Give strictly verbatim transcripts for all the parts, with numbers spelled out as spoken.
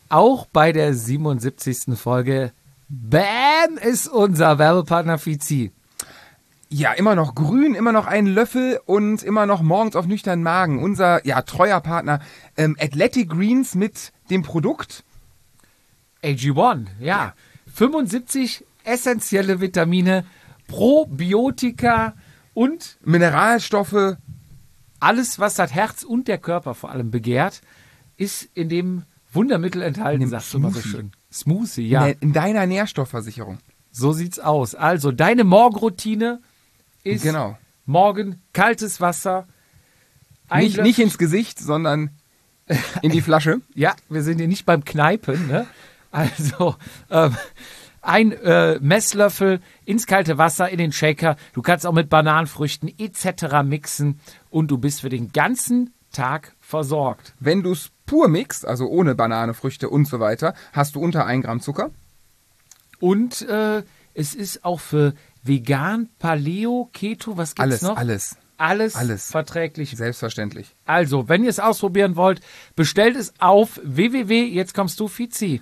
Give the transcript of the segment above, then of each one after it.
auch bei der siebenundsiebzigsten Folge. Bam ist unser Werbepartner Fizi. Ja, immer noch grün, immer noch einen Löffel und immer noch morgens auf nüchternen Magen. Unser ja treuer Partner ähm, Athletic Greens mit dem Produkt A G eins, ja. fünfundsiebzig essentielle Vitamine, Probiotika und Mineralstoffe. Alles, was das Herz und der Körper vor allem begehrt, ist in dem Wundermittel enthalten, In dem sagst du mal so Smoothie. schön. Smoothie, ja. In, in deiner Nährstoffversicherung. So sieht's aus. Also, deine Morgenroutine ist Genau. morgen kaltes Wasser. ein Nicht, Löffel- nicht ins Gesicht, sondern in die Flasche. Ja, wir sind hier nicht beim Kneipen, ne? Also, ähm, ein äh, Messlöffel ins kalte Wasser, in den Shaker. Du kannst auch mit Bananenfrüchten et cetera mixen und du bist für den ganzen Tag versorgt. Wenn du es pur mixt, also ohne Banane, Früchte und so weiter, hast du unter ein Gramm Zucker. Und äh, es ist auch für Vegan, Paleo, Keto, was gibt's Alles, noch? alles. Alles, Alles. verträglich. Selbstverständlich. Also, wenn ihr es ausprobieren wollt, bestellt es auf w w w. Jetzt kommst du, Fizi.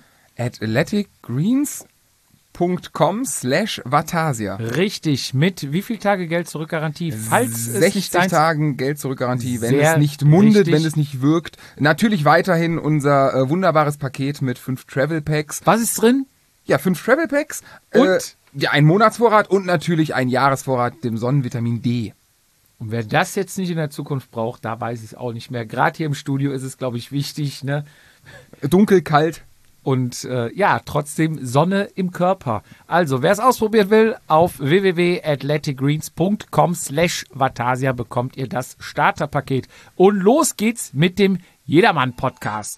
athleticgreens.com slash Vatasia. Richtig, mit wie viel Tage Geld zurück Garantie? Falls es nicht sechzig deins... Tagen Geld zurück Garantie, wenn Sehr es nicht mundet, richtig. wenn es nicht wirkt. Natürlich weiterhin unser äh, wunderbares Paket mit fünf Travel Packs. Was ist drin? Ja, fünf Travel Packs. Und? Äh, ja, ein Monatsvorrat und natürlich ein Jahresvorrat, dem Sonnenvitamin D. Und wer das jetzt nicht in der Zukunft braucht, da weiß ich es auch nicht mehr. Gerade hier im Studio ist es, glaube ich, wichtig, ne? Dunkel, kalt. Und äh, ja, trotzdem Sonne im Körper. Also, wer es ausprobieren will, auf w w w punkt athleticgreens.com slash Vatasia bekommt ihr das Starterpaket. Und los geht's mit dem Jedermann-Podcast.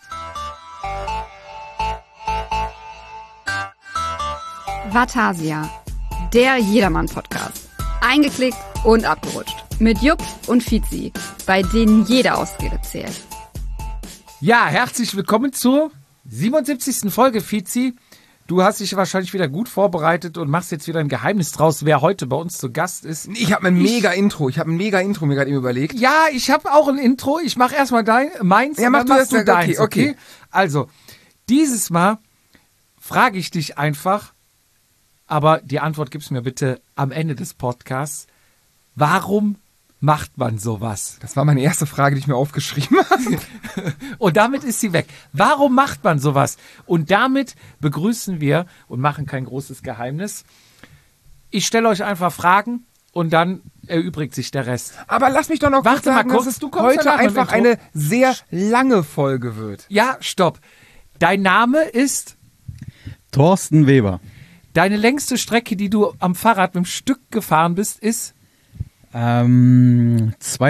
Vatasia, der Jedermann-Podcast. Eingeklickt und abgerutscht. Mit Jupp und Fizi, bei denen jede Ausrede zählt. Ja, herzlich willkommen zur siebenundsiebzigsten Folge, Fizi. Du hast dich wahrscheinlich wieder gut vorbereitet und machst jetzt wieder ein Geheimnis draus, wer heute bei uns zu Gast ist. Ich habe ein mega Intro. Ich habe ein mega Intro mir gerade eben überlegt. Ja, ich habe auch ein Intro. Ich mache erstmal dein, meins Ja, und mach dann du machst das, du deins, okay, okay? Also, dieses Mal frage ich dich einfach, aber die Antwort gibst du mir bitte am Ende des Podcasts. Warum macht man sowas? Das war meine erste Frage, die ich mir aufgeschrieben habe. Und damit ist sie weg. Warum macht man sowas? Und damit begrüßen wir und machen kein großes Geheimnis. Ich stelle euch einfach Fragen und dann erübrigt sich der Rest. Aber lass mich doch noch Warte kurz sagen, mal kurz, dass es du kommst heute danach mit dem einfach Intro. eine sehr lange Folge wird. Ja, stopp. Dein Name ist Thorsten Weber. deine längste Strecke, die du am Fahrrad mit dem Stück gefahren bist, ist Ähm,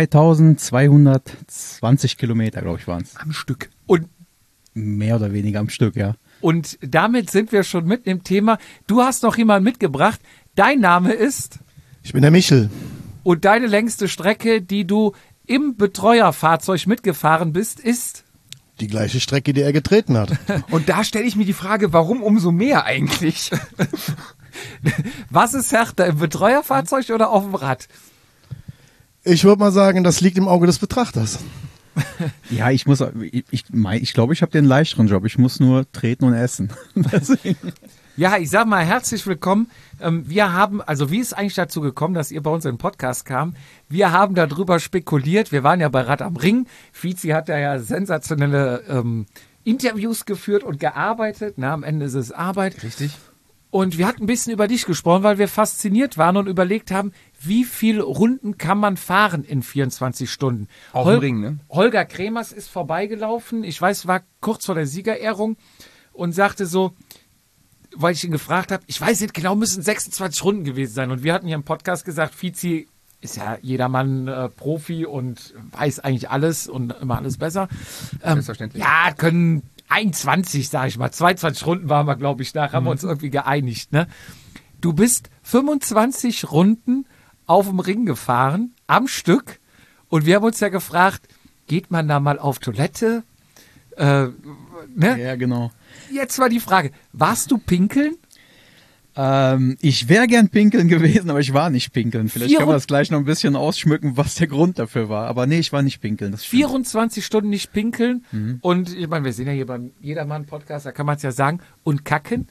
zweitausendzweihundertzwanzig Kilometer, glaube ich, waren es. Am Stück. und Mehr oder weniger am Stück, ja. Und damit sind wir schon mitten im Thema. Du hast noch jemanden mitgebracht. Dein Name ist Ich bin der Michel. und deine längste Strecke, die du im Betreuerfahrzeug mitgefahren bist, ist Die gleiche Strecke, die er getreten hat. Und da stelle ich mir die Frage, warum umso mehr eigentlich? was ist härter, im Betreuerfahrzeug oder auf dem Rad? Ich würde mal sagen, das liegt im Auge des Betrachters. Ja, ich muss, ich, ich, mein, ich glaube, ich habe den leichteren Job. Ich muss nur treten und essen. Deswegen. Ja, ich sag mal herzlich willkommen. Ähm, Wir haben, also wie ist eigentlich dazu gekommen, dass ihr bei uns in den Podcast kam? Wir haben darüber spekuliert. Wir waren ja bei Rad am Ring. Fizi hat ja, ja sensationelle ähm, Interviews geführt und gearbeitet. Na, am Ende ist es Arbeit. Richtig. Und wir hatten ein bisschen über dich gesprochen, weil wir fasziniert waren und überlegt haben, wie viele Runden kann man fahren in vierundzwanzig Stunden? Auf dem Ring, ne? Holger Kremers ist vorbeigelaufen. Ich weiß, war kurz vor der Siegerehrung und sagte so, weil ich ihn gefragt habe, ich weiß nicht genau, müssen sechsundzwanzig Runden gewesen sein. Und wir hatten hier im Podcast gesagt, Fizi ist ja jedermann äh, Profi und weiß eigentlich alles und immer alles besser. Ähm, Selbstverständlich. Ja, können einundzwanzig, sag ich mal. zweiundzwanzig Runden waren wir, glaube ich, nach, haben wir uns irgendwie geeinigt. Ne? Du bist fünfundzwanzig Runden auf dem Ring gefahren, am Stück. Und wir haben uns ja gefragt, geht man da mal auf Toilette? Äh, ne? Ja, genau. Jetzt war die Frage, warst du pinkeln? Ähm, ich wäre gern pinkeln gewesen, aber ich war nicht pinkeln. Vielleicht Vier- können wir das gleich noch ein bisschen ausschmücken, was der Grund dafür war. Aber nee, ich war nicht pinkeln. Das stimmt. vierundzwanzig Stunden nicht pinkeln und ich meine, wir sind ja hier beim Jedermann-Podcast, da kann man es ja sagen, und kacken?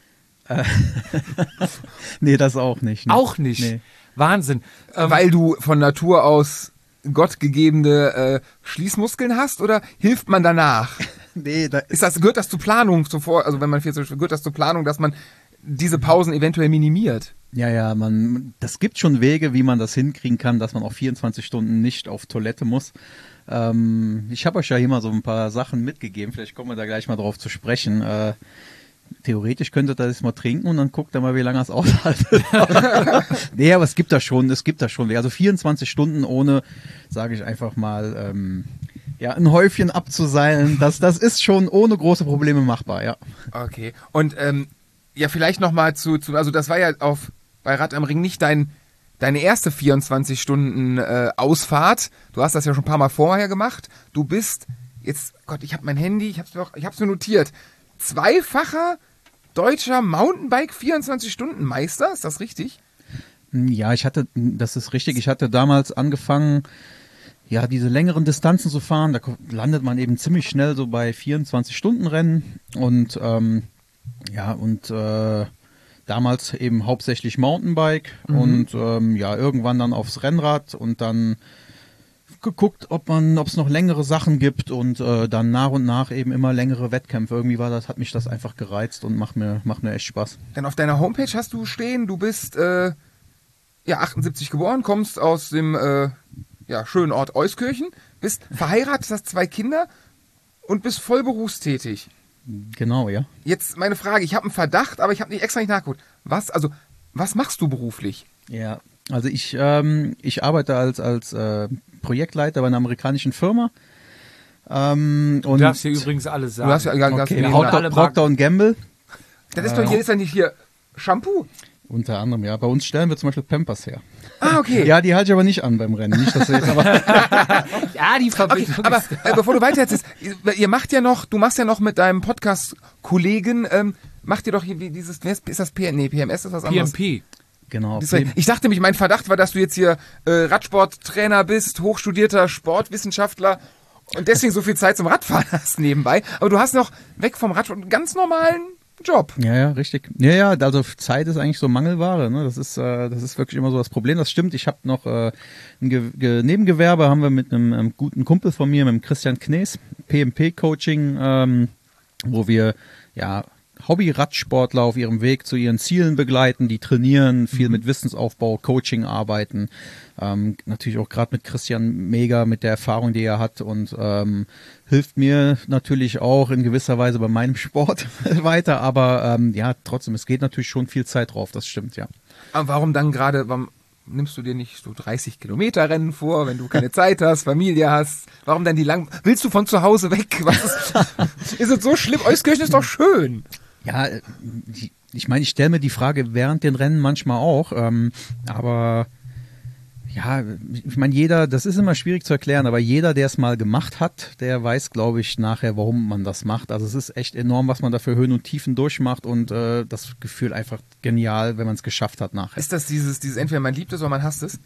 Nee, das auch nicht. Ne? Auch nicht. Nee. Wahnsinn. Ähm, Weil du von Natur aus gottgegebene äh, Schließmuskeln hast oder hilft man danach? Nee, da Ist das, gehört das zur Planung zuvor, also wenn man vierzig Stunden, gehört das zur Planung, dass man diese Pausen eventuell minimiert? Ja, ja, man, das gibt schon Wege, wie man das hinkriegen kann, dass man auch vierundzwanzig Stunden nicht auf Toilette muss. Ähm, ich habe euch ja hier mal so ein paar Sachen mitgegeben, vielleicht kommen wir da gleich mal drauf zu sprechen. Äh, theoretisch könntet ihr das mal trinken und dann guckt ihr mal, wie lange es aushaltet. Nee, aber es gibt da schon, es gibt da schon Wege. Also vierundzwanzig Stunden ohne, sage ich einfach mal, ähm, ja, ein Häufchen abzuseilen, das, das ist schon ohne große Probleme machbar, ja. Okay. Und ähm, ja, vielleicht nochmal zu, zu, also das war ja auf bei Rad am Ring nicht dein deine erste vierundzwanzig Stunden äh, Ausfahrt. Du hast das ja schon ein paar Mal vorher gemacht. Du bist jetzt, Gott, ich habe mein Handy, ich habe es mir, auch- ich hab's mir notiert. Zweifacher deutscher Mountainbike vierundzwanzig Stunden Meister, ist das richtig? Ja, ich hatte, das ist richtig, ich hatte damals angefangen, ja, diese längeren Distanzen zu fahren, da ko- landet man eben ziemlich schnell so bei vierundzwanzig Stunden Rennen und ähm, ja, und äh, damals eben hauptsächlich Mountainbike und ähm, ja, irgendwann dann aufs Rennrad und dann geguckt, ob man, ob es noch längere Sachen gibt und äh, dann nach und nach eben immer längere Wettkämpfe. Irgendwie war das, hat mich das einfach gereizt und macht mir, macht mir echt Spaß. Denn auf deiner Homepage hast du stehen, du bist äh, ja achtundsiebzig geboren, kommst aus dem äh, ja, schönen Ort Euskirchen, bist verheiratet, hast zwei Kinder und bist voll berufstätig. Genau, ja. Jetzt meine Frage, ich habe einen Verdacht, aber ich habe nicht extra nicht nachgeguckt. Was, also, was machst du beruflich? Ja, also ich, ähm, ich arbeite als, als äh, Projektleiter bei einer amerikanischen Firma. Ähm, du und darfst hier übrigens alles sagen. Du hast ja gar okay, nee, haut nein. alle Procter, Procter und Gamble. Das ist doch hier, ist ja nicht hier Shampoo. Unter anderem, ja. Bei uns stellen wir zum Beispiel Pampers her. Ah, okay. Ja, die halte ich aber nicht an beim Rennen. Nicht, dass ihr jetzt aber ja, die Okay, Verbindung aber ist äh, bevor du weiter erzählst, ihr, ihr macht ja noch, du machst ja noch mit deinem Podcast-Kollegen, ähm, macht ihr doch hier wie dieses, wer ist, ist das P M? Nee, P M S ist was P anderes. M P. genau. Das war- Ich dachte mich, mein Verdacht war, dass du jetzt hier äh, Radsporttrainer bist, hochstudierter Sportwissenschaftler und deswegen so viel Zeit zum Radfahren hast nebenbei. Aber du hast noch weg vom Radsport einen ganz normalen Job. Ja, ja, richtig. Ja, ja, also Zeit ist eigentlich so Mangelware. Ne? Das ist, äh, das ist wirklich immer so das Problem. Das stimmt. Ich habe noch äh, ein Ge Ge Nebengewerbe, haben wir mit einem, einem guten Kumpel von mir, mit dem Christian Knees, P M P-Coaching, ähm, wo wir ja Hobby-Radsportler auf ihrem Weg zu ihren Zielen begleiten, die trainieren, viel mit Wissensaufbau, Coaching arbeiten. Ähm, natürlich auch gerade mit Christian mega mit der Erfahrung, die er hat und ähm, hilft mir natürlich auch in gewisser Weise bei meinem Sport weiter. Aber ähm, ja, trotzdem, es geht natürlich schon viel Zeit drauf, das stimmt, ja. Aber warum dann gerade, warum nimmst du dir nicht so dreißig Kilometer Rennen vor, wenn du keine Zeit hast, Familie hast? Warum dann die lang... Willst du von zu Hause weg? Was ist, ist es so schlimm? Euskirchen ist doch schön. Ja, äh, ich, ich meine, ich stelle mir die Frage während den Rennen manchmal auch, ähm, aber ja, ich meine, jeder, das ist immer schwierig zu erklären, aber jeder, der es mal gemacht hat, der weiß, glaube ich, nachher, warum man das macht. Also es ist echt enorm, was man da für Höhen und Tiefen durchmacht und äh, das Gefühl einfach genial, wenn man es geschafft hat nachher. Ist das dieses, dieses entweder man liebt es oder man hasst es?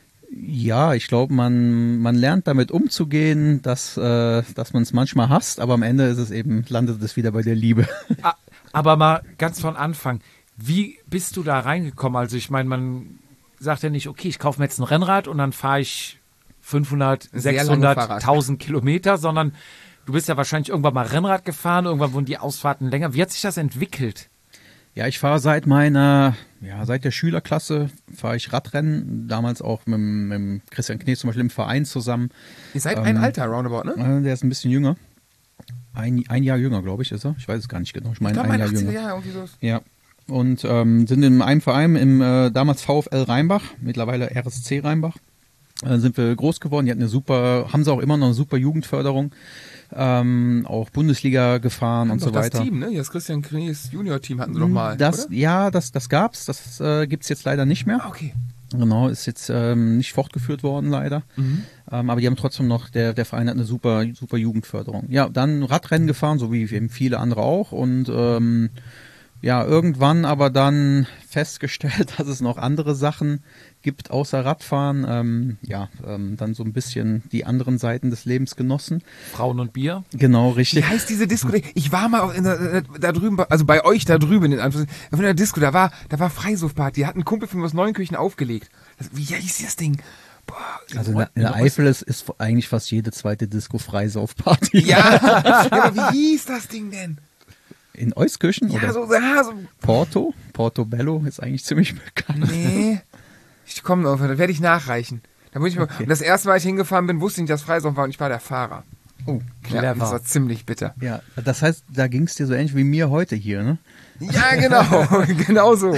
Ja, ich glaube, man, man lernt damit umzugehen, dass, äh, dass man es manchmal hasst, aber am Ende ist es eben, landet es wieder bei der Liebe. Ah, aber mal ganz von Anfang. Wie bist du da reingekommen? Also ich meine, man sagt ja nicht, okay, ich kaufe mir jetzt ein Rennrad und dann fahre ich fünfhundert, Sehr lange sechshundert, Fahrrad. tausend Kilometer, sondern du bist ja wahrscheinlich irgendwann mal Rennrad gefahren, irgendwann wurden die Ausfahrten länger. Wie hat sich das entwickelt? Ja, ich fahre seit meiner, ja, seit der Schülerklasse fahre ich Radrennen, damals auch mit, dem- mit dem Christian Knees zum Beispiel im Verein zusammen. Ihr seid ein Alter, roundabout, ne? Äh, Der ist ein bisschen jünger. Ein, ein Jahr jünger, glaube ich, ist er. Ich weiß es gar nicht genau. Ich Ich meine, glaube, ein mein Jahr achtziger jünger. Jahr, irgendwie so. Ja. Und ähm, sind in einem Verein im äh, damals VfL Rheinbach, mittlerweile R S C Rheinbach. Äh, sind wir groß geworden. Die hatten eine super, haben sie auch immer noch eine super Jugendförderung. Ähm, auch Bundesliga gefahren und Doch so das weiter. Team, ne? Das Christian Knies Junior-Team hatten sie doch mal, das, oder? ja, das, das gab's. Das äh, gibt's jetzt leider nicht mehr. Ah, okay. Genau, ist jetzt ähm, nicht fortgeführt worden leider. Mhm. Ähm, aber die haben trotzdem noch, der, der Verein hat eine super, super Jugendförderung. Ja, dann Radrennen gefahren, so wie eben viele andere auch. Und ähm, Ja, irgendwann aber dann festgestellt, dass es noch andere Sachen gibt außer Radfahren. Ähm, ja, ähm, dann so ein bisschen die anderen Seiten des Lebens genossen. Frauen und Bier. Genau, Wie richtig. heißt diese Disco? Ich war mal auch in der, da drüben, also bei euch da drüben in Anführungszeichen, in der Disco, da war, da war Freisuftparty, hat ein Kumpel von mir aus Neunkirchen aufgelegt. Das, wie hieß das Ding? Boah, Also in der, in der Eifel ist, ist eigentlich fast jede zweite Disco Freisaufparty. Ja, ja, aber wie hieß das Ding denn? In Euskirchen? Ja, oder? so, ja, so. Porto? Portobello ist eigentlich ziemlich bekannt. Nee. Ich komme drauf, das werde ich nachreichen. Da muss ich mal, Okay. und das erste Mal, als ich hingefahren bin, wusste ich nicht, dass Freisaufen war und ich war der Fahrer. Oh, Ja, Clever. das war ziemlich bitter. ja. Das heißt, da ging es dir so ähnlich wie mir heute hier, ne? Ja, genau. Genau so.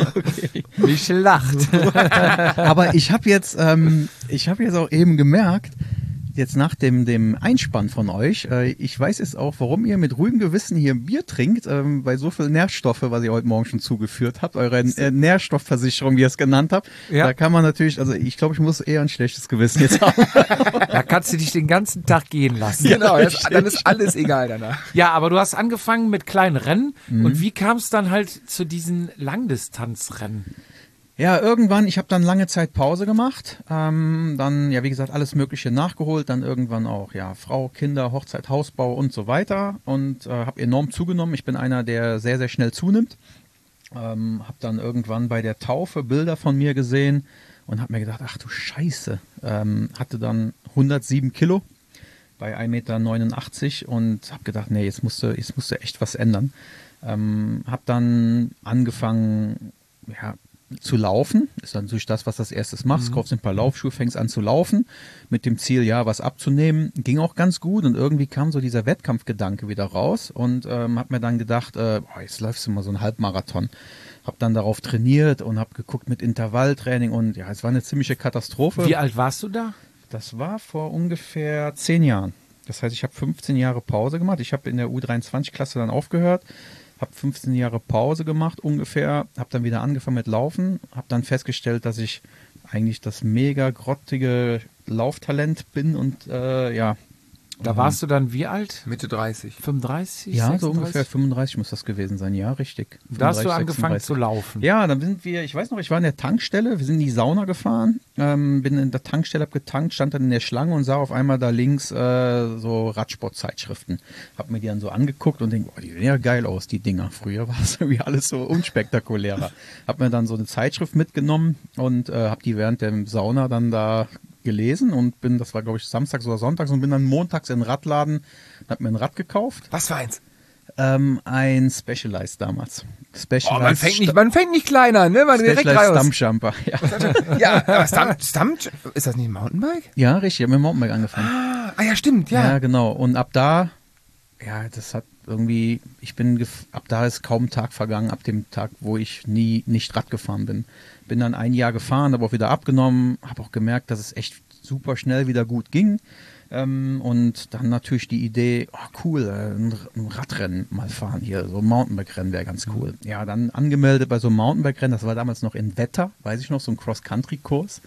Mich lacht. Aber ich habe jetzt, ähm, ich habe jetzt auch eben gemerkt, jetzt nach dem, dem Einspann von euch, äh, ich weiß jetzt auch, warum ihr mit ruhigem Gewissen hier Bier trinkt, ähm, bei so viel Nährstoffe, was ihr heute Morgen schon zugeführt habt, eure äh, Nährstoffversicherung, wie ihr es genannt habt. Ja. Da kann man natürlich, also ich glaube, ich muss eher ein schlechtes Gewissen jetzt haben. Da kannst du dich den ganzen Tag gehen lassen. Genau, das, dann ist alles egal danach. Ja, aber du hast angefangen mit kleinen Rennen. Mhm. Und wie kam es dann halt zu diesen Langdistanzrennen? Ja, irgendwann, ich habe dann lange Zeit Pause gemacht, ähm, dann, ja, wie gesagt, alles Mögliche nachgeholt, dann irgendwann auch, ja, Frau, Kinder, Hochzeit, Hausbau und so weiter und äh, habe enorm zugenommen. Ich bin einer, der sehr, sehr schnell zunimmt. Ähm, habe dann irgendwann bei der Taufe Bilder von mir gesehen und habe mir gedacht, ach du Scheiße, ähm, hatte dann hundertsieben Kilo bei ein Meter neunundachtzig und habe gedacht, nee, jetzt musste, jetzt musste echt was ändern. Ähm, habe dann angefangen, ja, zu laufen, ist dann natürlich das, was du als erstes machst, kaufst ein paar Laufschuhe, fängst an zu laufen, mit dem Ziel, ja, was abzunehmen, ging auch ganz gut und irgendwie kam so dieser Wettkampfgedanke wieder raus und ähm, hab mir dann gedacht, äh, boah, jetzt läufst du mal so einen Halbmarathon. Hab dann darauf trainiert und hab geguckt mit Intervalltraining und ja, es war eine ziemliche Katastrophe. Wie alt warst du da? Das war vor ungefähr zehn Jahren. Das heißt, ich habe fünfzehn Jahre Pause gemacht. Ich habe in der U dreiundzwanzig-Klasse dann aufgehört, habe fünfzehn Jahre Pause gemacht ungefähr, habe dann wieder angefangen mit Laufen, habe dann festgestellt, dass ich eigentlich das mega grottige Lauftalent bin und äh, ja. Da warst du dann wie alt? Mitte dreißig. fünfunddreißig? Ja, so sechsunddreißig? ungefähr fünfunddreißig muss das gewesen sein, ja, richtig. Da hast du fünfunddreißig, angefangen sechsunddreißig. zu laufen. Ja, dann sind wir, ich weiß noch, ich war in der Tankstelle, wir sind in die Sauna gefahren, ähm, bin in der Tankstelle, hab getankt, stand dann in der Schlange und sah auf einmal da links äh, so Radsportzeitschriften. Hab mir die dann so angeguckt und denk, boah, die sehen ja geil aus, die Dinger. Früher war es irgendwie alles so unspektakulärer. Hab mir dann so eine Zeitschrift mitgenommen und äh, hab die während der Sauna dann da gelesen und bin, das war glaube ich samstags oder sonntags und bin dann montags in den Radladen, hab mir ein Rad gekauft. Was für eins? Ähm, ein Specialized damals. Specialized Oh, man fängt nicht, man fängt nicht klein an, ne? Man direkt Specialized raus. Stumpjumper. Ja. Ja, aber Stump, Stump, ist das nicht ein Mountainbike? ja, richtig, ich habe mit dem Mountainbike angefangen. Ah, ah ja, stimmt, ja. Ja, genau. Und ab da, ja, das hat irgendwie, ich bin, gef- ab da ist kaum ein Tag vergangen, ab dem Tag, wo ich nie nicht Rad gefahren bin. Bin dann ein Jahr gefahren, aber auch wieder abgenommen, habe auch gemerkt, dass es echt super schnell wieder gut ging. Ähm, und dann natürlich die Idee, oh cool, äh, ein, ein Radrennen mal fahren hier, so ein Mountainbike-Rennen wäre ganz cool. Ja, dann angemeldet bei so einem Mountainbike-Rennen, das war damals noch in Wetter, weiß ich noch, so ein Cross-Country-Kurs.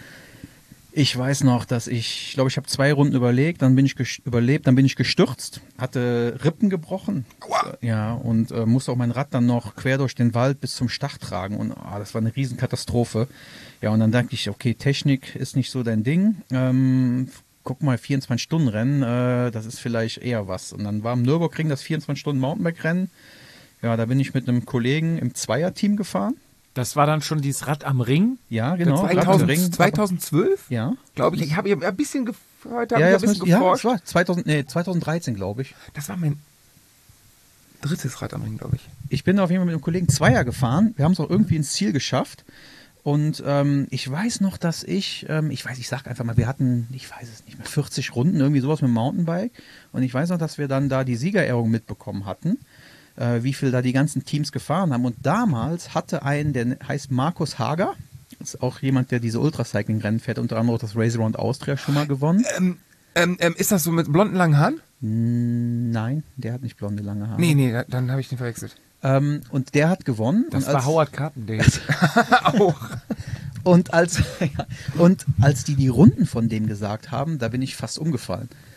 Ich weiß noch, dass ich, ich glaube, ich habe zwei Runden überlegt, dann bin ich ges- überlebt, dann bin ich gestürzt, hatte Rippen gebrochen, Aua. ja, und äh, musste auch mein Rad dann noch quer durch den Wald bis zum Stach tragen und ah, das war eine Riesenkatastrophe. Ja, und dann dachte ich, okay, Technik ist nicht so dein Ding, ähm, guck mal, vierundzwanzig-Stunden-Rennen, äh, das ist vielleicht eher was. Und dann war am Nürburgring das vierundzwanzig-Stunden-Mountainbike-Rennen, ja, da bin ich mit einem Kollegen im Zweierteam gefahren. Das war dann schon dieses Rad am Ring. Ja, genau. Rad am zweitausend, Ring. zweitausendzwölf? Ja. Glaube ich. Ich habe ein bisschen, gef- heute hab Ja, ich ja, ein bisschen das müsste- ja, das geforscht. war zweitausend, nee, zweitausenddreizehn, glaube ich. Das war mein drittes Rad am Ring, glaube ich. Ich bin auf jeden Fall mit einem Kollegen Zweier gefahren. Wir haben es auch irgendwie ins Ziel geschafft. Und ähm, ich weiß noch, dass ich, ähm, ich weiß, ich sag einfach mal, wir hatten, ich weiß es nicht mehr, vierzig Runden, irgendwie sowas mit dem Mountainbike. Und ich weiß noch, dass wir dann da die Siegerehrung mitbekommen hatten, äh, wie viel da die ganzen Teams gefahren haben. Und damals hatte ein, der heißt Markus Hager, ist auch jemand, der diese Ultracycling-Rennen fährt, unter anderem auch das Race Around Austria schon mal gewonnen. Ähm, ähm, ähm, ist das so mit blonden langen Haaren? Nein, der hat nicht blonde, lange Haare. Nee, nee, da- dann habe ich den verwechselt. Ähm, und der hat gewonnen. Das und war als- Howard Carpendale. Auch. Und als, ja, und als die die Runden von dem gesagt haben, da bin ich fast umgefallen.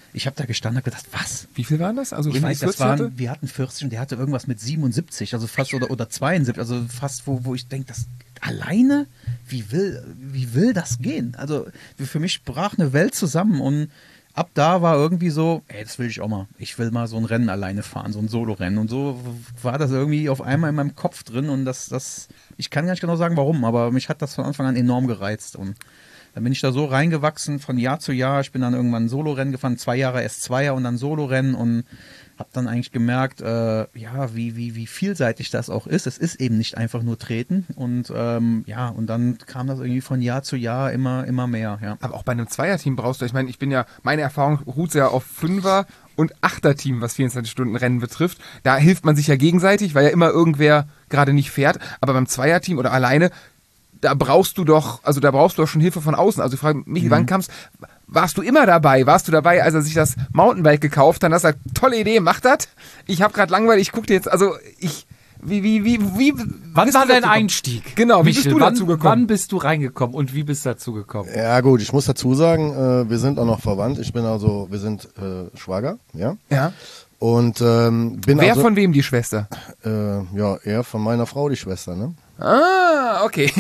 Ich habe da gestanden und gedacht, was? Wie viel waren das? Also Ich weiß, das vierzig hatte? waren, wir hatten vierzig und der hatte irgendwas mit siebenundsiebzig, also fast oder, oder zweiundsiebzig, also fast, wo, wo ich denke, das alleine, wie will, wie will das gehen? Also für mich brach eine Welt zusammen und ab da war irgendwie so, ey, das will ich auch mal. Ich will mal so ein Rennen alleine fahren, so ein Solo-Rennen. Und so war das irgendwie auf einmal in meinem Kopf drin und das, das, ich kann gar nicht genau sagen, warum, aber mich hat das von Anfang an enorm gereizt und dann bin ich da so reingewachsen von Jahr zu Jahr. Ich bin dann irgendwann ein Solo-Rennen gefahren, zwei Jahre S zwei und dann Solo-Rennen und habe dann eigentlich gemerkt, äh, ja, wie, wie, wie vielseitig das auch ist. Es ist eben nicht einfach nur Treten und ähm, ja, und dann kam das irgendwie von Jahr zu Jahr immer, immer mehr. Ja. Aber auch bei einem Zweierteam brauchst du, ich meine, ich bin ja, meine Erfahrung ruht ja auf Fünfer- und Achterteam, was vierundzwanzig-Stunden-Rennen betrifft. Da hilft man sich ja gegenseitig, weil ja immer irgendwer gerade nicht fährt. Aber beim Zweierteam oder alleine, da brauchst du doch, also da brauchst du doch schon Hilfe von außen. Also ich frage mich, mhm. wann kam's? Warst du immer dabei? Warst du dabei, als er sich das Mountainbike gekauft hat? Das ist eine tolle Idee, mach das. Ich habe gerade langweilig, ich gucke dir jetzt, also ich, wie, wie, wie, wie. Wann war dein Einstieg? Genau, wie Michel, bist du wann, dazu gekommen? Wann bist du reingekommen und wie bist du dazu gekommen? Ja gut, ich muss dazu sagen, äh, wir sind auch noch verwandt. Ich bin also, wir sind äh, Schwager, ja. Ja. Und ähm, bin Wer also, von wem die Schwester? Äh, ja, er von meiner Frau, die Schwester, ne? Ah, okay.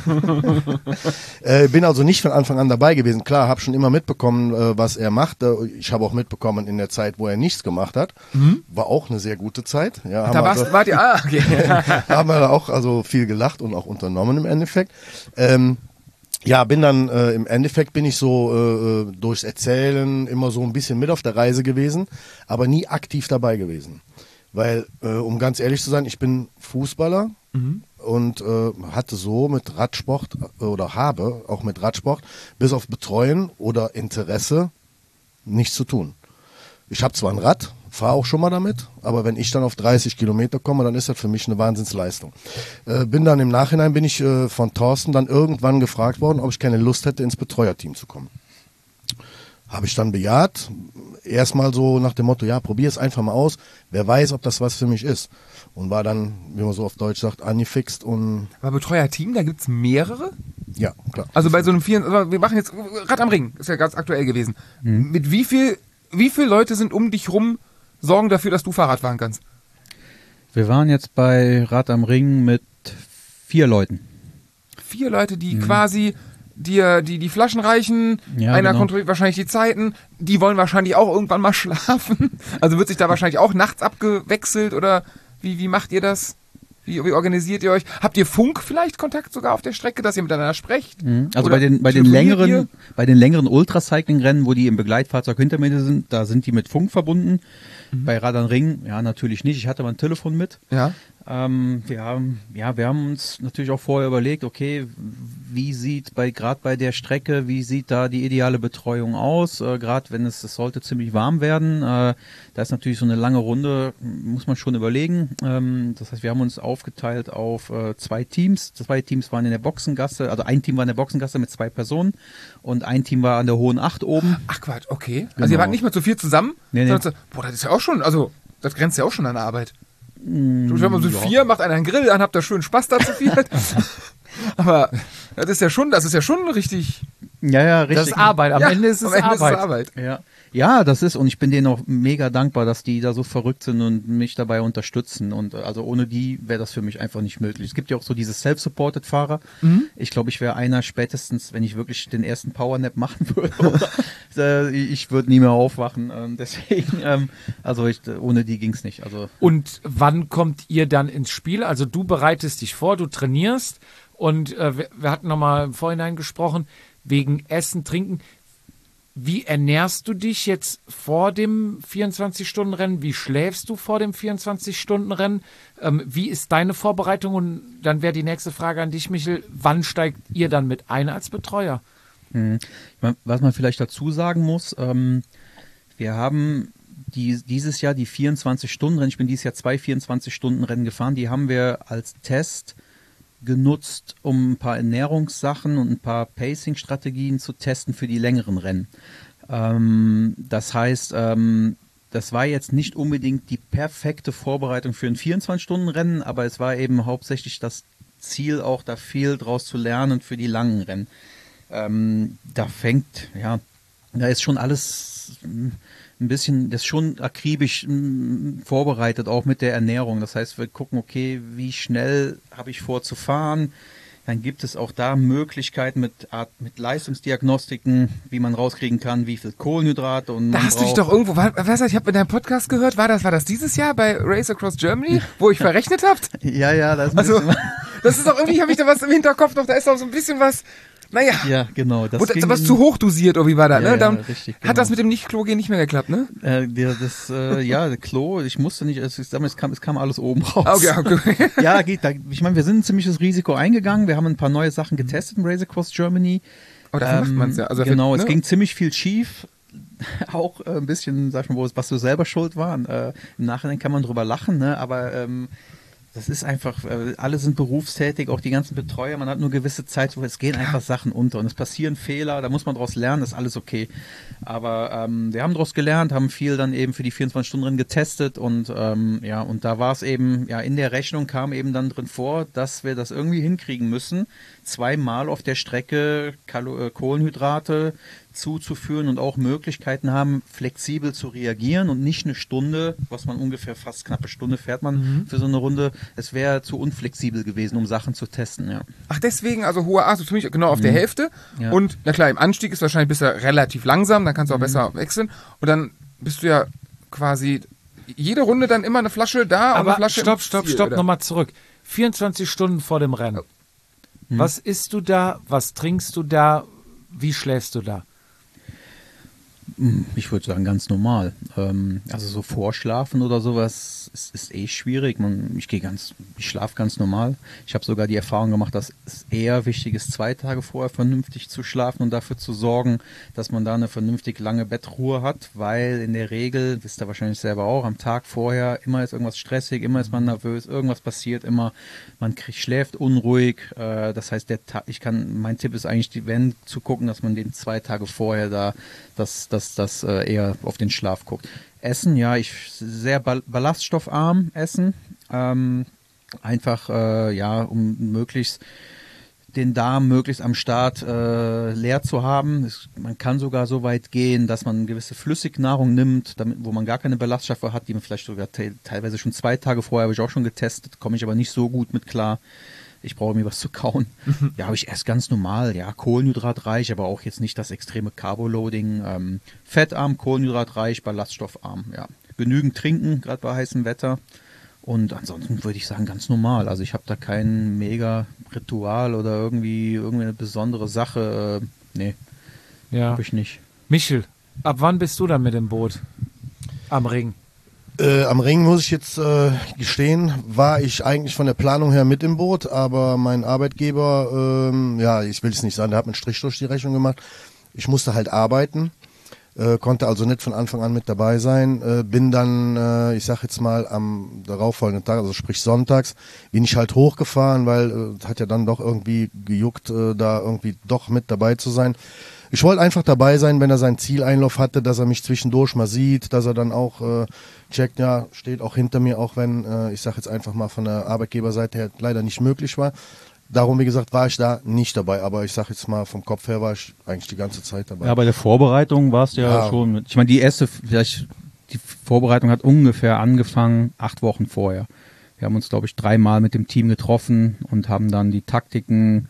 äh, bin also nicht von Anfang an dabei gewesen. Klar, habe schon immer mitbekommen, äh, was er macht. Äh, ich habe auch mitbekommen in der Zeit, wo er nichts gemacht hat. Mhm. War auch eine sehr gute Zeit. Ja, da warst, also, wart ihr, ah, okay. haben wir auch also viel gelacht und auch unternommen im Endeffekt. Ähm, Ja, bin dann äh, im Endeffekt bin ich so äh, durchs Erzählen immer so ein bisschen mit auf der Reise gewesen, aber nie aktiv dabei gewesen. Weil, äh, um ganz ehrlich zu sein, ich bin Fußballer mhm. und äh, hatte so mit Radsport äh, oder habe auch mit Radsport bis auf Betreuen oder Interesse nichts zu tun. Ich habe zwar ein Rad, fahre auch schon mal damit, aber wenn ich dann auf dreißig Kilometer komme, dann ist das für mich eine Wahnsinnsleistung. Äh, bin dann im Nachhinein, bin ich äh, von Thorsten dann irgendwann gefragt worden, ob ich keine Lust hätte, ins Betreuerteam zu kommen. Habe ich dann bejaht, erstmal so nach dem Motto, ja, probier es einfach mal aus, wer weiß, ob das was für mich ist. Und war dann, wie man so auf Deutsch sagt, angefixt und... Aber Betreuerteam, da gibt's mehrere? Ja, klar. Also bei so einem vier, also wir machen jetzt Rad am Ring, ist ja ganz aktuell gewesen. Mhm. Mit wie viel, wie viele Leute sind um dich rum, sorgen dafür, dass du Fahrrad fahren kannst? Wir waren jetzt bei Rad am Ring mit vier Leuten. Vier Leute, die mhm. quasi dir die, die Flaschen reichen, ja, einer genau. kontrolliert wahrscheinlich die Zeiten, die wollen wahrscheinlich auch irgendwann mal schlafen. Also wird sich da wahrscheinlich auch nachts abgewechselt oder wie, wie macht ihr das? Wie, wie organisiert ihr euch? Habt ihr Funk vielleicht Kontakt sogar auf der Strecke, dass ihr miteinander sprecht? Mhm. Also bei den, bei den längeren, ihr? bei den längeren Ultracycling-Rennen, wo die im Begleitfahrzeug hinter mir sind, da sind die mit Funk verbunden. Mhm. Bei Rad am Ring, ja, natürlich nicht. Ich hatte mein Telefon mit. Ja. Ähm, wir haben, ja, wir haben uns natürlich auch vorher überlegt, okay, wie sieht bei, gerade bei der Strecke, wie sieht da die ideale Betreuung aus? Äh, gerade wenn es, es sollte ziemlich warm werden. Äh, da ist natürlich so eine lange Runde, muss man schon überlegen. Ähm, das heißt, wir haben uns aufgeteilt auf äh, zwei Teams. Zwei Teams waren in der Boxengasse, also ein Team war in der Boxengasse mit zwei Personen und ein Team war an der Hohen Acht oben. Ach Quatsch, okay. Genau. Also ihr wart nicht mehr zu viel zusammen? Nee, nee. So, boah, das ist ja auch schon, also das grenzt ja auch schon an Arbeit. Mm, wenn man so ja. vier, macht einer einen Grill an, habt ihr schön Spaß da zu viel. Aber das ist ja schon, das ist ja schon richtig. Ja, ja, richtig. Das ist Arbeit. Am ja, Ende ist es am Ende Arbeit. Ist es Arbeit. Ja. Ja, das ist, und ich bin denen auch mega dankbar, dass die da so verrückt sind und mich dabei unterstützen. Und also ohne die wäre das für mich einfach nicht möglich. Es gibt ja auch so diese Self-Supported-Fahrer. Mhm. Ich glaube, ich wäre einer spätestens, wenn ich wirklich den ersten Powernap machen würde. Ich würde nie mehr aufwachen. Deswegen, also ich, ohne die ging's nicht. Also. Und wann kommt ihr dann ins Spiel? Also du bereitest dich vor, du trainierst und äh, wir, wir hatten nochmal im Vorhinein gesprochen, wegen Essen, Trinken. Wie ernährst du dich jetzt vor dem vierundzwanzig-Stunden-Rennen? Wie schläfst du vor dem vierundzwanzig-Stunden-Rennen? Ähm, wie ist deine Vorbereitung? Und dann wäre die nächste Frage an dich, Michel. Wann steigt ihr dann mit ein als Betreuer? Hm. Was man vielleicht dazu sagen muss, ähm, wir haben die, dieses Jahr die vierundzwanzig-Stunden-Rennen, ich bin dieses Jahr zwei vierundzwanzig-Stunden-Rennen gefahren, die haben wir als Test genutzt, um ein paar Ernährungssachen und ein paar Pacing-Strategien zu testen für die längeren Rennen. Ähm, das heißt, ähm, das war jetzt nicht unbedingt die perfekte Vorbereitung für ein vierundzwanzig-Stunden-Rennen, aber es war eben hauptsächlich das Ziel, auch da viel draus zu lernen für die langen Rennen. Ähm, da fängt, ja, da ist schon alles ein bisschen, das schon akribisch mh, vorbereitet, auch mit der Ernährung. Das heißt, wir gucken, okay, wie schnell habe ich vor zu fahren? Dann gibt es auch da Möglichkeiten mit Art, mit Leistungsdiagnostiken, wie man rauskriegen kann, wie viel Kohlenhydrate und Da man hast du dich braucht. doch irgendwo, war, was, ich habe in deinem Podcast gehört, war das, war das dieses Jahr bei Race Across Germany, wo ich verrechnet habt? Ja, ja, das ist ein Also, bisschen, das ist doch irgendwie, habe ich da was im Hinterkopf noch, da ist doch so ein bisschen was, naja, ja, genau. Das wo das, ging was in- zu hoch dosiert, oder wie war das, Ja, ne? ja, Dann richtig, hat genau. das mit dem Nicht-Klo-Gehen nicht mehr geklappt, ne? Äh, der, das, äh, ja, Klo, ich musste nicht, es, ist- es, kam, es kam alles oben raus. Ah, okay, okay. Ja, geht. Da, ich meine, wir sind ein ziemliches Risiko eingegangen. Wir haben ein paar neue Sachen getestet im Race Across Germany. Aber dafür macht man's ja. Also genau, dafür, es ne? ging ziemlich viel schief. Auch äh, ein bisschen, sag ich mal, wo es, was so selber schuld waren. Äh, Im Nachhinein kann man drüber lachen, ne? Aber ähm, das ist einfach, äh, alle sind berufstätig, auch die ganzen Betreuer, man hat nur gewisse Zeit, wo es gehen einfach Sachen unter und es passieren Fehler, da muss man daraus lernen, ist alles okay. Aber ähm, wir haben daraus gelernt, haben viel dann eben für die vierundzwanzig Stunden Rennen getestet und ähm, ja, und da war es eben, ja, in der Rechnung kam eben dann drin vor, dass wir das irgendwie hinkriegen müssen, zweimal auf der Strecke Kalo äh, Kohlenhydrate zuzuführen und auch Möglichkeiten haben, flexibel zu reagieren und nicht eine Stunde, was man ungefähr fast knappe Stunde fährt man Mhm. für so eine Runde. Es wäre zu unflexibel gewesen, um Sachen zu testen, ja. Ach, deswegen, also hoher Ast, ziemlich genau auf der Hälfte. Ja. Und, na klar, im Anstieg ist wahrscheinlich bist du relativ langsam, dann kannst du auch besser wechseln. Und dann bist du ja quasi jede Runde dann immer eine Flasche da und eine Aber Flasche im stopp, stopp, Ziel, stopp, oder? nochmal zurück. vierundzwanzig Stunden vor dem Rennen. Was isst du da? Was trinkst du da? Wie schläfst du da? Ich würde sagen, ganz normal. Ähm, also so vorschlafen oder sowas ist, ist eh schwierig. Man, ich gehe ganz, ich schlafe ganz normal. Ich habe sogar die Erfahrung gemacht, dass es eher wichtig ist, zwei Tage vorher vernünftig zu schlafen und dafür zu sorgen, dass man da eine vernünftig lange Bettruhe hat, weil in der Regel, wisst ihr wahrscheinlich selber auch, am Tag vorher immer ist irgendwas stressig, immer ist man nervös, irgendwas passiert, immer man kriegt, schläft unruhig. Äh, das heißt, der Tag, ich kann, mein Tipp ist eigentlich, die, wenn zu gucken, dass man den zwei Tage vorher da das, das, das äh, eher auf den Schlaf guckt. Essen, ja, ich sehr ball ballaststoffarm essen. Ähm, einfach, äh, ja, um möglichst den Darm möglichst am Start äh, leer zu haben. Es, man kann sogar so weit gehen, dass man gewisse Flüssignahrung nimmt, damit, wo man gar keine Ballaststoffe hat, die man vielleicht sogar te teilweise schon zwei Tage vorher, habe ich auch schon getestet, komme ich aber nicht so gut mit klar. Ich brauche mir was zu kauen. Ja, aber ich esse ganz normal, ja, kohlenhydratreich, aber auch jetzt nicht das extreme Carboloading. Ähm, fettarm, kohlenhydratreich, ballaststoffarm, ja. Genügend trinken, gerade bei heißem Wetter. Und ansonsten würde ich sagen, ganz normal. Also ich habe da kein mega Ritual oder irgendwie irgendwie eine besondere Sache. Äh, nee, Ja. habe ich nicht. Michel, ab wann bist du dann mit dem Boot? Am Ring. Äh, am Ring muss ich jetzt äh, gestehen, war ich eigentlich von der Planung her mit im Boot, aber mein Arbeitgeber, ähm, ja, ich will es nicht sagen, der hat einen Strich durch die Rechnung gemacht. Ich musste halt arbeiten, äh, konnte also nicht von Anfang an mit dabei sein. Äh, bin dann, äh, ich sag jetzt mal, am darauffolgenden Tag, also sprich sonntags, bin ich halt hochgefahren, weil äh, hat ja dann doch irgendwie gejuckt, äh, da irgendwie doch mit dabei zu sein. Ich wollte einfach dabei sein, wenn er seinen Zieleinlauf hatte, dass er mich zwischendurch mal sieht, dass er dann auch äh, checkt, ja, steht auch hinter mir, auch wenn, äh, ich sage jetzt einfach mal von der Arbeitgeberseite her leider nicht möglich war. Darum, wie gesagt, war ich da nicht dabei, aber ich sage jetzt mal, vom Kopf her war ich eigentlich die ganze Zeit dabei. Ja, bei der Vorbereitung warst du ja, Ja. schon mit. Ich meine, die erste, vielleicht, die Vorbereitung hat ungefähr angefangen, acht Wochen vorher. Wir haben uns, glaube ich, dreimal mit dem Team getroffen und haben dann die Taktiken,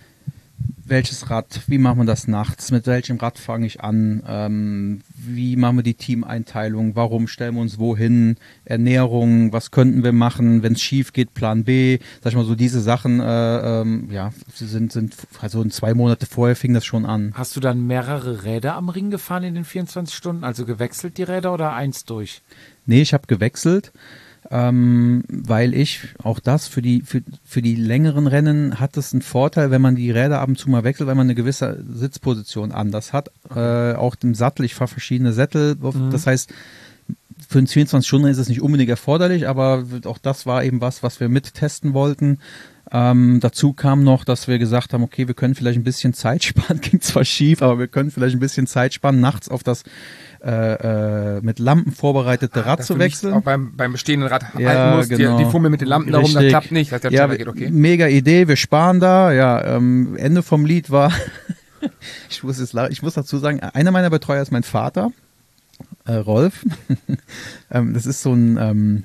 welches Rad, wie machen wir das nachts, mit welchem Rad fange ich an, ähm, wie machen wir die Teameinteilung, warum stellen wir uns wohin, Ernährung, was könnten wir machen, wenn es schief geht, Plan B, sag ich mal so, diese Sachen, äh, ähm, ja, sie sind, sind, also in zwei Monate vorher fing das schon an. Hast du dann mehrere Räder am Ring gefahren in den vierundzwanzig Stunden? Also gewechselt die Räder oder eins durch? Nee, ich habe gewechselt, ähm, weil ich auch das für die für, für die längeren Rennen hat es einen Vorteil, wenn man die Räder ab und zu mal wechselt, weil man eine gewisse Sitzposition anders hat. Äh, auch im Sattel, ich fahre verschiedene Sättel, Mhm. das heißt, für einen vierundzwanzig Stunden ist es nicht unbedingt erforderlich, aber auch das war eben was, was wir mittesten wollten. Ähm, dazu kam noch, dass wir gesagt haben, okay, wir können vielleicht ein bisschen Zeit sparen, klingt zwar schief, aber wir können vielleicht ein bisschen Zeit sparen, nachts auf das äh, äh, mit Lampen vorbereitete Rad Dass zu du nicht wechseln. Auch beim, beim bestehenden Rad Ja, halten musst, genau. die, die Fummel mit den Lampen darum, das Richtig. klappt nicht, dass der Ja, schneller geht, okay. mega Idee, wir sparen da, ja, ähm, Ende vom Lied war, ich muss, jetzt, la- ich muss dazu sagen, einer meiner Betreuer ist mein Vater, äh, Rolf. ähm, das ist so ein ähm,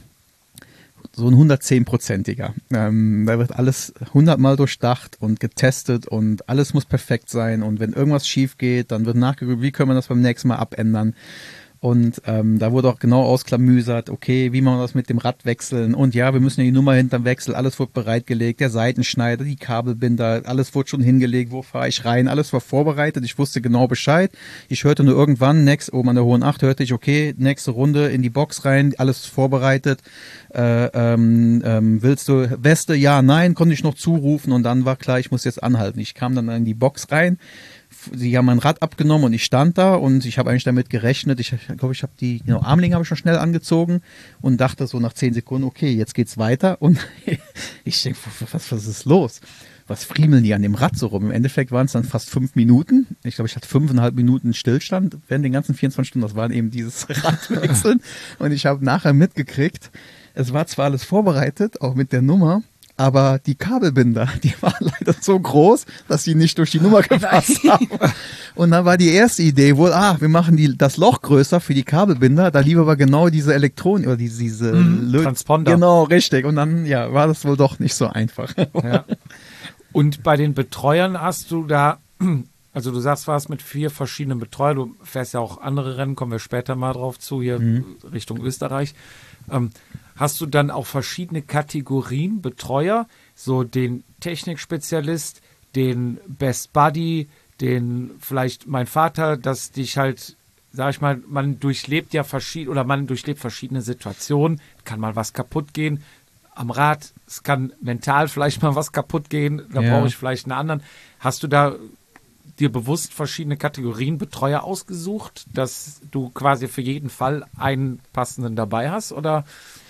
so ein hundertzehn-prozentiger. Ähm, da wird alles hundertmal durchdacht und getestet und alles muss perfekt sein und wenn irgendwas schief geht, dann wird nachgeguckt, wie können wir das beim nächsten Mal abändern. Und ähm, da wurde auch genau ausklamüsert, okay, wie machen wir das mit dem Rad wechseln und ja, wir müssen ja die Nummer hinterm Wechsel, alles wurde bereitgelegt, der Seitenschneider, die Kabelbinder, alles wurde schon hingelegt, wo fahre ich rein, alles war vorbereitet, ich wusste genau Bescheid. Ich hörte nur irgendwann, next, oben an der Hohen Acht, hörte ich, okay, nächste Runde in die Box rein, alles vorbereitet, äh, ähm, ähm, willst du Weste, ja, nein, konnte ich noch zurufen und dann war klar, ich muss jetzt anhalten. Ich kam dann in die Box rein, sie haben mein Rad abgenommen und ich stand da und ich habe eigentlich damit gerechnet, ich glaube, ich habe die, genau, Armlinge habe ich schon schnell angezogen und dachte so nach zehn Sekunden, okay, jetzt geht's weiter und ich denke, was, was ist los? Was friemeln die an dem Rad so rum? Im Endeffekt waren es dann fast fünf Minuten. Ich glaube, ich hatte fünfeinhalb Minuten Stillstand während den ganzen vierundzwanzig Stunden. Das waren eben dieses Radwechseln und ich habe nachher mitgekriegt, es war zwar alles vorbereitet, auch mit der Nummer, aber die Kabelbinder, die waren leider so groß, dass sie nicht durch die Nummer gepasst haben. Und dann war die erste Idee wohl, ah, wir machen die, das Loch größer für die Kabelbinder, da lief aber genau diese Elektronen, oder diese, diese mhm, Transponder. Genau, richtig. Und dann, ja, war das wohl doch nicht so einfach. Ja. Und bei den Betreuern hast du da, also du sagst, warst mit vier verschiedenen Betreuern, du fährst ja auch andere Rennen, kommen wir später mal drauf zu, hier mhm. Richtung Österreich. Ähm, Hast du dann auch verschiedene Kategorien Betreuer, so den Technikspezialist, den Best Buddy, den vielleicht mein Vater, dass dich halt, sag ich mal, man durchlebt ja verschiedene oder man durchlebt verschiedene Situationen, kann mal was kaputt gehen am Rad, es kann mental vielleicht mal was kaputt gehen, da ja. brauche ich vielleicht einen anderen. Hast du da dir bewusst verschiedene Kategorien Betreuer ausgesucht, dass du quasi für jeden Fall einen passenden dabei hast, oder?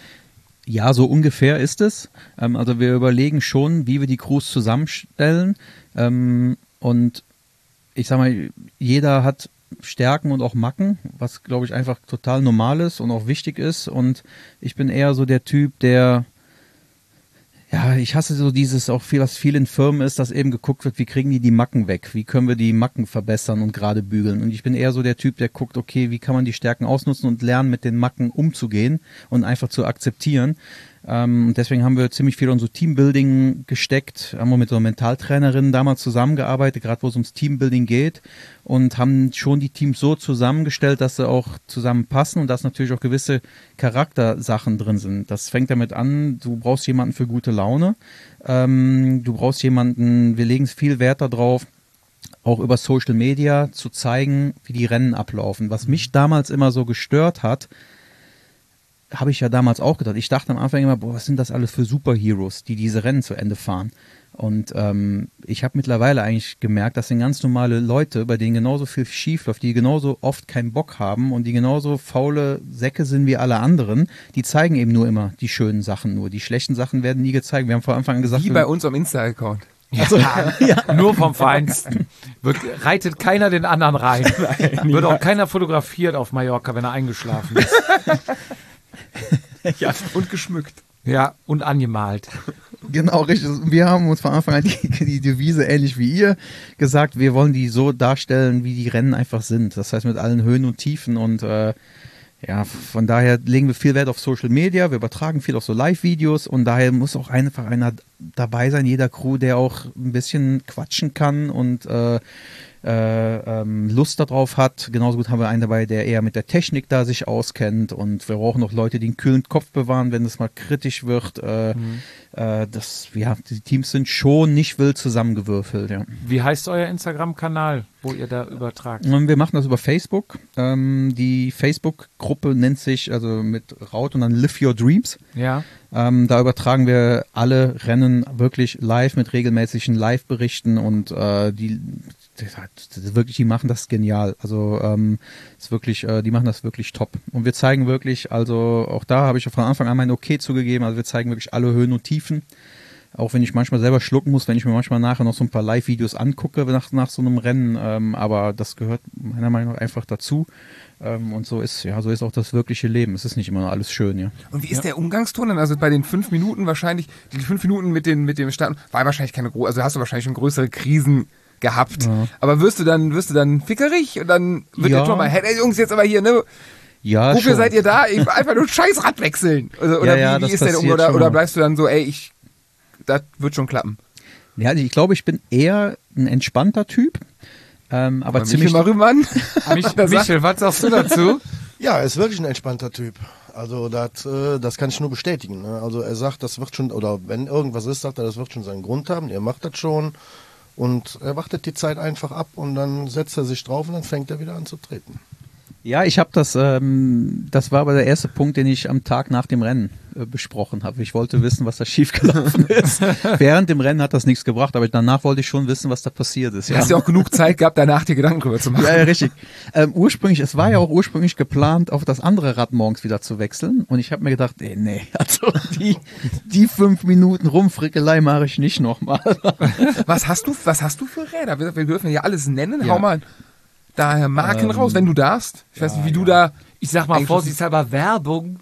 Ja, so ungefähr ist es. Ähm, also wir überlegen schon, wie wir die Crews zusammenstellen. Ähm, und ich sag mal, jeder hat Stärken und auch Macken, was, glaube ich, einfach total normal ist und auch wichtig ist. Und ich bin eher so der Typ, der, ja, ich hasse so dieses, auch viel, was viel in Firmen ist, dass eben geguckt wird, wie kriegen die die Macken weg? Wie können wir die Macken verbessern und gerade bügeln? Und ich bin eher so der Typ, der guckt, okay, wie kann man die Stärken ausnutzen und lernen, mit den Macken umzugehen und einfach zu akzeptieren. Ähm, deswegen haben wir ziemlich viel in so Teambuilding gesteckt, haben wir mit so einer Mentaltrainerin damals zusammengearbeitet, gerade wo es ums Teambuilding geht, und haben schon die Teams so zusammengestellt, dass sie auch zusammenpassen und dass natürlich auch gewisse Charaktersachen drin sind. Das fängt damit an, du brauchst jemanden für gute Laune, ähm, du brauchst jemanden, wir legen viel Wert darauf, auch über Social Media zu zeigen, wie die Rennen ablaufen. Was mich damals immer so gestört hat, habe ich ja damals auch gedacht. Ich dachte am Anfang immer, boah, was sind das alles für Superheroes, die diese Rennen zu Ende fahren. Und ähm, ich habe mittlerweile eigentlich gemerkt, das sind ganz normale Leute, bei denen genauso viel schief läuft, die genauso oft keinen Bock haben und die genauso faule Säcke sind wie alle anderen. Die zeigen eben nur immer die schönen Sachen nur. Die schlechten Sachen werden nie gezeigt. Wir haben vor Anfang an gesagt... Wie bei uns am Insta-Account. Ja, also, ja, nur vom Feinsten. Wird, reitet keiner den anderen rein. Nein, wird auch keiner fotografiert auf Mallorca, wenn er eingeschlafen ist. Ja, und geschmückt. Ja, und angemalt. Genau, richtig. Wir haben uns von Anfang an die, die Devise, ähnlich wie ihr, gesagt, wir wollen die so darstellen, wie die Rennen einfach sind. Das heißt, mit allen Höhen und Tiefen und äh, ja, von daher legen wir viel Wert auf Social Media, wir übertragen viel auf so Live-Videos und daher muss auch einfach einer dabei sein, jeder Crew, der auch ein bisschen quatschen kann und äh, äh, ähm, Lust darauf hat. Genauso gut haben wir einen dabei, der eher mit der Technik da sich auskennt und wir brauchen auch Leute, die einen kühlen Kopf bewahren, wenn es mal kritisch wird. Äh, mhm. äh, das, ja, die Teams sind schon nicht wild zusammengewürfelt. Ja. Wie heißt euer Instagram-Kanal, wo ihr da übertragt? Wir machen das über Facebook. Ähm, die Facebook-Gruppe nennt sich, also mit Raut und dann Live Your Dreams. Ja. Ähm, da übertragen wir alle Rennen wirklich live mit regelmäßigen Live-Berichten und äh, die wirklich, die machen das genial. Also ähm, ist wirklich, äh, die machen das wirklich top. Und wir zeigen wirklich, also auch da habe ich von Anfang an mein Okay zugegeben, also wir zeigen wirklich alle Höhen und Tiefen. Auch wenn ich manchmal selber schlucken muss, wenn ich mir manchmal nachher noch so ein paar Live-Videos angucke nach, nach so einem Rennen, ähm, aber das gehört meiner Meinung nach einfach dazu. Ähm, und so ist, ja, so ist auch das wirkliche Leben. Es ist nicht immer alles schön, ja. Und wie ist ja. der Umgangston dann? Also bei den fünf Minuten wahrscheinlich, die fünf Minuten mit, den, mit dem Start, war wahrscheinlich keine große, also hast du wahrscheinlich schon größere Krisen gehabt. Ja. Aber wirst du dann, wirst du dann fickerig und dann wird ja. der Tor mal, hey Jungs, jetzt aber hier, ne? Ja, Wofür schon. seid ihr da? Ich will einfach nur ein scheiß Rad wechseln. Oder, oder Ja, ja, wie, wie das ist der passiert oder, schon oder mal. bleibst du dann so, ey, ich, das wird schon klappen. Ja, also ich glaube, ich bin eher ein entspannter Typ, ähm, aber Mal ziemlich... Michel mal rüber an. Mich, Michel, was sagst du dazu? Ja, er ist wirklich ein entspannter Typ. Also das, äh, das kann ich nur bestätigen. Ne? Also er sagt, das wird schon, oder wenn irgendwas ist, sagt er, das wird schon seinen Grund haben. Er macht das schon und er wartet die Zeit einfach ab und dann setzt er sich drauf und dann fängt er wieder an zu treten. Ja, ich habe das, ähm, das war aber der erste Punkt, den ich am Tag nach dem Rennen äh, besprochen habe. Ich wollte wissen, was da schiefgelaufen ist. Während dem Rennen hat das nichts gebracht, aber danach wollte ich schon wissen, was da passiert ist. Du hast ja auch genug Zeit gehabt, danach dir Gedanken drüber zu machen. Ja, ja, richtig. Ähm, ursprünglich, es war ja auch ursprünglich geplant, auf das andere Rad morgens wieder zu wechseln. Und ich habe mir gedacht, ey, nee, also die, die fünf Minuten Rumfrickelei mache ich nicht nochmal. Was hast du, was hast du für Räder? Wir, wir dürfen ja alles nennen. Ja. Hau mal daher Marken Ähm, raus, wenn du darfst. Ich weiß nicht, wie du ja. da... Ich sag mal Eigentlich- vorsichtshalber Werbung.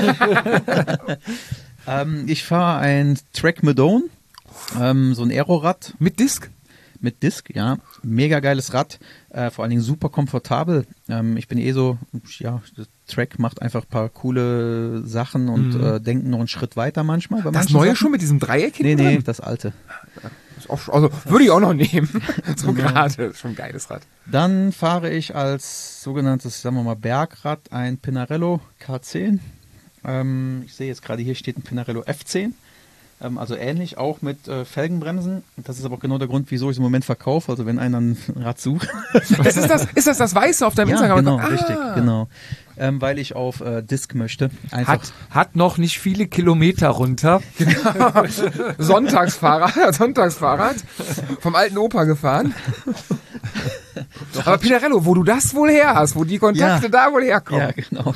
ähm, ich fahre ein Trek Madone, ähm, so ein Aerorad. Mit Disc? Mit Disc, ja. Mega geiles Rad, äh, vor allen Dingen super komfortabel. Ähm, ich bin eh so, ja, der Track macht einfach ein paar coole Sachen und äh, denkt noch einen Schritt weiter manchmal. Bei Das manchen neue Sachen. schon mit diesem Dreieck Nee, hinten nee, dran? das alte. Ist auch, also würde ich auch noch nehmen. So gerade. Ist schon ein geiles Rad. Dann fahre ich als sogenanntes, sagen wir mal, Bergrad ein Pinarello K zehn. Ähm, ich sehe jetzt gerade, hier steht ein Pinarello F zehn. Ähm, also ähnlich, auch mit äh, Felgenbremsen. Das ist aber auch genau der Grund, wieso ich es im Moment verkaufe. Also wenn einer ein Rad sucht. Was ist das? Ist das das Weiße auf deinem Ja, Instagram? genau, Ah. richtig, genau. Ähm, weil ich auf äh, Disc möchte. Einfach. Hat, hat noch nicht viele Kilometer runter. Sonntagsfahrrad, Sonntagsfahrrad vom alten Opa gefahren. Aber Pinarello, wo du das wohl her hast, wo die Kontakte Ja. da wohl herkommen. Ja, genau.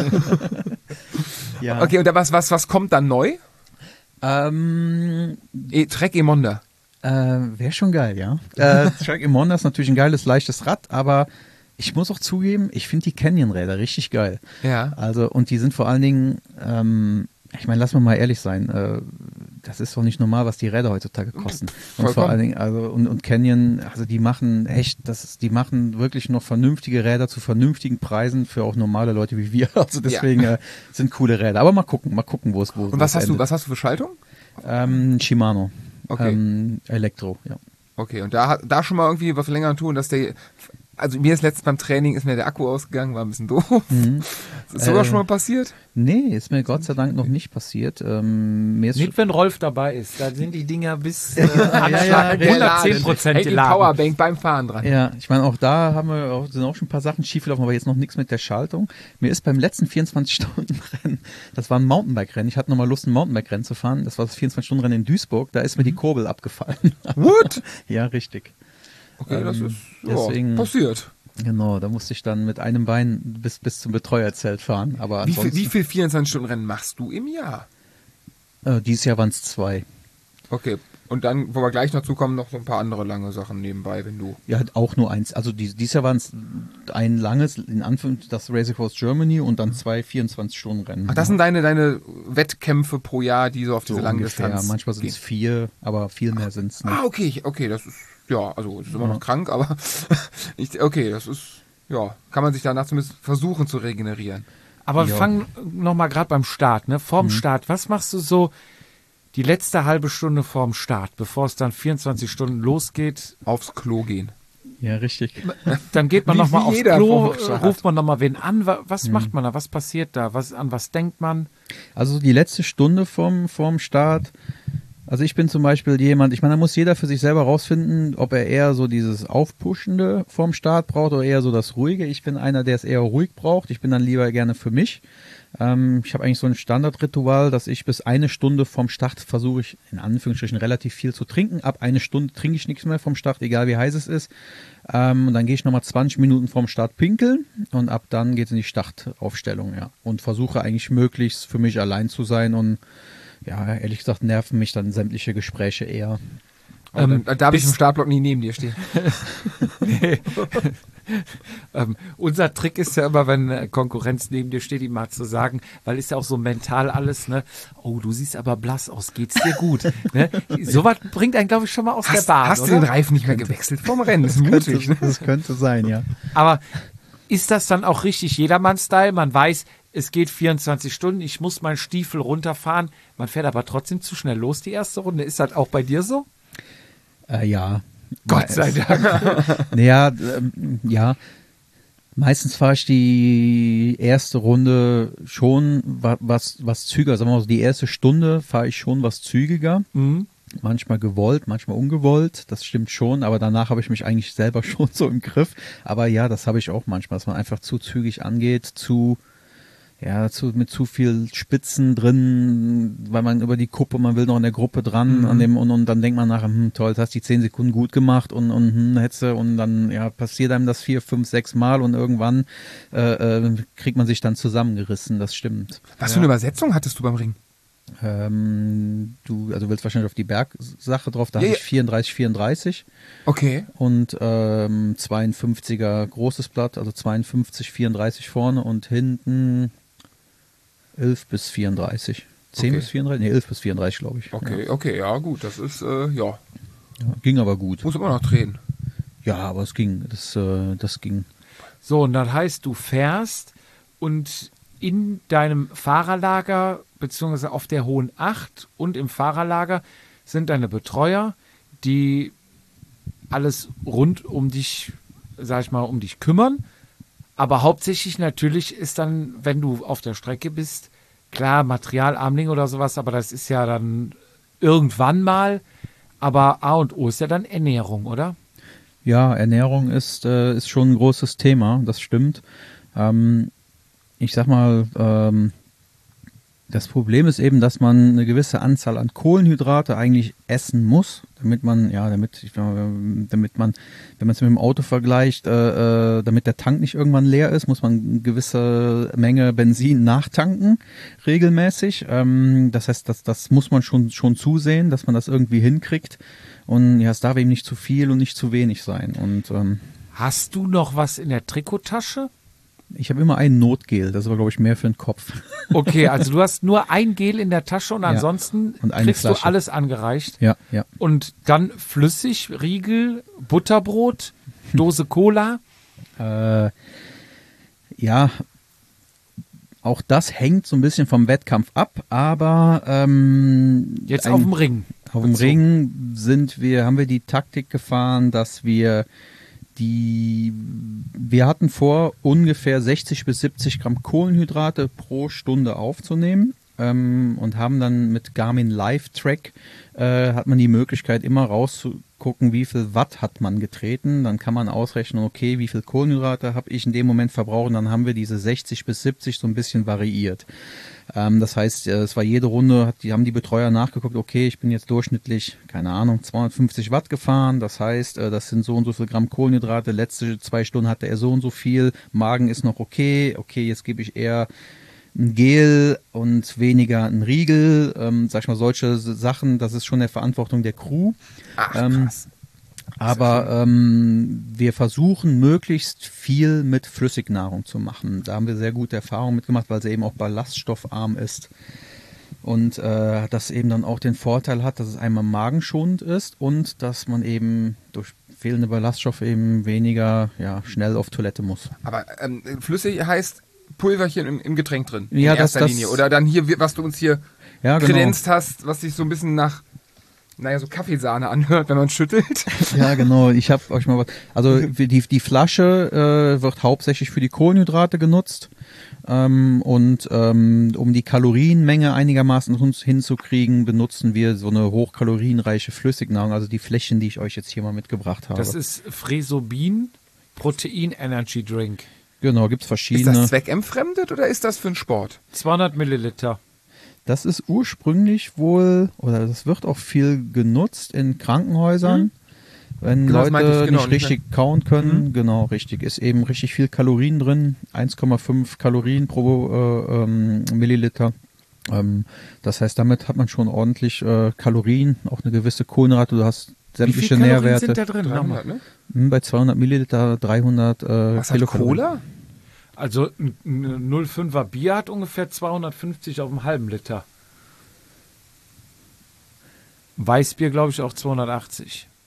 ja. Okay, und da was, was, was kommt dann neu? Ähm, E Trek Emonda. Äh, Wäre schon geil, ja. Äh, Trek Emonda ist natürlich ein geiles, leichtes Rad, aber ich muss auch zugeben, ich finde die Canyon-Räder richtig geil. Ja. Also, und die sind vor allen Dingen, ähm, ich meine, lass mal mal ehrlich sein, äh, das ist doch nicht normal, was die Räder heutzutage kosten. Und vor Vollkommen. allen Dingen, also, und, und Canyon, also die machen echt, das ist, die machen wirklich noch vernünftige Räder zu vernünftigen Preisen für auch normale Leute wie wir. Also deswegen äh, sind coole Räder. Aber mal gucken, mal gucken, wo es wo Und was wo es hast du, endet. was hast du für Schaltung? Ähm, Shimano. Okay. Ähm, Elektro, ja. Okay, und da, da schon mal irgendwie was länger tun, dass der, also mir ist letztens beim Training, ist mir der Akku ausgegangen, war ein bisschen doof. Ist das sogar Äh, schon mal passiert? Nee, ist mir Gott sei Dank noch nicht passiert. Ähm, mir ist Nicht, wenn Rolf dabei ist. Da sind die Dinger bis äh, Anschlag ja, hundertzehn Prozent Hängt die geladen. Powerbank beim Fahren dran. Ja, ich meine, auch da haben wir auch, sind auch schon ein paar Sachen schiefgelaufen, aber jetzt noch nichts mit der Schaltung. Mir ist beim letzten vierundzwanzig-Stunden-Rennen, das war ein Mountainbike-Rennen, ich hatte nochmal Lust, ein Mountainbike-Rennen zu fahren, das war das vierundzwanzig-Stunden-Rennen in Duisburg, da ist mir die Kurbel abgefallen. What? Ja, richtig. Okay, das Ähm, ist ja, deswegen- passiert. Genau, da musste ich dann mit einem Bein bis, bis zum Betreuerzelt fahren. Aber Wie viel, ansonsten, wie viel vierundzwanzig-Stunden-Rennen machst du im Jahr? Äh, dieses Jahr waren es zwei. Okay, und dann, wo wir gleich noch zukommen, noch so ein paar andere lange Sachen nebenbei, wenn du... Ja, halt auch nur eins. Also die, dieses Jahr waren es ein langes, in Anführungszeichen, das Race Across Germany und dann zwei vierundzwanzig-Stunden-Rennen. Ach, das sind deine, deine Wettkämpfe pro Jahr, die so auf so diese lange ungefähr. Distanz Manchmal sind es gehen. vier, aber viel mehr sind es nicht. Ah, okay, okay, das ist, ja, also es ist immer noch krank, aber ich, okay, das ist, ja, kann man sich danach zumindest versuchen zu regenerieren. Aber Ja. fang noch mal gerade beim Start, ne? Vorm Start, was machst du so die letzte halbe Stunde vorm Start, bevor es dann vierundzwanzig Stunden losgeht? Aufs Klo gehen. Ja, richtig. Dann geht man Wie- noch mal wie aufs jeder Klo, vorm Start. ruft man noch mal wen an. Wa- Was macht man da? Was passiert da? Was, an was denkt man? Also die letzte Stunde vorm, vorm Start, also ich bin zum Beispiel jemand, ich meine, da muss jeder für sich selber rausfinden, ob er eher so dieses Aufpushende vorm Start braucht oder eher so das Ruhige. Ich bin einer, der es eher ruhig braucht. Ich bin dann lieber gerne für mich. Ähm, ich habe eigentlich so ein Standardritual, dass ich bis eine Stunde vorm Start versuche ich, in Anführungsstrichen, relativ viel zu trinken. Ab eine Stunde trinke ich nichts mehr vom Start, egal wie heiß es ist. Ähm, und dann gehe ich nochmal zwanzig Minuten vorm Start pinkeln und ab dann geht es in die Startaufstellung, ja. Und versuche eigentlich möglichst für mich allein zu sein und ja, ehrlich gesagt nerven mich dann sämtliche Gespräche eher. Aber Ähm, dann, darf ich bis- im Startblock nie neben dir stehen. Ähm, unser Trick ist ja immer, wenn äh, Konkurrenz neben dir steht, ihm mal zu sagen, weil ist ja auch so mental alles, ne? Oh, du siehst aber blass aus, geht's dir gut? Ne? Sowas bringt einen, glaube ich, schon mal aus Hast, der Bahn, hast du oder? den Reifen nicht mehr gewechselt vom Rennen? Das ist mutig, ne? Das könnte sein, ja. Aber ist das dann auch richtig Jedermann-Style? Man weiß, es geht vierundzwanzig Stunden, ich muss meinen Stiefel runterfahren. Man fährt aber trotzdem zu schnell los, die erste Runde. Ist das auch bei dir so? Äh, ja. Gott sei Dank. Naja, ähm, ja. Meistens fahre ich die erste Runde schon wa- was, was zügiger. Sagen wir mal so, die erste Stunde fahre ich schon was zügiger. Mhm. Manchmal gewollt, manchmal ungewollt, das stimmt schon, aber danach habe ich mich eigentlich selber schon so im Griff. Aber ja, das habe ich auch manchmal, dass man einfach zu zügig angeht, zu, ja, zu, mit zu viel Spitzen drin, weil man über die Kuppe, man will noch in der Gruppe dran Mhm. an dem und, und dann denkt man nachher, hm, toll, jetzt hast du die zehn Sekunden gut gemacht und, und hm, hättest du, und dann ja, passiert einem das vier, fünf, sechs Mal und irgendwann äh, äh, kriegt man sich dann zusammengerissen, das stimmt. Was für eine Übersetzung hattest du beim Ring? Ähm, du, also willst wahrscheinlich auf die Bergsache drauf, da Ja, habe ja. ich vierunddreißig, vierunddreißig Okay. und ähm, zweiundfünfziger großes Blatt, also zweiundfünfzig, vierunddreißig vorne und hinten elf bis vierunddreißig. zehn Okay. bis vierunddreißig? Nee, elf bis vierunddreißig, glaube ich. Okay, okay, ja gut, das ist, äh, ja, Ja, ja, ging aber gut. muss immer noch drehen. Ja, aber es ging, das, äh, das ging. So, und das heißt, du fährst und in deinem Fahrerlager beziehungsweise auf der Hohen Acht und im Fahrerlager sind deine Betreuer, die alles rund um dich, sag ich mal, um dich kümmern. Aber hauptsächlich natürlich ist dann, wenn du auf der Strecke bist, klar, Materialarmling oder sowas, aber das ist ja dann irgendwann mal. Aber A und O ist ja dann Ernährung, oder? Ja, Ernährung ist, äh, ist schon ein großes Thema, das stimmt. Ähm, ich sag mal, ähm, das Problem ist eben, dass man eine gewisse Anzahl an Kohlenhydrate eigentlich essen muss, damit man, ja, damit, ich, äh, damit man, wenn man es mit dem Auto vergleicht, äh, äh, damit der Tank nicht irgendwann leer ist, muss man eine gewisse Menge Benzin nachtanken, regelmäßig. Ähm, das heißt, das, das muss man schon, schon zusehen, dass man das irgendwie hinkriegt. Und ja, es darf eben nicht zu viel und nicht zu wenig sein. Und ähm, Hast du noch was in der Trikottasche? ich habe immer ein Notgel, das ist aber, glaube ich, mehr für den Kopf. Okay, also du hast nur ein Gel in der Tasche und Ja. ansonsten Und eine kriegst Flasche. du alles angereicht. Ja, ja. Und dann flüssig, Riegel, Butterbrot, Dose Cola. Äh, ja, auch das hängt so ein bisschen vom Wettkampf ab, aber ähm, Jetzt ein- auf dem Ring. Auf dem bezogen. Ring sind wir, haben wir die Taktik gefahren, dass wir die, wir hatten vor, ungefähr sechzig bis siebzig Gramm Kohlenhydrate pro Stunde aufzunehmen. Ähm, und haben dann mit Garmin Live Track äh, hat man die Möglichkeit, immer rauszugucken, wie viel Watt hat man getreten. Dann kann man ausrechnen, okay, wie viel Kohlenhydrate habe ich in dem Moment verbraucht. Und dann haben wir diese sechzig bis siebzig so ein bisschen variiert. Ähm, das heißt, äh, es war jede Runde, hat, die haben die Betreuer nachgeguckt, okay, ich bin jetzt durchschnittlich, keine Ahnung, zweihundertfünfzig Watt gefahren. Das heißt, äh, das sind so und so viel Gramm Kohlenhydrate. Letzte zwei Stunden hatte er so und so viel. Magen ist noch okay. Okay, jetzt gebe ich eher ein Gel und weniger ein Riegel, ähm, sag ich mal, solche Sachen, das ist schon der Verantwortung der Crew. Ach, Ähm, krass. Aber ähm, wir versuchen möglichst viel mit Flüssignahrung zu machen. Da haben wir sehr gute Erfahrungen mitgemacht, weil sie eben auch ballaststoffarm ist. Und äh, das eben dann auch den Vorteil hat, dass es einmal magenschonend ist und dass man eben durch fehlende Ballaststoffe eben weniger ja, schnell auf Toilette muss. Aber ähm, flüssig heißt Pulverchen im, im Getränk drin, Ja, in das- erster das- Linie. Oder dann hier, wie- was du uns hier Ja, genau. kredenzt hast, was sich so ein bisschen nach, naja, so Kaffeesahne anhört, wenn man schüttelt. Ja, genau. Ich habe euch mal was. Also die, die Flasche äh, wird hauptsächlich für die Kohlenhydrate genutzt. Ähm, und ähm, um die Kalorienmenge einigermaßen uns hinzukriegen, benutzen wir so eine hochkalorienreiche Flüssignahrung, also die Fläschchen, die ich euch jetzt hier mal mitgebracht habe. Das ist Fresobin Protein Energy Drink. Genau, gibt's Ist verschiedene. das zweckentfremdet oder ist das für den Sport? zweihundert Milliliter. Das ist ursprünglich wohl, oder das wird auch viel genutzt in Krankenhäusern, wenn Genau, das meinte Leute ich, genau, nicht nicht richtig kauen können. Genau, richtig. Ist eben richtig viel Kalorien drin, eins Komma fünf Kalorien pro äh, ähm, Milliliter. Ähm, das heißt, damit hat man schon ordentlich äh, Kalorien, auch eine gewisse Kohlenhydrate, du hast Wie viele sämtliche Kalorien Nährwerte. sind da drin? Nochmal. dreihundert, ne? Hm, Bei zweihundert Milliliter dreihundert äh, Was hat Kilokalorien. Cola? Also ein ein null Komma fünfer Bier hat ungefähr zweihundertfünfzig auf einem halben Liter. Weißbier, glaube ich, auch zweihundertachtzig.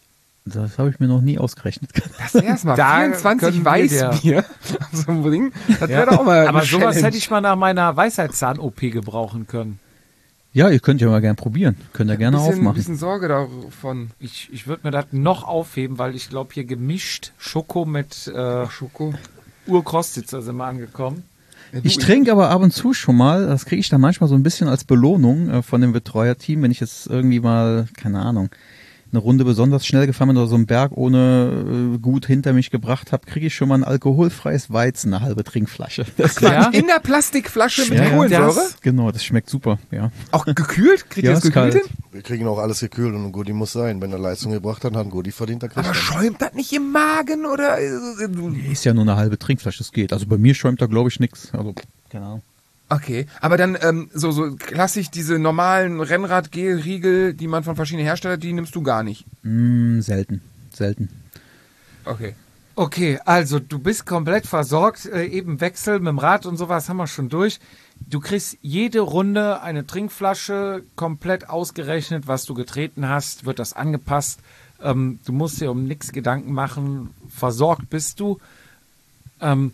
Das habe ich mir noch nie ausgerechnet. Das wär's mal. Da vierundzwanzig können wir Weißbier. So ein Ding. Das Ja. wäre doch auch mal Aber eine sowas Challenge. hätte ich mal nach meiner Weisheitszahn-O P gebrauchen können. Ja, ihr könnt ja mal gerne probieren. Könnt ihr gerne ein bisschen, aufmachen. bisschen Sorge davon. Ich, ich würde mir das noch aufheben, weil ich glaube, hier gemischt Schoko mit äh, Schoko. Urkostitzer sind wir angekommen. Ja, du, Ich trinke aber ab und zu schon mal, das kriege ich dann manchmal so ein bisschen als Belohnung äh, von dem Betreuerteam, wenn ich jetzt irgendwie mal, keine Ahnung, eine Runde besonders schnell gefahren bin oder so einen Berg ohne äh, gut hinter mich gebracht habe, kriege ich schon mal ein alkoholfreies Weizen, eine halbe Trinkflasche. Das, Ja? In der Plastikflasche mit Ja, ja, Kohlensäure? das- genau, das schmeckt super, ja. Auch gekühlt? Kriegt Ja, ihr das ist gekühlt kalt. hin? Wir kriegen auch alles gekühlt und ein Goodie muss sein. Wenn er Leistung gebracht hat, hat ein Goodie verdient, dann kriegt Aber er. schäumt das nicht im Magen oder? äh, du- Ist ja nur eine halbe Trinkflasche, das geht. Also bei mir schäumt da glaube ich nichts. Also, keine Ahnung. Okay, aber dann ähm, so so klassisch diese normalen Rennrad-Gel-Riegel, die man von verschiedenen Herstellern, die nimmst du gar nicht. Mm, selten, selten. Okay. Okay, also du bist komplett versorgt, äh, eben Wechsel mit dem Rad und sowas haben wir schon durch. Du kriegst jede Runde eine Trinkflasche, komplett ausgerechnet, was du getreten hast, wird das angepasst. Ähm, du musst dir um nichts Gedanken machen, versorgt bist du. Ähm,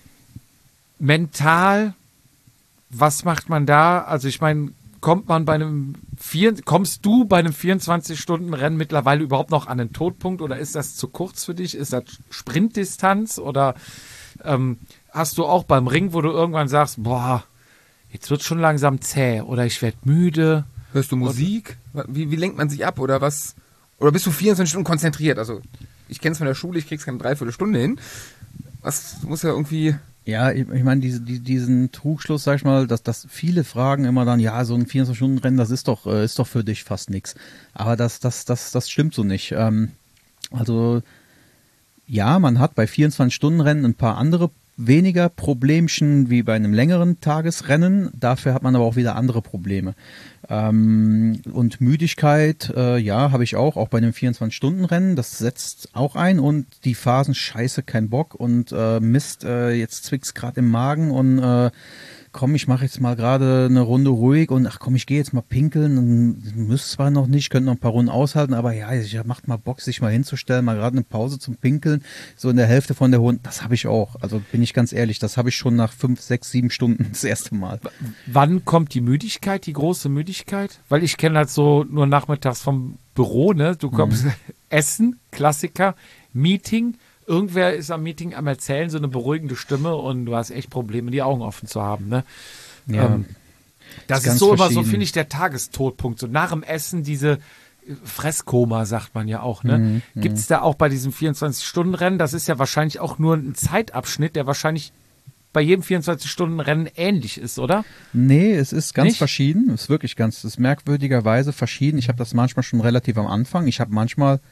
mental, was macht man da? Also ich meine, kommt man bei einem vier, kommst du bei einem vierundzwanzig-Stunden-Rennen mittlerweile überhaupt noch an den Todpunkt oder ist das zu kurz für dich? Ist das Sprintdistanz oder ähm, hast du auch beim Ring, wo du irgendwann sagst, boah, jetzt wird schon langsam zäh oder ich werde müde? Hörst du Musik? Wie, wie lenkt man sich ab oder was? Oder bist du vierundzwanzig Stunden konzentriert? Also ich kenne es von der Schule, ich krieg's keine Dreiviertelstunde hin. Was muss ja irgendwie... Ja, ich, ich meine, diese, die, diesen Trugschluss, sag ich mal, dass, dass viele fragen immer dann, ja, so ein vierundzwanzig-Stunden-Rennen, das ist doch, äh, ist doch für dich fast nichts. Aber das, das, das, das stimmt so nicht. Ähm, also, ja, man hat bei vierundzwanzig-Stunden-Rennen ein paar andere weniger Problemchen wie bei einem längeren Tagesrennen. Dafür hat man aber auch wieder andere Probleme. Ähm, und Müdigkeit, äh, ja, habe ich auch, auch bei einem vierundzwanzig-Stunden-Rennen. Das setzt auch ein und die Phasen scheiße, kein Bock und äh, Mist, äh, jetzt zwickt's gerade im Magen und äh, komm, ich mache jetzt mal gerade eine Runde ruhig und ach komm, ich gehe jetzt mal pinkeln und müsste zwar noch nicht, könnte noch ein paar Runden aushalten, aber ja, ich macht mal Bock, sich mal hinzustellen, mal gerade eine Pause zum Pinkeln, so in der Hälfte von der Runde, das habe ich auch. Also bin ich ganz ehrlich, das habe ich schon nach fünf, sechs, sieben Stunden das erste Mal. Wann kommt die Müdigkeit, die große Müdigkeit? Weil ich kenne das so nur nachmittags vom Büro, ne? Du kommst Essen, Klassiker, Meeting, irgendwer ist am Meeting am Erzählen, so eine beruhigende Stimme und du hast echt Probleme, die Augen offen zu haben, ne? Ja, Ähm, das ist ist ganz so immer so, verschieden. finde ich, der Tagestodpunkt. So nach dem Essen diese Fresskoma, sagt man ja auch, ne? Mhm, Gibt es da auch bei diesem vierundzwanzig-Stunden-Rennen, das ist ja wahrscheinlich auch nur ein Zeitabschnitt, der wahrscheinlich bei jedem vierundzwanzig-Stunden-Rennen ähnlich ist, oder? Nee, es ist ganz Nicht? verschieden. Es ist wirklich ganz, es ist merkwürdigerweise verschieden. Ich habe das manchmal schon relativ am Anfang. Ich habe manchmal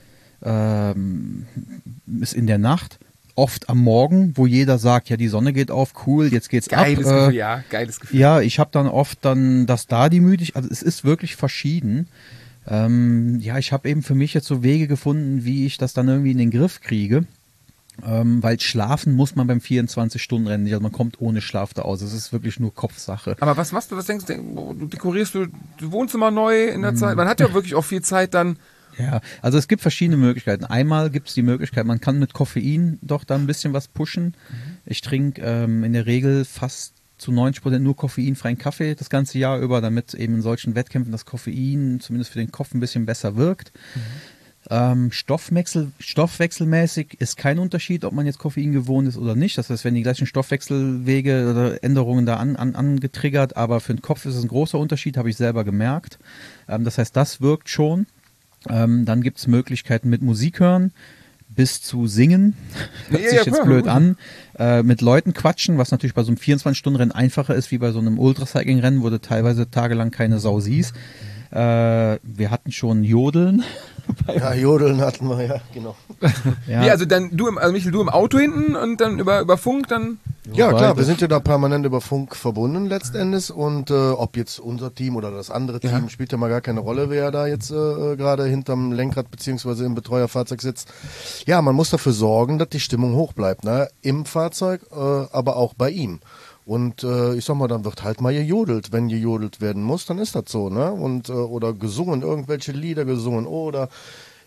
ähm, ist in der Nacht, oft am Morgen, wo jeder sagt, ja, die Sonne geht auf, cool, jetzt geht's Geiles ab. Gefühl, Äh, ja, geiles Gefühl. ja, ich habe dann oft dann, dass da die Müdigkeit, also es ist wirklich verschieden. Ähm, ja, ich habe eben für mich jetzt so Wege gefunden, wie ich das dann irgendwie in den Griff kriege. Ähm, weil schlafen muss man beim vierundzwanzig-Stunden-Rennen nicht. Also man kommt ohne Schlaf da aus. Es ist wirklich nur Kopfsache. Aber was machst du, was denkst du, du dekorierst du das Wohnzimmer neu in der Zeit? Man hat ja wirklich auch viel Zeit dann. Ja, also es gibt verschiedene Möglichkeiten. Einmal gibt es die Möglichkeit, man kann mit Koffein doch da ein bisschen was pushen. Ich trinke ähm, in der Regel fast zu neunzig Prozent nur koffeinfreien Kaffee das ganze Jahr über, damit eben in solchen Wettkämpfen das Koffein zumindest für den Kopf ein bisschen besser wirkt. Mhm. Ähm, Stoffwechsel, stoffwechselmäßig ist kein Unterschied, ob man jetzt Koffein gewohnt ist oder nicht. Das heißt, wenn die gleichen Stoffwechselwege oder Änderungen da an, an, angetriggert, aber für den Kopf ist es ein großer Unterschied, habe ich selber gemerkt. Ähm, das heißt, das wirkt schon. Ähm, dann gibt es Möglichkeiten mit Musik hören, bis zu singen, hört Ja, sich ja, jetzt klar. blöd an, äh, mit Leuten quatschen, was natürlich bei so einem vierundzwanzig-Stunden-Rennen einfacher ist, wie bei so einem Ultracycling-Rennen, wo du teilweise tagelang keine Sau siehst. Äh, wir hatten schon Jodeln. Ja, Jodeln hatten wir, ja, genau. Ja, Wie, also dann du im, also Michael, du im Auto hinten und dann über, über Funk dann. Ja, Wobei klar, wir das- sind ja da permanent über Funk verbunden letztendlich und äh, ob jetzt unser Team oder das andere Team, Ja. spielt ja mal gar keine Rolle, wer da jetzt äh, gerade hinterm Lenkrad beziehungsweise im Betreuerfahrzeug sitzt. Ja, man muss dafür sorgen, dass die Stimmung hoch bleibt, ne? Im Fahrzeug, äh, aber auch bei ihm. Und äh, ich sag mal, dann wird halt mal gejodelt. Wenn gejodelt werden muss, dann ist das so, ne? Und äh, oder gesungen, irgendwelche Lieder gesungen oder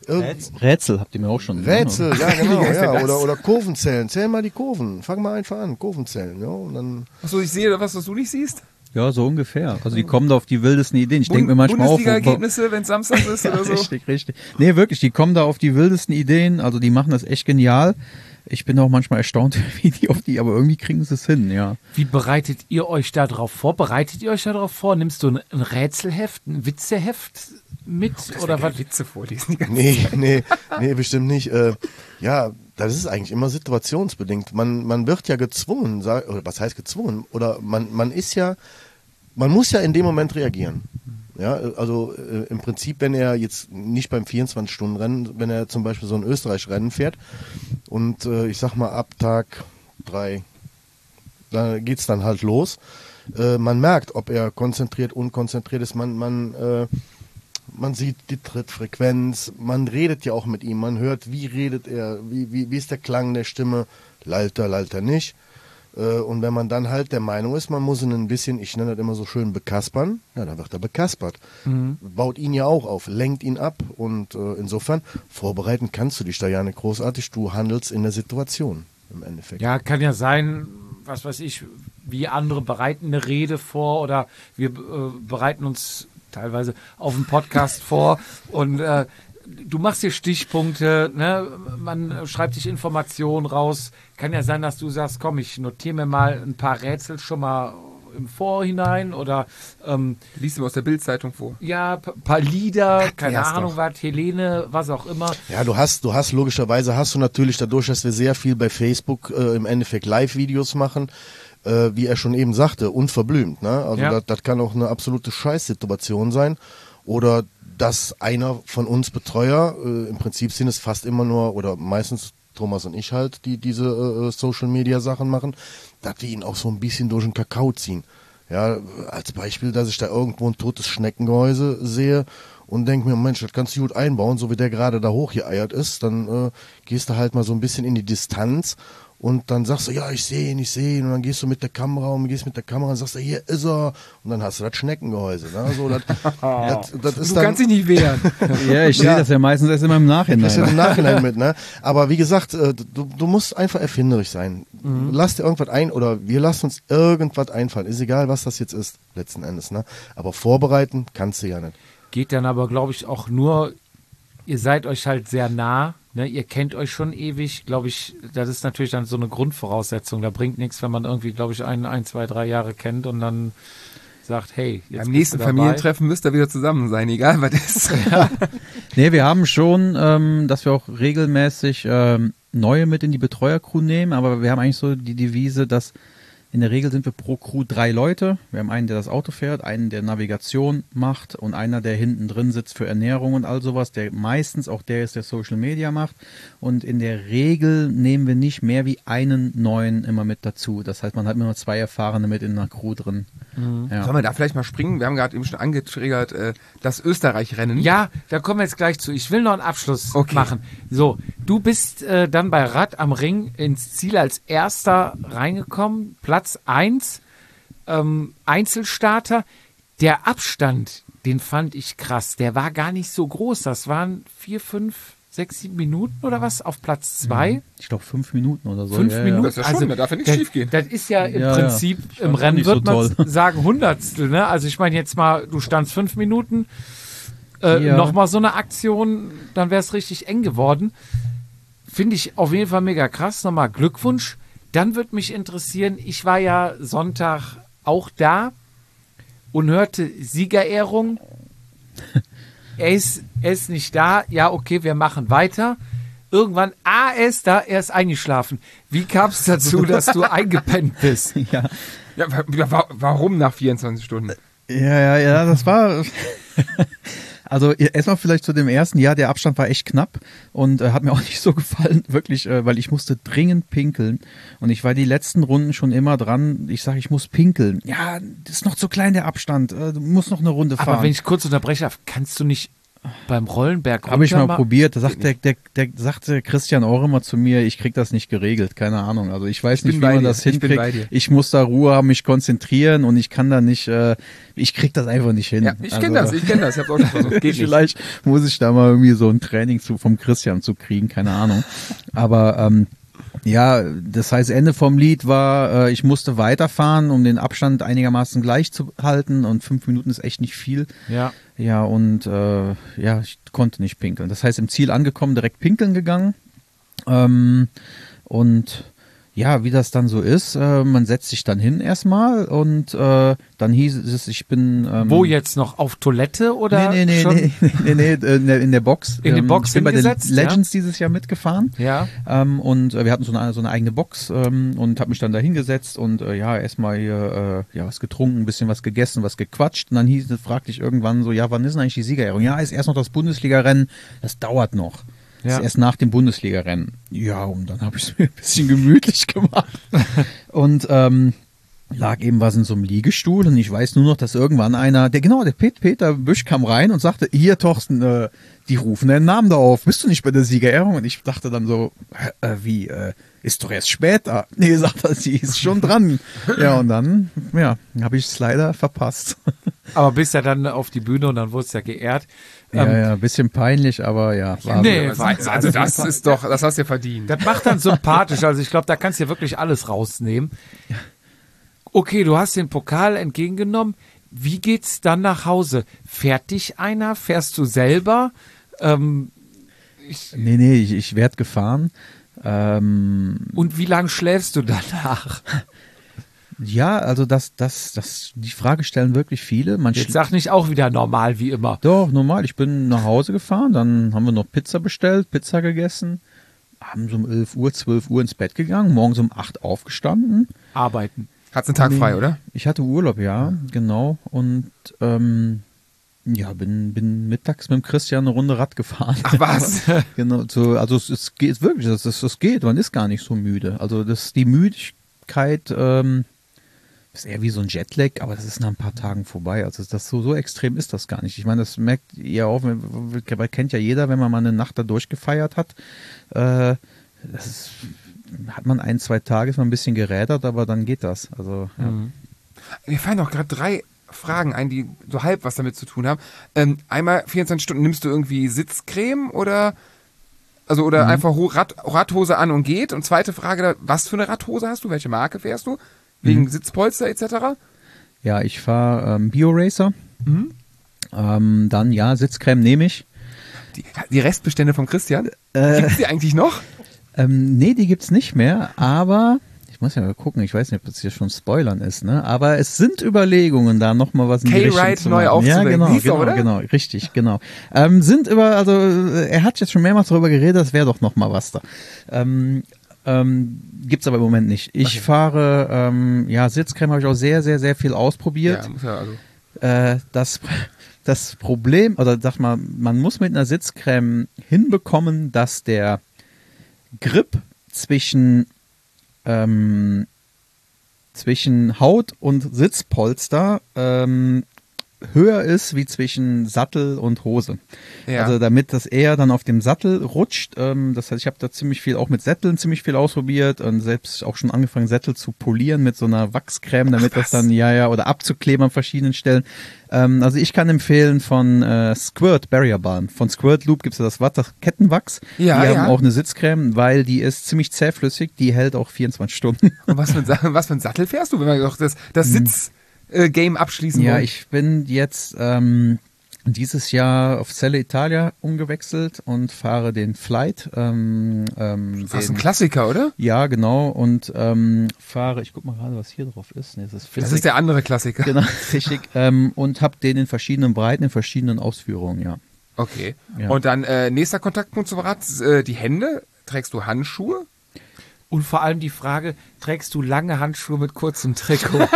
Irgend- Rätsel habt ihr mir auch schon. Rätsel, Ne? ja genau, Wie heißt denn ja. das? Oder, oder Kurvenzellen. Zähl mal die Kurven. Fang mal einfach an, Kurvenzellen. Ja, und dann Achso, ich sehe was, was du nicht siehst. Ja, so ungefähr. Also die kommen da auf die wildesten Ideen. Ich denke mir manchmal auch. wo- Bundesliga-Ergebnisse, wenn es Samstag ist Ja, oder so. richtig, richtig. Nee, wirklich, die kommen da auf die wildesten Ideen. Also die machen das echt genial. Ich bin auch manchmal erstaunt, wie die auf die, aber irgendwie kriegen sie es hin, ja. Wie bereitet ihr euch da drauf vor? Bereitet ihr euch da drauf vor? Nimmst du ein, ein Rätselheft, ein Witzeheft mit? Oder was? Witze vorlesen die ganze Nee, nee, nee, bestimmt nicht. Äh, ja, das ist eigentlich immer situationsbedingt. Man, man wird ja gezwungen, sag, oder was heißt gezwungen? Oder man, man ist ja, man muss ja in dem Moment reagieren. Ja, also äh, im Prinzip, wenn er jetzt nicht beim vierundzwanzig-Stunden-Rennen, wenn er zum Beispiel so ein Österreich-Rennen fährt und äh, ich sag mal ab Tag drei, da geht's dann halt los. Äh, man merkt, ob er konzentriert, unkonzentriert ist. Man, man, äh, man sieht die Trittfrequenz, man redet ja auch mit ihm, man hört, wie redet er, wie, wie, wie ist der Klang der Stimme, lallt er, lallt er nicht. Äh, und wenn man dann halt der Meinung ist, man muss ihn ein bisschen, ich nenne das immer so schön, bekaspern, ja, dann wird er bekaspert. Mhm. Baut ihn ja auch auf, lenkt ihn ab und äh, insofern, vorbereiten kannst du dich da ja nicht großartig, du handelst in der Situation im Endeffekt. Ja, kann ja sein, was weiß ich, wie andere bereiten eine Rede vor oder wir äh, bereiten uns teilweise auf einen Podcast vor und äh, du machst hier Stichpunkte, ne? Man äh, schreibt sich Informationen raus. Kann ja sein, dass du sagst, komm, ich notiere mir mal ein paar Rätsel schon mal im Vorhinein oder ähm, Liest du aus der Bildzeitung vor. ja, ein paar Lieder, keine wär's Ahnung doch. was, Helene, was auch immer. Ja, du hast, du hast logischerweise hast du natürlich dadurch, dass wir sehr viel bei Facebook äh, im Endeffekt Live-Videos machen, äh, wie er schon eben sagte, unverblümt. Ne? Also Ja. das, das kann auch eine absolute Scheißsituation sein. Oder dass einer von uns Betreuer, äh, im Prinzip sind es fast immer nur, oder meistens Thomas und ich halt, die diese äh, Social-Media-Sachen machen, dass wir ihn auch so ein bisschen durch den Kakao ziehen. Ja, als Beispiel, dass ich da irgendwo ein totes Schneckengehäuse sehe und denke mir, Mensch, das kannst du gut einbauen, so wie der gerade da hoch hier eiert ist, dann äh, gehst du halt mal so ein bisschen in die Distanz und dann sagst du, ja, ich sehe ihn, ich sehe ihn und dann gehst du mit der Kamera und gehst mit der Kamera und sagst, hier ist er und dann hast du das Schneckengehäuse. Ne? So, das, das, das ist Du dann, kannst dich nicht wehren. Ja, ich sehe Ja. das ja meistens erst immer im das ist ja Nachhinein. im Nachhinein mit, ne? Aber wie gesagt, äh, du, du musst einfach erfinderisch sein. Lass dir irgendwas ein oder wir lassen uns irgendwas einfallen. Ist egal, was das jetzt ist, letzten Endes, ne? Aber vorbereiten kannst du ja nicht. Geht dann aber, glaube ich, auch nur, ihr seid euch halt sehr nah, ne? Ihr kennt euch schon ewig, glaube ich, das ist natürlich dann so eine Grundvoraussetzung. Da bringt nichts, wenn man irgendwie, glaube ich, ein, ein, zwei, drei Jahre kennt und dann sagt, hey, jetzt Beim bist nächsten du dabei. Familientreffen müsst ihr wieder zusammen sein, egal was ist. Nee, wir haben schon, ähm, dass wir auch regelmäßig ähm, neue mit in die Betreuercrew nehmen, aber wir haben eigentlich so die Devise, dass in der Regel sind wir pro Crew drei Leute. Wir haben einen, der das Auto fährt, einen, der Navigation macht und einer, der hinten drin sitzt für Ernährung und all sowas, der meistens auch der ist, der Social Media macht. Und in der Regel nehmen wir nicht mehr wie einen neuen immer mit dazu. Das heißt, man hat immer zwei Erfahrene mit in einer Crew drin. Ja. Sollen wir da vielleicht mal springen? Wir haben gerade eben schon angetriggert, äh, das Österreich-Rennen. Ja, da kommen wir jetzt gleich zu. Ich will noch einen Abschluss Okay. machen. So, du bist äh, dann bei Rad am Ring ins Ziel als Erster reingekommen, Platz eins, ähm, Einzelstarter. Der Abstand, den fand ich krass. Der war gar nicht so groß. Das waren vier, fünf, sechs, sieben Minuten oder was auf Platz zwei. Ich glaube fünf Minuten oder so. Fünf ja, Minuten. Das ist ja schon, da darf ja nichts das, schiefgehen. Das ist ja im Ja, Prinzip, ja. im Fand Rennen ich wird so man toll. sagen Hundertstel. Ne? Also ich meine jetzt mal, du standst fünf Minuten, äh, Ja. nochmal so eine Aktion, dann wäre es richtig eng geworden. Finde ich auf jeden Fall mega krass. Nochmal Glückwunsch. Dann würde mich interessieren, ich war ja Sonntag auch da und hörte Siegerehrung. Er ist, er ist nicht da. Ja, okay, wir machen weiter. Irgendwann, ah, er ist da, er ist eingeschlafen. Wie kam es dazu, dass du eingepennt bist? Ja. Ja, wa- wa- warum nach vierundzwanzig Stunden? Ja, ja, ja, das war. Also erstmal vielleicht zu dem ersten, ja, der Abstand war echt knapp und äh, hat mir auch nicht so gefallen, wirklich, äh, weil ich musste dringend pinkeln und ich war die letzten Runden schon immer dran, ich sage, ich muss pinkeln. Ja, das ist noch zu klein der Abstand, äh, du musst noch eine Runde fahren. Aber wenn ich kurz unterbreche, darf, kannst du nicht beim Rollenberg Habe ich mal runter probiert. Da sagt der, der, der sagte Christian auch immer zu mir, ich krieg das nicht geregelt. Keine Ahnung. Also ich weiß Ich bin nicht, wie bei man dir. das Ich bin bei hinkriegt. dir. Ich muss da Ruhe haben, mich konzentrieren und ich kann da nicht, äh, ich krieg das einfach nicht hin. Ja, ich kenne Also, das, ich kenne das, ich habe auch schon versucht. Geht nicht. Vielleicht muss ich da mal irgendwie so ein Training zu, vom Christian zu kriegen, keine Ahnung. Aber ähm, ja, das heißt, Ende vom Lied war, äh, ich musste weiterfahren, um den Abstand einigermaßen gleich zu halten und fünf Minuten ist echt nicht viel. Ja. Ja, und äh, ja, ich konnte nicht pinkeln. Das heißt, im Ziel angekommen, direkt pinkeln gegangen. Ähm, und ja, wie das dann so ist, äh, man setzt sich dann hin erstmal und äh, dann hieß es, ich bin... Ähm, Wo jetzt noch? Auf Toilette oder Nee, nee, nee, schon? nee, nee, nee, in der, in der Box. In die Ähm, Box ich bin bei den hingesetzt, Legends dieses Jahr mitgefahren. Ja. Ähm, und äh, wir hatten so eine, so eine eigene Box ähm, und habe mich dann da hingesetzt und äh, ja, erstmal hier äh, ja, was getrunken, ein bisschen was gegessen, was gequatscht. Und dann hieß es, fragte ich irgendwann so, ja, wann ist denn eigentlich die Siegerehrung? Ja, ist erst noch das Bundesliga-Rennen, das dauert noch. Das Ja. ist erst nach dem Bundesliga-Rennen. Ja, und dann habe ich es mir ein bisschen gemütlich gemacht. Und ähm, lag eben was in so einem Liegestuhl und ich weiß nur noch, dass irgendwann einer, der genau, der Pet, Peter Büsch kam rein und sagte, hier Thorsten, äh, die rufen deinen Namen da auf, bist du nicht bei der Siegerehrung? Und ich dachte dann so, äh, wie, äh, ist doch erst später. Nee, sagt er, sie ist schon dran. Ja, und dann, ja, habe ich es leider verpasst. Aber bist ja dann auf die Bühne und dann wurdest ja geehrt. Ja, Ähm, ja, ein bisschen peinlich, aber ja. War nee, so. war- Also das ist doch, das hast du ja verdient. Das macht dann sympathisch. Also ich glaube, da kannst du ja wirklich alles rausnehmen. Okay, du hast den Pokal entgegengenommen. Wie geht's dann nach Hause? Fährt dich einer? Fährst du selber? Ähm, Nee, nee, ich, ich werde gefahren. Ähm, und wie lange schläfst du danach? ja, also das, das, das, die Frage stellen wirklich viele. Man Jetzt schl- sag nicht auch wieder normal wie immer. Doch, normal. Ich bin nach Hause gefahren, dann haben wir noch Pizza bestellt, Pizza gegessen, abends um elf Uhr, zwölf Uhr ins Bett gegangen, morgens um acht aufgestanden. Arbeiten. Hat's einen Tag frei, oder? Ich hatte Urlaub, ja, genau. Und ähm, ja, bin, bin mittags mit dem Christian eine Runde Rad gefahren. Ach was? Genau, so, also es, es geht wirklich, es, es, es geht, man ist gar nicht so müde. Also das die Müdigkeit ähm, ist eher wie so ein Jetlag, aber das ist nach ein paar Tagen vorbei. Also das so, so extrem ist das gar nicht. Ich meine, das merkt ihr auch, weil kennt ja jeder, wenn man mal eine Nacht da durchgefeiert hat. Äh, das ist, hat man ein, zwei Tage, ist man ein bisschen gerädert, aber dann geht das. Also ja. Mir fallen auch gerade drei Fragen ein, die so halb was damit zu tun haben. Ähm, einmal vierundzwanzig Stunden, nimmst du irgendwie Sitzcreme oder also oder Mhm. einfach Ho- Rad, Radhose an und geht? Und zweite Frage, was für eine Radhose hast du? Welche Marke fährst du? Wegen Mhm. Sitzpolster et cetera? Ja, ich fahre ähm, BioRacer. Mhm. Ähm, dann ja, Sitzcreme nehme ich. Die, die Restbestände von Christian? Äh, Gibt's die eigentlich noch? Ähm, nee, die gibt's nicht mehr, aber ich muss ja mal gucken, ich weiß nicht, ob das hier schon Spoilern ist, ne? Aber es sind Überlegungen, da nochmal was in die Richtung K-Ride zu neu machen. Ja, aufzuwenden. genau, Hieß er, genau, oder? genau, richtig, genau. Ähm, sind über, also äh, er hat jetzt schon mehrmals darüber geredet, das wäre doch noch mal was da. Ähm, ähm, gibt's aber im Moment nicht. Ich fahre, ähm, ja, Sitzcreme habe ich auch sehr, sehr, sehr viel ausprobiert. Ja, muss ja also. Äh, das, das Problem, oder sag mal, man muss mit einer Sitzcreme hinbekommen, dass der Grip zwischen, ähm, zwischen Haut und Sitzpolster ähm, höher ist wie zwischen Sattel und Hose. Ja. Also damit das eher dann auf dem Sattel rutscht. Ähm, das heißt, ich habe da ziemlich viel, auch mit Sätteln ziemlich viel ausprobiert und selbst auch schon angefangen, Sättel zu polieren mit so einer Wachscreme, damit Ach, das dann, ja, ja, oder abzukleben an verschiedenen Stellen. Ähm, also ich kann empfehlen von äh, Squirt Barrier Balm. Von Squirt Loop gibt's ja das Watt- das Kettenwachs. Ja, die ja. haben auch eine Sitzcreme, weil die ist ziemlich zähflüssig, die hält auch vierundzwanzig Stunden. Und was für, ein, Sa- was für ein Sattel fährst du, wenn wir doch das, das Sitz-Game abschließen Ja, wollen? ich bin jetzt ähm, dieses Jahr auf Celle Italia umgewechselt und fahre den Flight. Ähm, ähm, Das ist den, ein Klassiker, oder? ja, genau. Und ähm, fahre, ich guck mal gerade, was hier drauf ist. Nee, das ist Das Physik. ist der andere Klassiker. Genau, richtig. Ähm, und habe den in verschiedenen Breiten, in verschiedenen Ausführungen, ja. Okay. Ja. Und dann äh, nächster Kontaktpunkt zum Rad, äh, die Hände. Trägst du Handschuhe? Und vor allem die Frage, trägst du lange Handschuhe mit kurzem Trikot?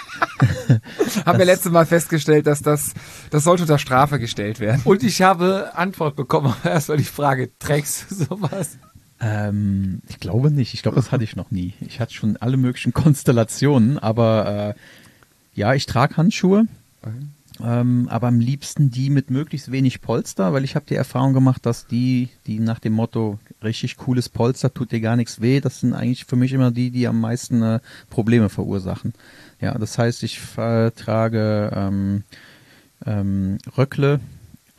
Haben wir letztes Mal festgestellt, dass das, das sollte unter Strafe gestellt werden. Und ich habe Antwort bekommen, aber erstmal die Frage, trägst du sowas? Ähm, ich glaube nicht. Ich glaube, das hatte ich noch nie. Ich hatte schon alle möglichen Konstellationen, aber äh, ja, ich trage Handschuhe. Ähm, aber am liebsten die mit möglichst wenig Polster, weil ich habe die Erfahrung gemacht, dass die, die nach dem Motto richtig cooles Polster, tut dir gar nichts weh, das sind eigentlich für mich immer die, die am meisten äh, Probleme verursachen. Ja, das heißt, ich äh, trage ähm, ähm, Röckle, äh,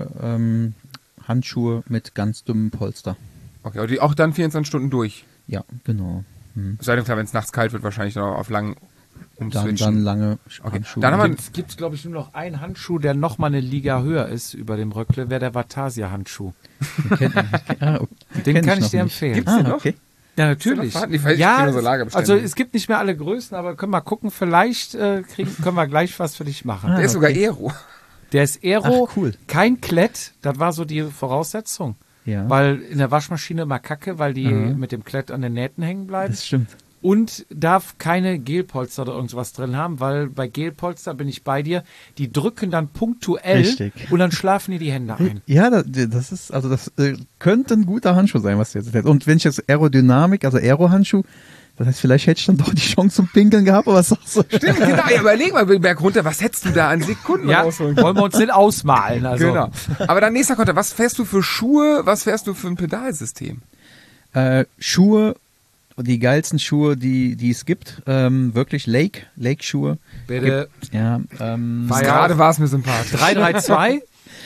ähm, Handschuhe mit ganz dünnem Polster. Okay, aber die auch dann vierundzwanzig Stunden durch. Ja, genau. Hm. Es sei denn, klar, wenn es nachts kalt wird, wahrscheinlich noch auf lang Dann, umswitchen. dann lange Okay. Handschuhe. Dann haben wir- Es gibt, glaube ich, nur noch einen Handschuh, der noch mal eine Liga höher ist über dem Röckle, wäre der Vatasia-Handschuh. Den, ah, okay. Den kenn kann ich noch dir nicht. empfehlen. Gibt's den Ah, noch? okay. Ja, natürlich. vorhanden? Ich weiß, ich ja, kenn nur so Lagerbestände. also es gibt nicht mehr alle Größen, aber können wir gucken, vielleicht äh, kriegen, können wir gleich was für dich machen. Ah, Der ist sogar okay. Aero. Der ist Aero, Ach, cool. kein Klett, das war so die Voraussetzung. Ja, Weil in der Waschmaschine immer kacke, weil die Mhm. mit dem Klett an den Nähten hängen bleiben. das stimmt. Und darf keine Gelpolster oder irgendwas drin haben, weil bei Gelpolster bin ich bei dir, die drücken dann punktuell Richtig. und dann schlafen dir die Hände ein. Ja, das, das ist, also das äh, könnte ein guter Handschuh sein, was du jetzt erzählst. Und wenn ich jetzt Aerodynamik, also Aero-Handschuh, das heißt, vielleicht hätte ich dann doch die Chance zum Pinkeln gehabt, aber was sagst du? Stimmt, genau. Ja, überleg mal, Berg runter, was hättest du da an Sekunden Ja, rausholen wollen wir uns nicht ausmalen. Also. Genau. Aber dann nächster Konter, was fährst du für Schuhe, was fährst du für ein Pedalsystem? Äh, Schuhe, die geilsten Schuhe, die, die es gibt, ähm, wirklich Lake, Lake-Schuhe. Bitte. Ja, ähm, War ja Gerade auch- war es mir sympathisch. drei drei zwei.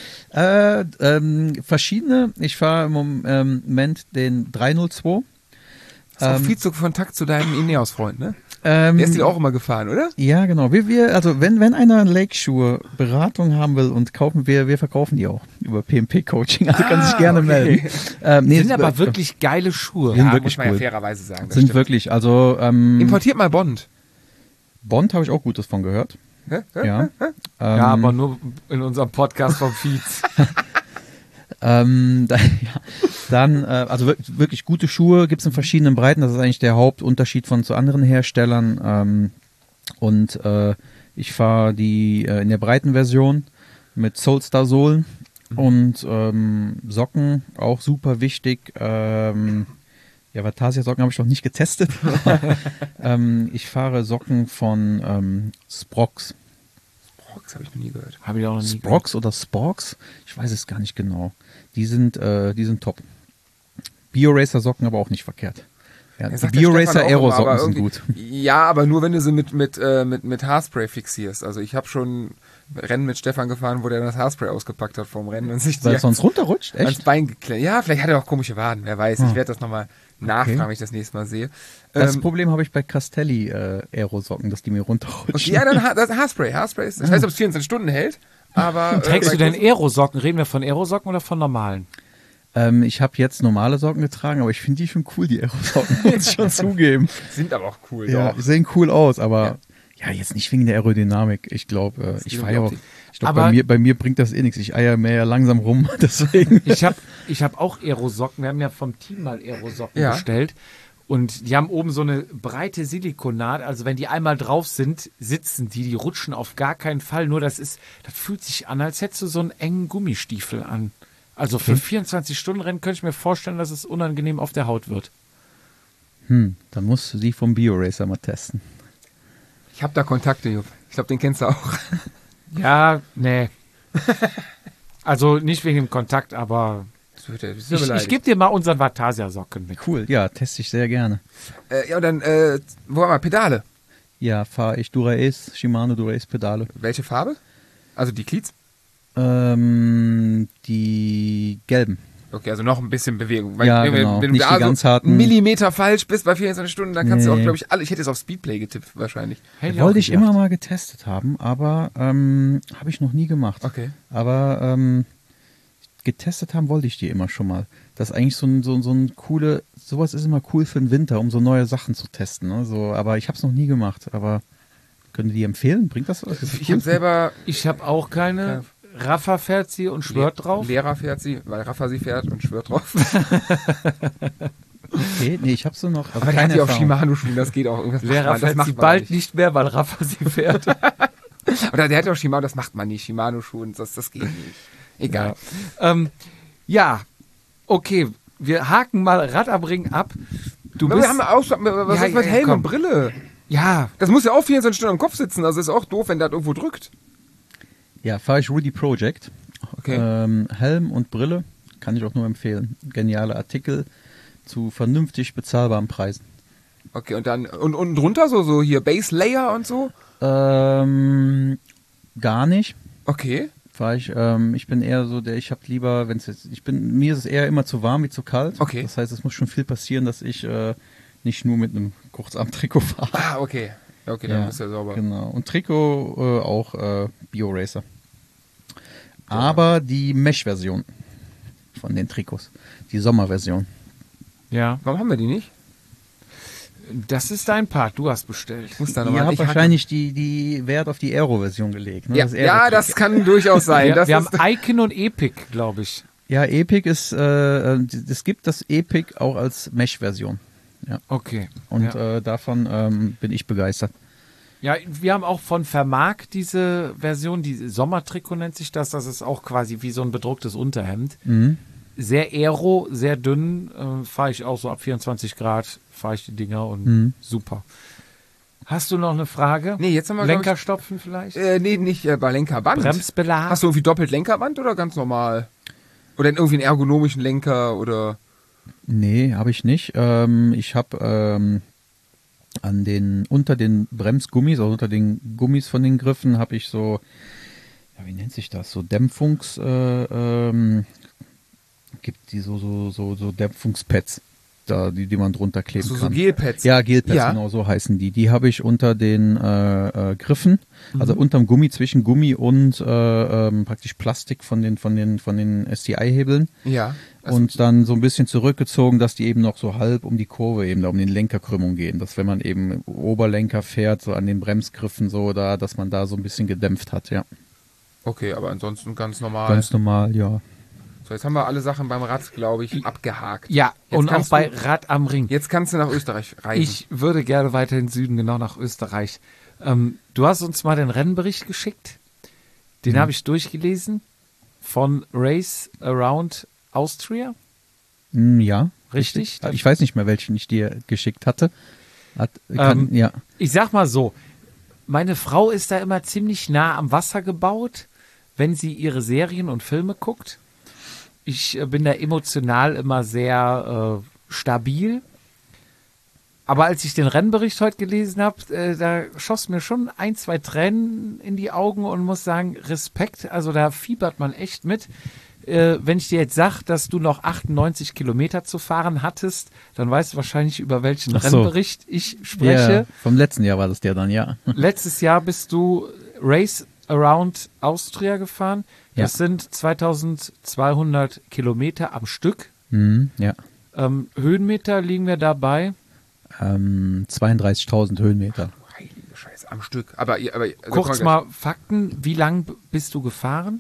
Äh, ähm, verschiedene. Ich fahre im Moment den drei null zwei. Hast auch Ähm, viel zu Kontakt zu deinem Ineos-Freund, ne? Ähm, Der ist dir auch immer gefahren, oder? Ja, genau. Wir, wir, also wenn, wenn einer Lake-Schuhe Beratung haben will und kaufen, wir, wir verkaufen die auch über P M P-Coaching. Also kann sich gerne okay. melden. Ähm, nee, Sind es- aber wirklich geile Schuhe. Sind Ja, wirklich muss man cool. ja fairerweise sagen. das sind stimmt. wirklich, also ähm, Importiert mal Bond. Bond habe ich auch Gutes von gehört. Hä? Ja. ähm, Ja, aber nur in unserem Podcast vom Fietz. Ähm, da, ja, dann, äh, also wir- wirklich gute Schuhe gibt es in verschiedenen Breiten. Das ist eigentlich der Hauptunterschied von zu anderen Herstellern. Ähm, und äh, ich fahre die äh, in der breiten Version mit Soulstar-Sohlen und ähm, Socken, auch super wichtig. Ähm, ja, Vatasia-Socken habe ich noch nicht getestet. ähm, ich fahre Socken von ähm, Sprox. Das habe ich noch nie gehört. Habe ich auch noch nie Sprox oder Sporks? Ich weiß es gar nicht genau. Die sind, äh, die sind top. BioRacer-Socken aber auch nicht verkehrt. Ja, Ja, die sagt der Stefan auch BioRacer immer, Aero-Socken aber sind irgendwie- gut. Ja, aber nur wenn du sie mit, mit, äh, mit, mit Haarspray fixierst. Also ich habe schon Rennen mit Stefan gefahren, wo der das Haarspray ausgepackt hat vorm Rennen und sich die Weil es sonst runterrutscht, ans echt? Bein geklemmt. Ja, vielleicht hat er auch komische Waden, wer weiß. Ich Hm. werde das nochmal nachfragen, wenn ich das nächste Mal sehe. Das Ähm, Problem habe ich bei Castelli äh, Aero-Socken, dass die mir runterrutschen. okay, ja, dann ha das Haarspray. Haarspray ist, ich weiß nicht, ob es vierundzwanzig Stunden hält, aber... Trägst äh, du bei denn Aerosocken? Reden wir von Aerosocken oder von normalen? Ähm, ich habe jetzt normale Socken getragen, aber ich finde die schon cool, die Aero-Socken, muss ich schon zugeben. sind aber auch cool, Ja, doch. die sehen cool aus, aber ja, jetzt nicht wegen der Aerodynamik. Ich glaube, äh, ich geht um fahre die ja auch. Optik. Ich glaube, Aber- bei mir, bei mir bringt das eh nichts. Ich eier mehr langsam rum, deswegen. Ich habe ich hab auch Aerosocken. Wir haben ja vom Team mal Aerosocken Ja. bestellt. Und die haben oben so eine breite Silikonnaht. Also wenn die einmal drauf sind, sitzen die. Die rutschen auf gar keinen Fall. Nur das ist, das fühlt sich an, als hättest du so einen engen Gummistiefel an. Also für vierundzwanzig Stunden Rennen könnte ich mir vorstellen, dass es unangenehm auf der Haut wird. Hm, dann musst du die vom BioRacer mal testen. Ich habe da Kontakte, Jupp. Ich glaube, den kennst du auch. Ja, nee. Also nicht wegen dem Kontakt, aber Das wird er- das ist ich, ja ich gebe dir mal unseren Vatasia-Socken mit. Cool, ja, teste ich sehr gerne. äh, ja, und dann, äh, wo haben wir Pedale? Ja, fahre ich Dura-Ace, Shimano Dura-Ace Pedale. Welche Farbe? Also die Cleats? Ähm, die gelben. Okay, also noch ein bisschen Bewegung. Weil, Ja, wenn, genau. wenn Nicht du die da ganz so harten- einen Millimeter falsch bist bei vierundzwanzig Stunden, dann kannst du auch, Nee. glaube ich, alle. Ich hätte es auf Speedplay getippt, wahrscheinlich. Hätte Wollte auch ich gedacht. immer mal getestet haben, aber ähm, habe ich noch nie gemacht. Okay. Aber ähm, getestet haben wollte ich die immer schon mal. Das ist eigentlich so ein, so, ein- so ein coole, sowas ist immer cool für den Winter, um so neue Sachen zu testen. Ne? So, aber ich habe es noch nie gemacht. Aber können die empfehlen? Bringt das was? Ist das Ich habe cool? selber Ich habe auch keine. Rafa fährt sie und schwört drauf. Lehrer fährt sie, weil Rafa sie fährt und schwört drauf. Okay, nee, ich habe sie noch. Also Aber der hat keine die auf Erfahrung. Shimano-Schuhen, das geht auch. Irgendwas Lehrer macht man, das fährt macht sie man bald nicht. nicht mehr, weil Rafa sie fährt. Oder der hat auch Shimano, das macht man nicht. Shimano-Schuhe, das, das geht nicht. Egal. ähm, ja, okay. Wir haken mal Rad am Ring ab. Du Aber bist, wir haben auch, was Ja, ist mit ja, Helm komm. und Brille? ja, Das muss ja auch vierundzwanzig Stunden am Kopf sitzen, also ist auch doof, wenn das irgendwo drückt. Ja, fahre ich Rudy Project. Okay. Ähm, Helm und Brille kann ich auch nur empfehlen. Geniale Artikel zu vernünftig bezahlbaren Preisen. Okay, und dann, und unten drunter so, so hier Base Layer und so? Ähm, gar nicht. Okay. Fahr ich, ähm, ich bin eher so der, ich habe lieber, wenn es jetzt, ich bin, mir ist es eher immer zu warm wie zu kalt. Okay. Das heißt, es muss schon viel passieren, dass ich äh, nicht nur mit einem Kurzarm-Trikot fahre. Ah, okay. Ja, okay, dann Ja, ist ja sauber. Genau. Und Trikot äh, auch äh, Bio-Racer. Aber die Mesh-Version von den Trikots, die Sommerversion. Ja, Warum haben wir die nicht? das ist dein Part. Du hast bestellt. Ich muss da Ihr nochmal. habt wahrscheinlich die, die Wert auf die Aero-Version gelegt. Ne? Ja, Das ja, das Aero-Trikot. kann durchaus sein. Wir, das wir ist, haben Icon und Epic, glaube ich. Ja, Epic ist, äh, es gibt das Epic auch als Mesh-Version. Ja. Okay. Und ja. äh, davon ähm, bin ich begeistert. Ja, wir haben auch von Vermark diese Version, die Sommertrikot nennt sich das. Das ist auch quasi wie so ein bedrucktes Unterhemd. Mhm. Sehr aero, sehr dünn. Äh, fahre ich auch so ab vierundzwanzig Grad, fahre ich die Dinger und Mhm. super. Hast du noch eine Frage? Nee, jetzt haben wir, glaub ich- Lenkerstopfen vielleicht? äh, nee, nicht äh, bei Lenkerband. Bremsbelag? Hast du irgendwie doppelt Lenkerband oder ganz normal? Oder irgendwie einen ergonomischen Lenker oder. Nee, habe ich nicht. Ähm, ich habe ähm, an den, unter den Bremsgummis, also unter den Gummis von den Griffen, habe ich so, ja, wie nennt sich das? So Dämpfungs, äh, ähm, gibt die so, so, so, so Dämpfungspads, da, die, die man drunter kleben So, so kann. Gelpads. Ja, Gelpads, Ja. genau so heißen die. Die habe ich unter den äh, äh, Griffen, also Mhm. unterm Gummi, zwischen Gummi und äh, ähm, praktisch Plastik von den, von den, von den S T I-Hebeln. Ja. Also, Und dann so ein bisschen zurückgezogen, dass die eben noch so halb um die Kurve eben, da um den Lenkerkrümmung gehen. Dass wenn man eben Oberlenker fährt, so an den Bremsgriffen so, da, dass man da so ein bisschen gedämpft hat, ja. okay, aber ansonsten ganz normal. Ganz normal, ja. So, jetzt haben wir alle Sachen beim Rad, glaube ich, abgehakt. Ja, Jetzt und auch kannst bei du- Rad am Ring. Jetzt kannst du nach Österreich reisen. Ich würde gerne weiter in den Süden, genau nach Österreich. Ähm, du hast uns mal den Rennbericht geschickt. Den Mhm. habe ich durchgelesen. Von Race Around Austria. Hm, ja. Richtig? Ich weiß nicht mehr, welchen ich dir geschickt hatte. Hat, kann, Ähm, ja. Ich sag mal so, meine Frau ist da immer ziemlich nah am Wasser gebaut, wenn sie ihre Serien und Filme guckt. Ich äh, bin da emotional immer sehr äh, stabil. Aber als ich den Rennbericht heute gelesen habe, äh, da schoss mir schon ein, zwei Tränen in die Augen und muss sagen, Respekt, also da fiebert man echt mit. Äh, wenn ich dir jetzt sage, dass du noch achtundneunzig Kilometer zu fahren hattest, dann weißt du wahrscheinlich, über welchen Ach so. Rennbericht ich spreche. Ja, vom letzten Jahr war das der dann, ja. Letztes Jahr bist du Race Around Austria gefahren. Das Ja. sind zweitausendzweihundert Kilometer am Stück. Mhm, ja. Ähm, Höhenmeter liegen wir dabei. Ähm, zweiunddreißigtausend Höhenmeter. Heilige Scheiße, am Stück. Aber, ihr- aber also Kurz guck mal Fakten. Wie lang b- bist du gefahren?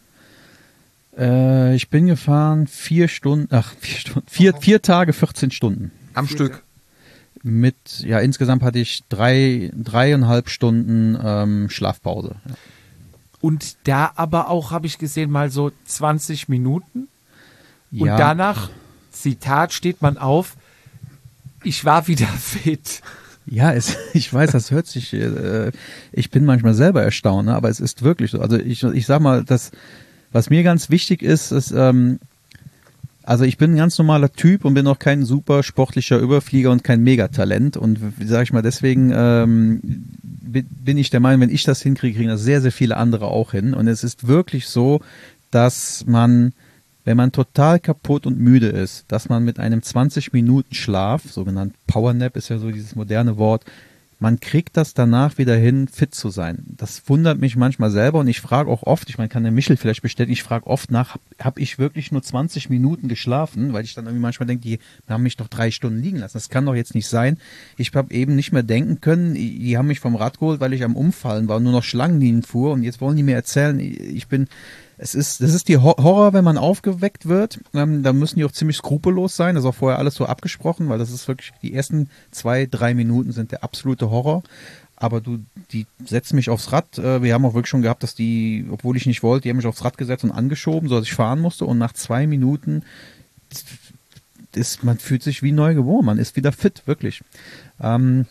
Äh, ich bin gefahren vier Stunden, ach, vier Stunden, vier, vier Tage, vierzehn Stunden. am Stück. Mit, ja, insgesamt hatte ich drei, dreieinhalb Stunden ähm, Schlafpause. Ja. Und da aber auch, habe ich gesehen, mal so zwanzig Minuten. Und Ja. danach, Zitat, steht man auf, ich war wieder fit. Ja, es, ich weiß, das hört sich, äh, ich bin manchmal selber erstaunt, ne, aber es ist wirklich so. Also ich, ich sag mal, das, was mir ganz wichtig ist, ist, ähm, also ich bin ein ganz normaler Typ und bin auch kein super sportlicher Überflieger und kein Megatalent. Und wie sage ich mal, deswegen ähm, bin bin ich der Meinung, wenn ich das hinkriege, kriegen das sehr, sehr viele andere auch hin. Und es ist wirklich so, dass man, wenn man total kaputt und müde ist, dass man mit einem zwanzig Minuten Schlaf, sogenannt Powernap ist ja so dieses moderne Wort, man kriegt das danach wieder hin, fit zu sein. Das wundert mich manchmal selber und ich frage auch oft, ich meine, kann der Michel vielleicht bestätigen, ich frage oft nach, habe hab ich wirklich nur zwanzig Minuten geschlafen, weil ich dann irgendwie manchmal denke, die haben mich doch drei Stunden liegen lassen. Das kann doch jetzt nicht sein. Ich habe eben nicht mehr denken können, die haben mich vom Rad geholt, weil ich am Umfallen war und nur noch Schlangenlinien fuhr und jetzt wollen die mir erzählen, ich bin... Es ist, das ist die Hor- Horror, wenn man aufgeweckt wird. Ähm, da müssen die auch ziemlich skrupellos sein. Das ist auch vorher alles so abgesprochen, weil das ist wirklich, die ersten zwei, drei Minuten sind der absolute Horror. Aber du, die setzen mich aufs Rad. Äh, wir haben auch wirklich schon gehabt, dass die, obwohl ich nicht wollte, die haben mich aufs Rad gesetzt und angeschoben, so dass ich fahren musste. Und nach zwei Minuten ist, man fühlt sich wie neu geboren. Man ist wieder fit, wirklich. Ähm,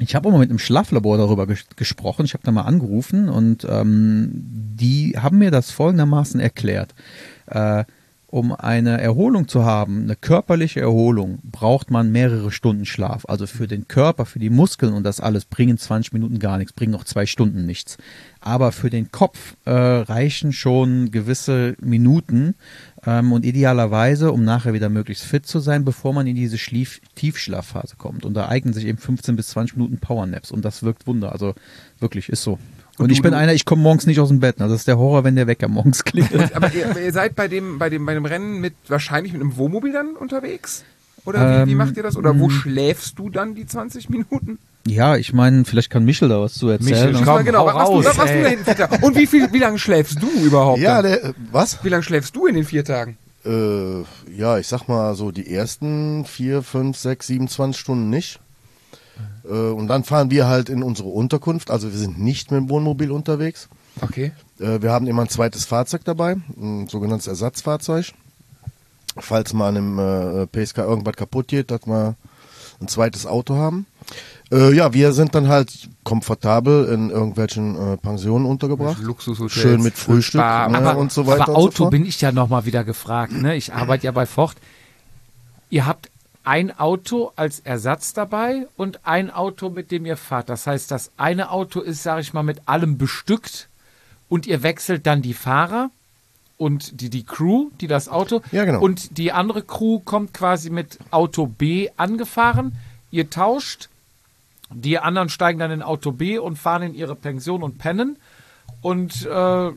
Ich habe auch mal mit einem Schlaflabor darüber ges gesprochen. Ich habe da mal angerufen und ähm, die haben mir das folgendermaßen erklärt. Äh, um eine Erholung zu haben, eine körperliche Erholung, braucht man mehrere Stunden Schlaf. Also für den Körper, für die Muskeln und das alles bringen zwanzig Minuten gar nichts, bringen auch zwei Stunden nichts. Aber für den Kopf äh, reichen schon gewisse Minuten ähm, und idealerweise, um nachher wieder möglichst fit zu sein, bevor man in diese Schlief Tiefschlafphase kommt. Und da eignen sich eben fünfzehn bis zwanzig Minuten Powernaps und das wirkt Wunder. Also wirklich, ist so. Und, und ich bin einer, ich komme morgens nicht aus dem Bett. Also das ist der Horror, wenn der Wecker morgens klingelt. Aber ihr, ihr seid bei dem, bei dem, bei dem Rennen mit wahrscheinlich mit einem Wohnmobil dann unterwegs? Oder wie, wie macht ihr das? Oder wo schläfst du dann die zwanzig Minuten? Ja, ich meine, vielleicht kann Michel da was zu erzählen. Michel, Komm, komm, genau, hau was, raus, was, was du da in vier Tagen? Und wie viel, wie lange schläfst du überhaupt? Ja, dann? der, äh, was? Wie lange schläfst du in den vier Tagen? Äh, ja, ich sag mal so die ersten vier, fünf, sechs, siebenundzwanzig Stunden nicht. Äh, und dann fahren wir halt in unsere Unterkunft. Also wir sind nicht mit dem Wohnmobil unterwegs. Okay. Äh, wir haben immer ein zweites Fahrzeug dabei, ein sogenanntes Ersatzfahrzeug. Falls mal an einem äh, P S K irgendwas kaputt geht, dass wir ein zweites Auto haben. Äh, ja, wir sind dann halt komfortabel in irgendwelchen äh, Pensionen untergebracht. Luxushotels. Schön mit Frühstück Spa, ne, aber, und so weiter aber und Auto so fort. bin ich ja nochmal wieder gefragt. Ne? Ich arbeite ja bei Ford. Ihr habt ein Auto als Ersatz dabei und ein Auto, mit dem ihr fahrt. Das heißt, das eine Auto ist, sage ich mal, mit allem bestückt und ihr wechselt dann die Fahrer und die, die Crew, die das Auto. Ja, genau. Und die andere Crew kommt quasi mit Auto B angefahren. Ihr tauscht. Die anderen steigen dann in Auto B und fahren in ihre Pension und pennen. Und äh, da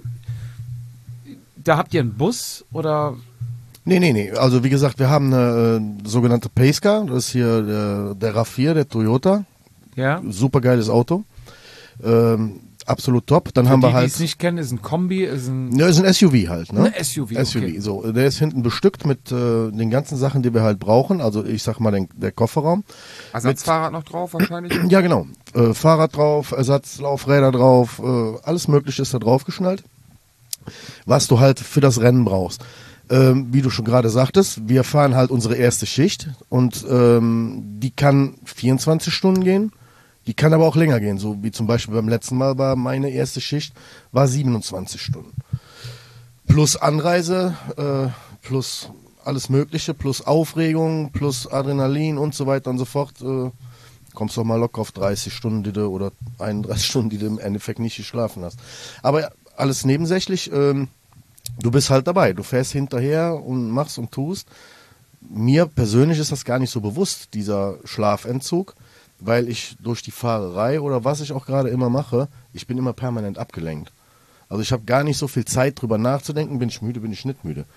habt ihr einen Bus oder... Nee, nee, nee. Also wie gesagt, wir haben eine äh, sogenannte Pacecar. Das ist hier der, der RAV vier, der Toyota. Ja. Super geiles Auto. Ähm, absolut top. Dann Für haben die, wir halt... die es nicht kennen, ist ein Kombi, ist ein... Ja, ist ein S U V halt, ne? Ein S U V, S U V, okay. so. Der ist hinten bestückt mit äh, den ganzen Sachen, die wir halt brauchen. Also ich sag mal, den, der Kofferraum. Ersatzfahrrad noch drauf wahrscheinlich? Ja, genau. Äh, Fahrrad drauf, Ersatzlaufräder drauf, äh, alles Mögliche ist da drauf geschnallt, was du halt für das Rennen brauchst. Ähm, wie du schon gerade sagtest, wir fahren halt unsere erste Schicht und ähm, die kann vierundzwanzig Stunden gehen, die kann aber auch länger gehen, so wie zum Beispiel beim letzten Mal war meine erste Schicht, war siebenundzwanzig Stunden. Plus Anreise, äh, plus alles Mögliche, plus Aufregung, plus Adrenalin und so weiter und so fort. Äh, kommst du mal locker auf dreißig Stunden die du, oder einunddreißig Stunden, die du im Endeffekt nicht geschlafen hast. Aber alles nebensächlich, ähm, du bist halt dabei, du fährst hinterher und machst und tust. Mir persönlich ist das gar nicht so bewusst, dieser Schlafentzug, weil ich durch die Fahrerei oder was ich auch gerade immer mache, ich bin immer permanent abgelenkt. Also ich habe gar nicht so viel Zeit drüber nachzudenken, bin ich müde, bin ich nicht müde.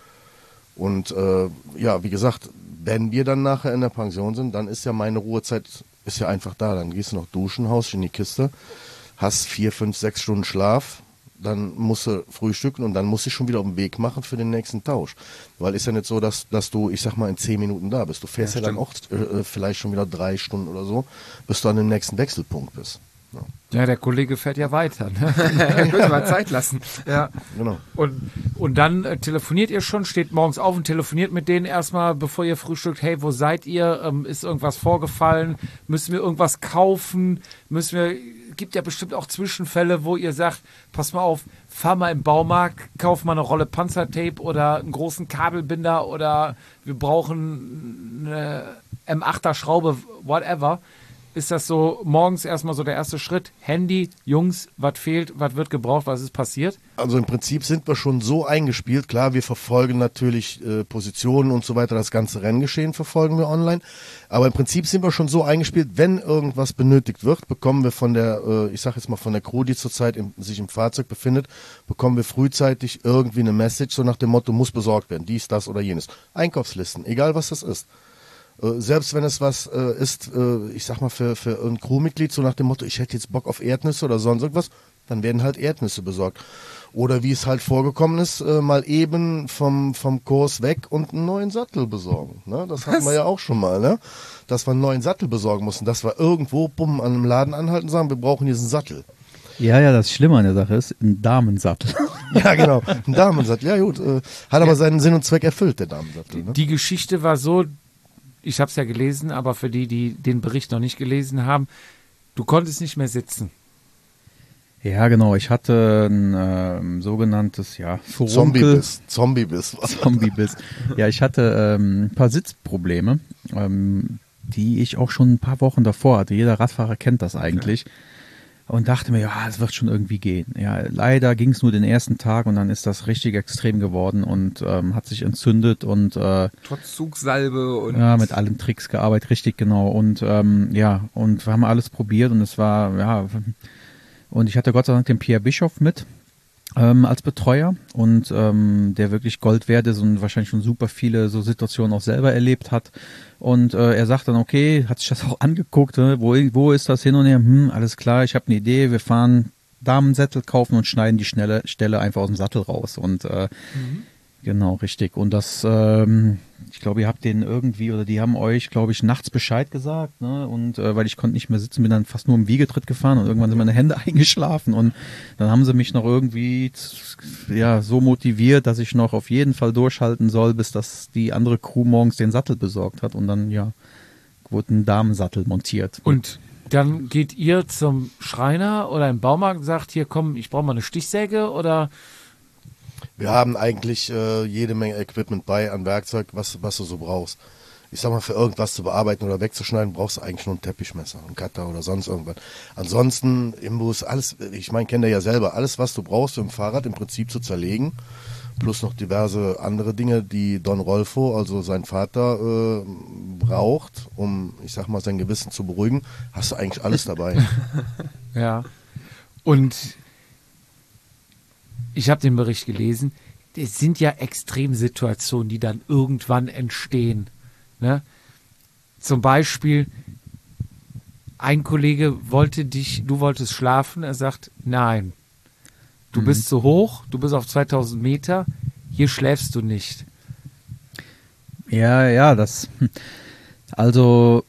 Und äh, ja, wie gesagt, wenn wir dann nachher in der Pension sind, dann ist ja meine Ruhezeit ist ja einfach da. Dann gehst du noch duschen, haust dich in die Kiste, hast vier, fünf, sechs Stunden Schlaf, dann musst du frühstücken und dann musst du dich schon wieder auf den Weg machen für den nächsten Tausch. Weil ist ja nicht so, dass, dass du, ich sag mal, in zehn Minuten da bist. Du fährst ja, ja dann auch äh, vielleicht schon wieder drei Stunden oder so, bis du an dem nächsten Wechselpunkt bist. Ja, Ja, der Kollege fährt ja weiter. Ne? Ich würde mal Zeit lassen. Ja. genau. Und, und dann äh, telefoniert ihr schon, steht morgens auf und telefoniert mit denen erstmal, bevor ihr frühstückt. Hey, wo seid ihr? Ähm, ist irgendwas vorgefallen? Müssen wir irgendwas kaufen? Müssen wir, gibt ja bestimmt auch Zwischenfälle, wo ihr sagt, pass mal auf, fahr mal im Baumarkt, kauf mal eine Rolle Panzertape oder einen großen Kabelbinder oder wir brauchen eine M achter Schraube, whatever. Ist das so morgens erstmal so der erste Schritt? Handy, Jungs, was fehlt, was wird gebraucht, was ist passiert? Also im Prinzip sind wir schon so eingespielt. Klar, wir verfolgen natürlich äh, Positionen und so weiter. Das ganze Renngeschehen verfolgen wir online. Aber im Prinzip sind wir schon so eingespielt, wenn irgendwas benötigt wird, bekommen wir von der, äh, ich sag jetzt mal von der Crew, die zurzeit im, sich im Fahrzeug befindet, bekommen wir frühzeitig irgendwie eine Message, so nach dem Motto, muss besorgt werden, dies, das oder jenes. Einkaufslisten, egal was das ist. Äh, selbst wenn es was äh, ist, äh, ich sag mal für, für ein Crewmitglied, so nach dem Motto, ich hätte jetzt Bock auf Erdnüsse oder sonst irgendwas, dann werden halt Erdnüsse besorgt. Oder wie es halt vorgekommen ist, äh, mal eben vom, vom Kurs weg und einen neuen Sattel besorgen. Ne? Das hatten wir ja auch schon mal, ne? Dass wir einen neuen Sattel besorgen mussten, dass wir irgendwo, bumm, an einem Laden anhalten und sagen, wir brauchen diesen Sattel. Ja, ja, das Schlimme an der Sache ist, ein Damensattel. Ja, genau, ein Damensattel. Ja gut, äh, hat aber seinen Sinn und Zweck erfüllt, der Damensattel. Ne? Die Geschichte war so, ich habe es ja gelesen, aber für die, die den Bericht noch nicht gelesen haben, Du konntest nicht mehr sitzen. Ja, genau. Ich hatte ein ähm, sogenanntes, ja, Furunkel. Zombie-Biss. Zombie-Biss. Zombie-Biss. Ja, ich hatte ähm, ein paar Sitzprobleme, ähm, die ich auch schon ein paar Wochen davor hatte. Jeder Radfahrer kennt das eigentlich. Okay. Und dachte mir, ja, es wird schon irgendwie gehen. Ja, leider ging es nur den ersten Tag und dann ist das richtig extrem geworden und ähm, hat sich entzündet und äh, trotz Zugsalbe und ja, mit allen Tricks gearbeitet, richtig genau. Und ähm, ja, und wir haben alles probiert und es war, ja, und ich hatte Gott sei Dank den Pierre Bischoff mit ähm, als Betreuer und ähm, der wirklich Gold wert ist und wahrscheinlich schon super viele so Situationen auch selber erlebt hat. Und äh, er sagt dann, okay, hat sich das auch angeguckt, ne? wo, wo ist das hin und her? Hm, alles klar, ich habe eine Idee, wir fahren Damensättel kaufen und schneiden die schnelle Stelle einfach aus dem Sattel raus. Und äh, mhm. genau, richtig. Und das, ähm, ich glaube, ihr habt denen irgendwie, oder die haben euch, glaube ich, nachts Bescheid gesagt, ne? Und äh, weil ich konnte nicht mehr sitzen, bin dann fast nur im Wiegetritt gefahren und irgendwann sind meine Hände eingeschlafen und dann haben sie mich noch irgendwie ja so motiviert, dass ich noch auf jeden Fall durchhalten soll, bis das die andere Crew morgens den Sattel besorgt hat und dann ja wurde ein Damensattel montiert. Und dann geht ihr zum Schreiner oder im Baumarkt und sagt, hier komm, ich brauche mal eine Stichsäge oder? Wir haben eigentlich äh, jede Menge Equipment bei an Werkzeug, was, was du so brauchst. Ich sag mal, für irgendwas zu bearbeiten oder wegzuschneiden, brauchst du eigentlich nur ein Teppichmesser, ein Cutter oder sonst irgendwas. Ansonsten im Bus, alles, ich meine, kennt ihr ja selber, alles, was du brauchst, um ein Fahrrad im Prinzip zu zerlegen, plus noch diverse andere Dinge, die Don Rolfo, also sein Vater, äh, braucht, um, ich sag mal, sein Gewissen zu beruhigen, hast du eigentlich alles dabei. Ja. Und ich habe den Bericht gelesen, es sind ja Extremsituationen, die dann irgendwann entstehen. Ne? Zum Beispiel, ein Kollege wollte dich, du wolltest schlafen, er sagt, nein, du mhm. bist zu hoch, du bist auf zweitausend Meter, hier schläfst du nicht. Ja, ja, das, also,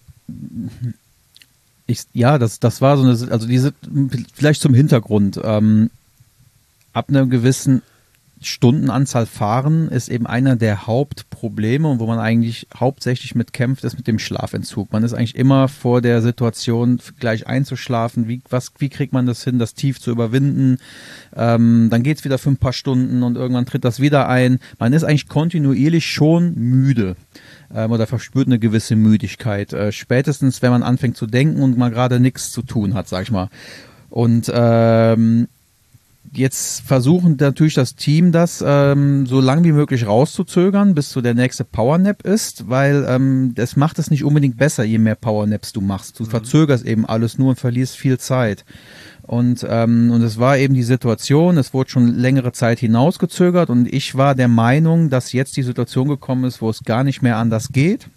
ich, ja, das, das war so eine, also diese, vielleicht zum Hintergrund, ähm, ab einer gewissen Stundenanzahl fahren ist eben einer der Hauptprobleme und wo man eigentlich hauptsächlich mit kämpft, ist mit dem Schlafentzug. Man ist eigentlich immer vor der Situation, gleich einzuschlafen. Wie, was, wie kriegt man das hin, das Tief zu überwinden? Ähm, dann geht's wieder für ein paar Stunden und irgendwann tritt das wieder ein. Man ist eigentlich kontinuierlich schon müde ähm, oder verspürt eine gewisse Müdigkeit. Äh, spätestens, wenn man anfängt zu denken und mal gerade nichts zu tun hat, sag ich mal. Und ähm, jetzt versuchen natürlich das Team, das ähm, so lang wie möglich rauszuzögern, bis so der nächste Powernap ist, weil ähm, das macht es nicht unbedingt besser, je mehr Powernaps du machst. Du mhm. verzögerst eben alles nur und verlierst viel Zeit. Und ähm, und es war eben die Situation, es wurde schon längere Zeit hinausgezögert und ich war der Meinung, dass jetzt die Situation gekommen ist, wo es gar nicht mehr anders geht.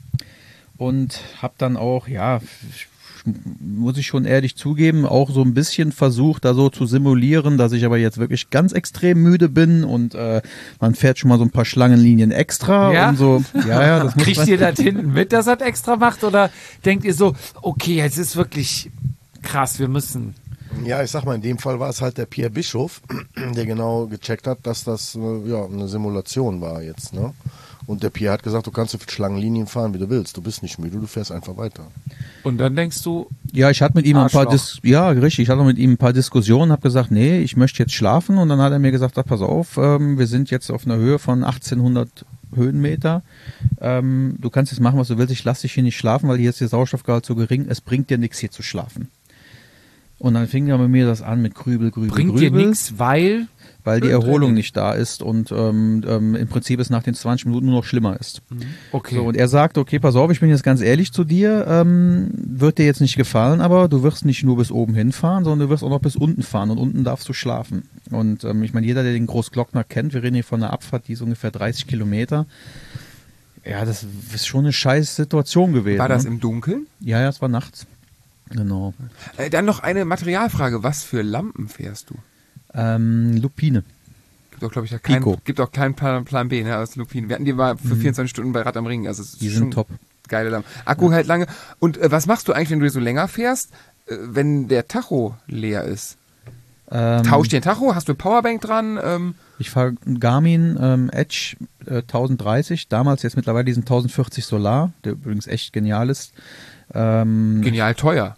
Und habe dann auch, ja, muss ich schon ehrlich zugeben, auch so ein bisschen versucht, da so zu simulieren, dass ich aber jetzt wirklich ganz extrem müde bin und äh, man fährt schon mal so ein paar Schlangenlinien extra ja? und so. Ja, ja, das muss Kriegt ihr das hinten mit, dass das extra macht oder denkt ihr so, okay, jetzt ist wirklich krass, wir müssen... Ja, ich sag mal, in dem Fall war es halt der Pierre Bischof, der genau gecheckt hat, dass das äh, ja, eine Simulation war jetzt, ne? Und der Pierre hat gesagt, du kannst so viele Schlangenlinien fahren, wie du willst. Du bist nicht müde, du fährst einfach weiter. Und dann denkst du... Ja, ich hatte mit ihm Arschloch. ein paar Dis ja, richtig, ich hatte mit ihm ein paar Diskussionen, habe gesagt, nee, ich möchte jetzt schlafen. Und dann hat er mir gesagt, ach, pass auf, ähm, wir sind jetzt auf einer Höhe von achtzehnhundert Höhenmeter. Ähm, du kannst jetzt machen, was du willst. Ich lasse dich hier nicht schlafen, weil hier ist der Sauerstoffgehalt so gering. Es bringt dir nichts, hier zu schlafen. Und dann fing er bei mir das an mit Grübel, Grübel, Bringt Grübel. Bringt dir nichts, weil... Weil die Erholung nicht da ist und ähm, ähm, im Prinzip es nach den zwanzig Minuten nur noch schlimmer ist. Okay. So, und er sagt, okay, pass auf, ich bin jetzt ganz ehrlich zu dir, ähm, wird dir jetzt nicht gefallen, aber du wirst nicht nur bis oben hinfahren, sondern du wirst auch noch bis unten fahren und unten darfst du schlafen. Und ähm, ich meine, jeder, der den Großglockner kennt, wir reden hier von einer Abfahrt, die ist ungefähr dreißig Kilometer. Ja, das ist schon eine scheiß Situation gewesen. War das ne? im Dunkeln? Ja, ja, es war nachts. Genau. Äh, dann noch eine Materialfrage. Was für Lampen fährst du? Ähm, Lupine. Gibt auch, glaube ich, ja kein, Pico. gibt auch keinen Plan, Plan B, ne, aus Lupine. Wir hatten die mal für mhm. vierundzwanzig Stunden bei Rad am Ring. Also es die ist sind top. Geile Lampen. Akku ja. hält lange. Und äh, was machst du eigentlich, wenn du so länger fährst, äh, wenn der Tacho leer ist? Ähm, Tausch den Tacho? Hast du eine Powerbank dran? Ähm, ich fahre Garmin ähm, Edge äh, tausenddreißig, damals jetzt mittlerweile diesen tausendvierzig Solar, der übrigens echt genial ist. Ähm, Genial teuer.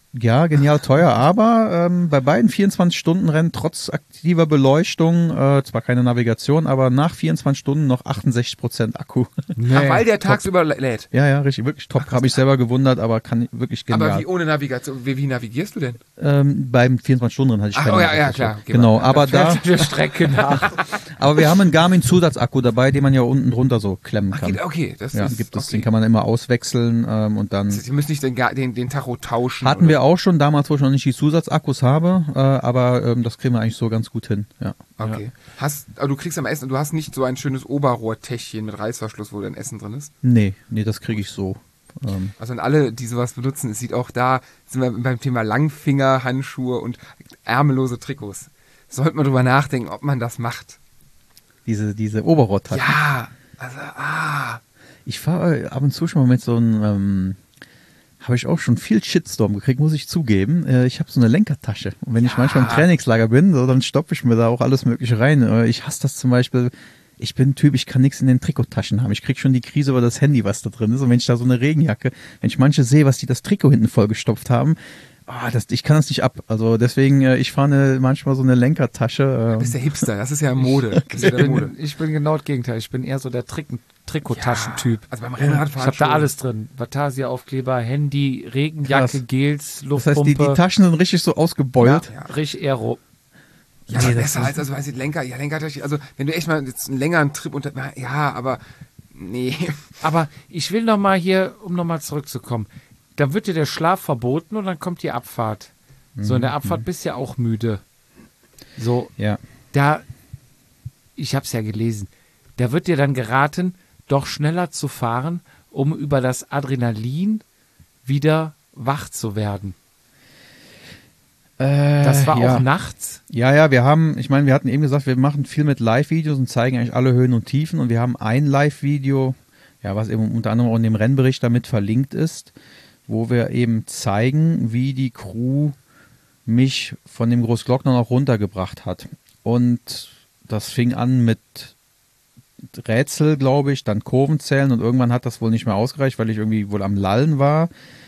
Ja, genial teuer, aber ähm, bei beiden vierundzwanzig-Stunden-Rennen trotz aktiver Beleuchtung, äh, zwar keine Navigation, aber nach vierundzwanzig Stunden noch achtundsechzig Prozent Akku. Nee. Ach, weil der tagsüber lädt. Ja, ja, richtig, wirklich top. Habe ich selber gewundert, aber kann wirklich genial. Aber wie ohne Navigation? Wie, wie navigierst du denn? Ähm, beim vierundzwanzig-Stunden-Rennen hatte ich Ach, keine oh, ja, ja, Navigation. klar. Okay, Genau, warte. aber da, Der Strecke nach. aber wir haben einen Garmin-Zusatzakku dabei, den man ja unten drunter so klemmen Ach, kann. geht, okay, das Ja, ist, gibt es, okay. den kann man immer auswechseln ähm, und dann Sie müssen nicht den, Ga- den, den Tacho tauschen. hatten wir auch schon damals, wo ich noch nicht die Zusatzakkus habe, äh, aber ähm, das kriegen wir eigentlich so ganz gut hin. Ja. Okay. Hast, aber du kriegst am Essen, du hast nicht so ein schönes Oberrohrtäschchen mit Reißverschluss, wo dein Essen drin ist. Nee, nee, das kriege ich so. Ähm, Also an alle, die sowas benutzen, es sieht auch da, sind wir beim Thema Langfinger, Handschuhe und ärmellose Trikots. Sollte man drüber nachdenken, ob man das macht. diese diese Oberrohrtaschen. Ja, also, ah. Ich fahre äh, ab und zu schon mal mit so einem, ähm, habe ich auch schon viel Shitstorm gekriegt, muss ich zugeben. Äh, ich habe so eine Lenkertasche. Und wenn ich manchmal im Trainingslager bin, so, dann stopfe ich mir da auch alles Mögliche rein. Äh, ich hasse das zum Beispiel. Ich bin ein Typ, ich kann nichts in den Trikottaschen haben. Ich krieg schon die Krise über das Handy, was da drin ist. Und wenn ich da so eine Regenjacke, wenn ich manche sehe, was die das Trikot hinten vollgestopft haben, ah, das, ich kann das nicht ab. Also deswegen, äh, ich fahre eine, manchmal so eine Lenkertasche. Du Äh, bist der Hipster, das ist ja Mode. Das ist ja Ich der Mode. bin, ich bin genau das Gegenteil. Ich bin eher so der Trick Trikottaschentyp. Also beim Ich Rennradfahren habe da schon. alles drin. Vatasia-Aufkleber, Handy, Regenjacke, Krass. Gels, das heißt, die, Luftpumpe. die Taschen sind richtig so ausgebeult. Ja. Richtig Aero. Ja, aber besser als, also weiß ich, Lenker, ja, Lenkertasche, also wenn du echt mal jetzt einen längeren Trip unter, ja, aber nee. Aber ich will noch mal hier, um noch mal zurückzukommen, da wird dir der Schlaf verboten und dann kommt die Abfahrt. So, in der Abfahrt bist du ja auch müde. So, Ja. da, ich habe es ja gelesen, da wird dir dann geraten, doch schneller zu fahren, um über das Adrenalin wieder wach zu werden. Äh, Das war ja. auch nachts. Ja, ja, wir haben, ich meine, wir hatten eben gesagt, wir machen viel mit Live-Videos und zeigen eigentlich alle Höhen und Tiefen und wir haben ein Live-Video, ja, was eben unter anderem auch in dem Rennbericht damit verlinkt ist, wo wir eben zeigen, wie die Crew mich von dem Großglockner noch runtergebracht hat. Und das fing an mit Rätsel, glaube ich, dann Kurvenzählen und irgendwann hat das wohl nicht mehr ausgereicht, weil ich irgendwie wohl am Lallen war.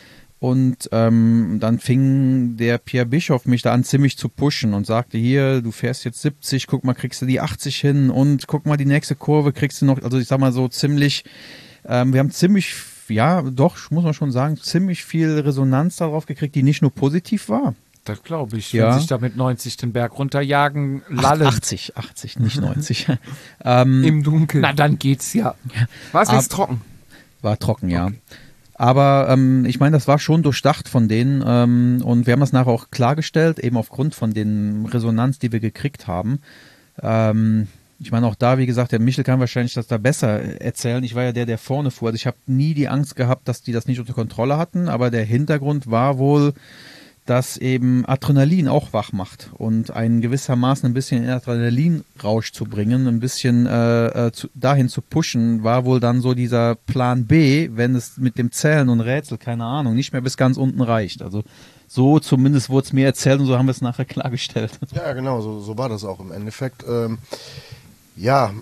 Und ähm, dann fing der Pierre Bischoff mich da an ziemlich zu pushen und sagte, hier, du fährst jetzt siebzig, guck mal, kriegst du die achtzig hin und guck mal, die nächste Kurve kriegst du noch, also ich sag mal so ziemlich, ähm, wir haben ziemlich, ja doch, muss man schon sagen, ziemlich viel Resonanz darauf gekriegt, die nicht nur positiv war. Das glaube ich, Ja. wenn sich da mit neunzig den Berg runterjagen, lallen. achtzig, achtzig, nicht neunzig. ähm, Im Dunkeln. Na, dann geht's ja. War es Ab- jetzt trocken? War trocken, ja. Aber ähm, ich meine, das war schon durchdacht von denen ähm, und wir haben das nachher auch klargestellt, eben aufgrund von den Resonanz, die wir gekriegt haben. Ähm, ich meine, auch da, wie gesagt, der Michel kann wahrscheinlich das da besser erzählen. Ich war ja der, der vorne fuhr. Also ich habe nie die Angst gehabt, dass die das nicht unter Kontrolle hatten, aber der Hintergrund war wohl, dass eben Adrenalin auch wach macht und einen gewissermaßen ein bisschen in Adrenalinrausch zu bringen, ein bisschen äh, äh, zu, dahin zu pushen, war wohl dann so dieser Plan B, wenn es mit dem Zählen und Rätsel, keine Ahnung, nicht mehr bis ganz unten reicht. Also so zumindest wurde es mir erzählt und so haben wir es nachher klargestellt. Ja, genau, so, so war das auch im Endeffekt. Ähm, ja,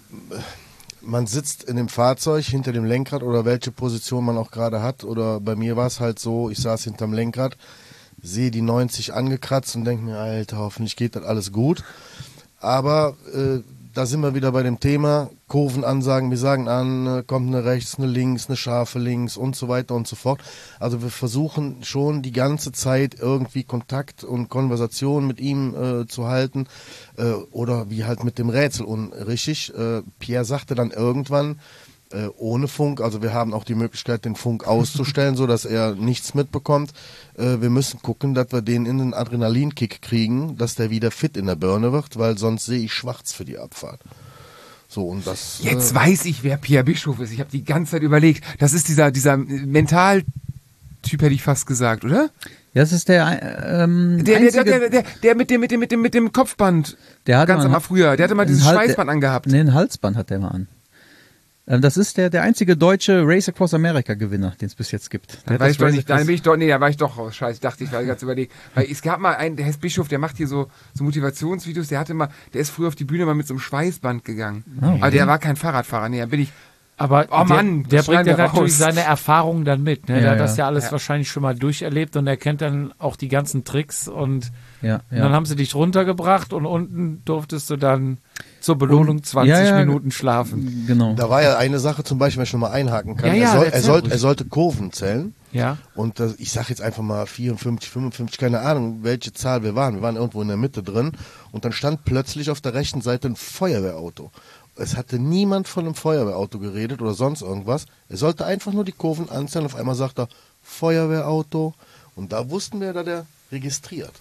man sitzt in dem Fahrzeug hinter dem Lenkrad oder welche Position man auch gerade hat. Oder bei mir war es halt so, ich saß hinterm Lenkrad, sehe die neunzig angekratzt und denke mir, Alter, hoffentlich geht das alles gut. Aber äh, da sind wir wieder bei dem Thema, Kurvenansagen, wir sagen an, äh, kommt eine rechts, eine links, eine scharfe links und so weiter und so fort. Also wir versuchen schon die ganze Zeit irgendwie Kontakt und Konversation mit ihm äh, zu halten äh, oder wie halt mit dem Rätsel. Und richtig, äh, Pierre sagte dann irgendwann, äh, ohne Funk, also wir haben auch die Möglichkeit, den Funk auszustellen, so dass er nichts mitbekommt. Äh, wir müssen gucken, dass wir den in den Adrenalinkick kriegen, dass der wieder fit in der Birne wird, weil sonst sehe ich schwarz für die Abfahrt. So, und das. Jetzt äh, weiß ich, wer Pierre Bischof ist. Ich habe die ganze Zeit überlegt. Das ist dieser, dieser Mentaltyp, hätte ich fast gesagt, oder? Ja, das ist der ähm, Der, der, einzige, der, der, der, der mit dem, mit dem, mit dem, mit dem Kopfband. der hatte Ganz mal ein- einmal früher. Der hatte mal ein dieses Hal- Schweißband der- angehabt. Nee, ein Halsband hat der mal an. Ähm, das ist der, der einzige deutsche Race Across America Gewinner, den es bis jetzt gibt. Der Dann hat war das ich doch Race nicht, dann Across- bin ich doch, nee, da war ich doch raus. Scheiße, ich dachte, ich war ganz überlegt. Weil es gab mal einen, der heißt Bischof, der macht hier so, so Motivationsvideos, der hatte mal, der ist früher auf die Bühne mal mit so einem Schweißband gegangen. Oh, Aber okay. der war kein Fahrradfahrer, nee, da bin ich, Aber Oh Mann, der, der das bringt ja schneiden wir natürlich raus. seine Erfahrungen dann mit. Ne? Ja, der hat ja. das ja alles Ja. wahrscheinlich schon mal durcherlebt und er kennt dann auch die ganzen Tricks. Und, Ja, und dann ja. haben sie dich runtergebracht und unten durftest du dann zur Belohnung Und- zwanzig ja, ja. Minuten schlafen. Genau. Da war ja eine Sache zum Beispiel, wenn ich nochmal einhaken kann. Ja, ja, er, soll, er, erzähl soll, ruhig. er sollte Kurven zählen. Ja. Und das, ich sag jetzt einfach mal vierundfünfzig, fünfundfünfzig, keine Ahnung, welche Zahl wir waren. Wir waren irgendwo in der Mitte drin. Und dann stand plötzlich auf der rechten Seite ein Feuerwehrauto. Es hatte niemand von einem Feuerwehrauto geredet oder sonst irgendwas. Er sollte einfach nur die Kurven anzählen. Auf einmal sagt er Feuerwehrauto. Und da wussten wir, dass er registriert.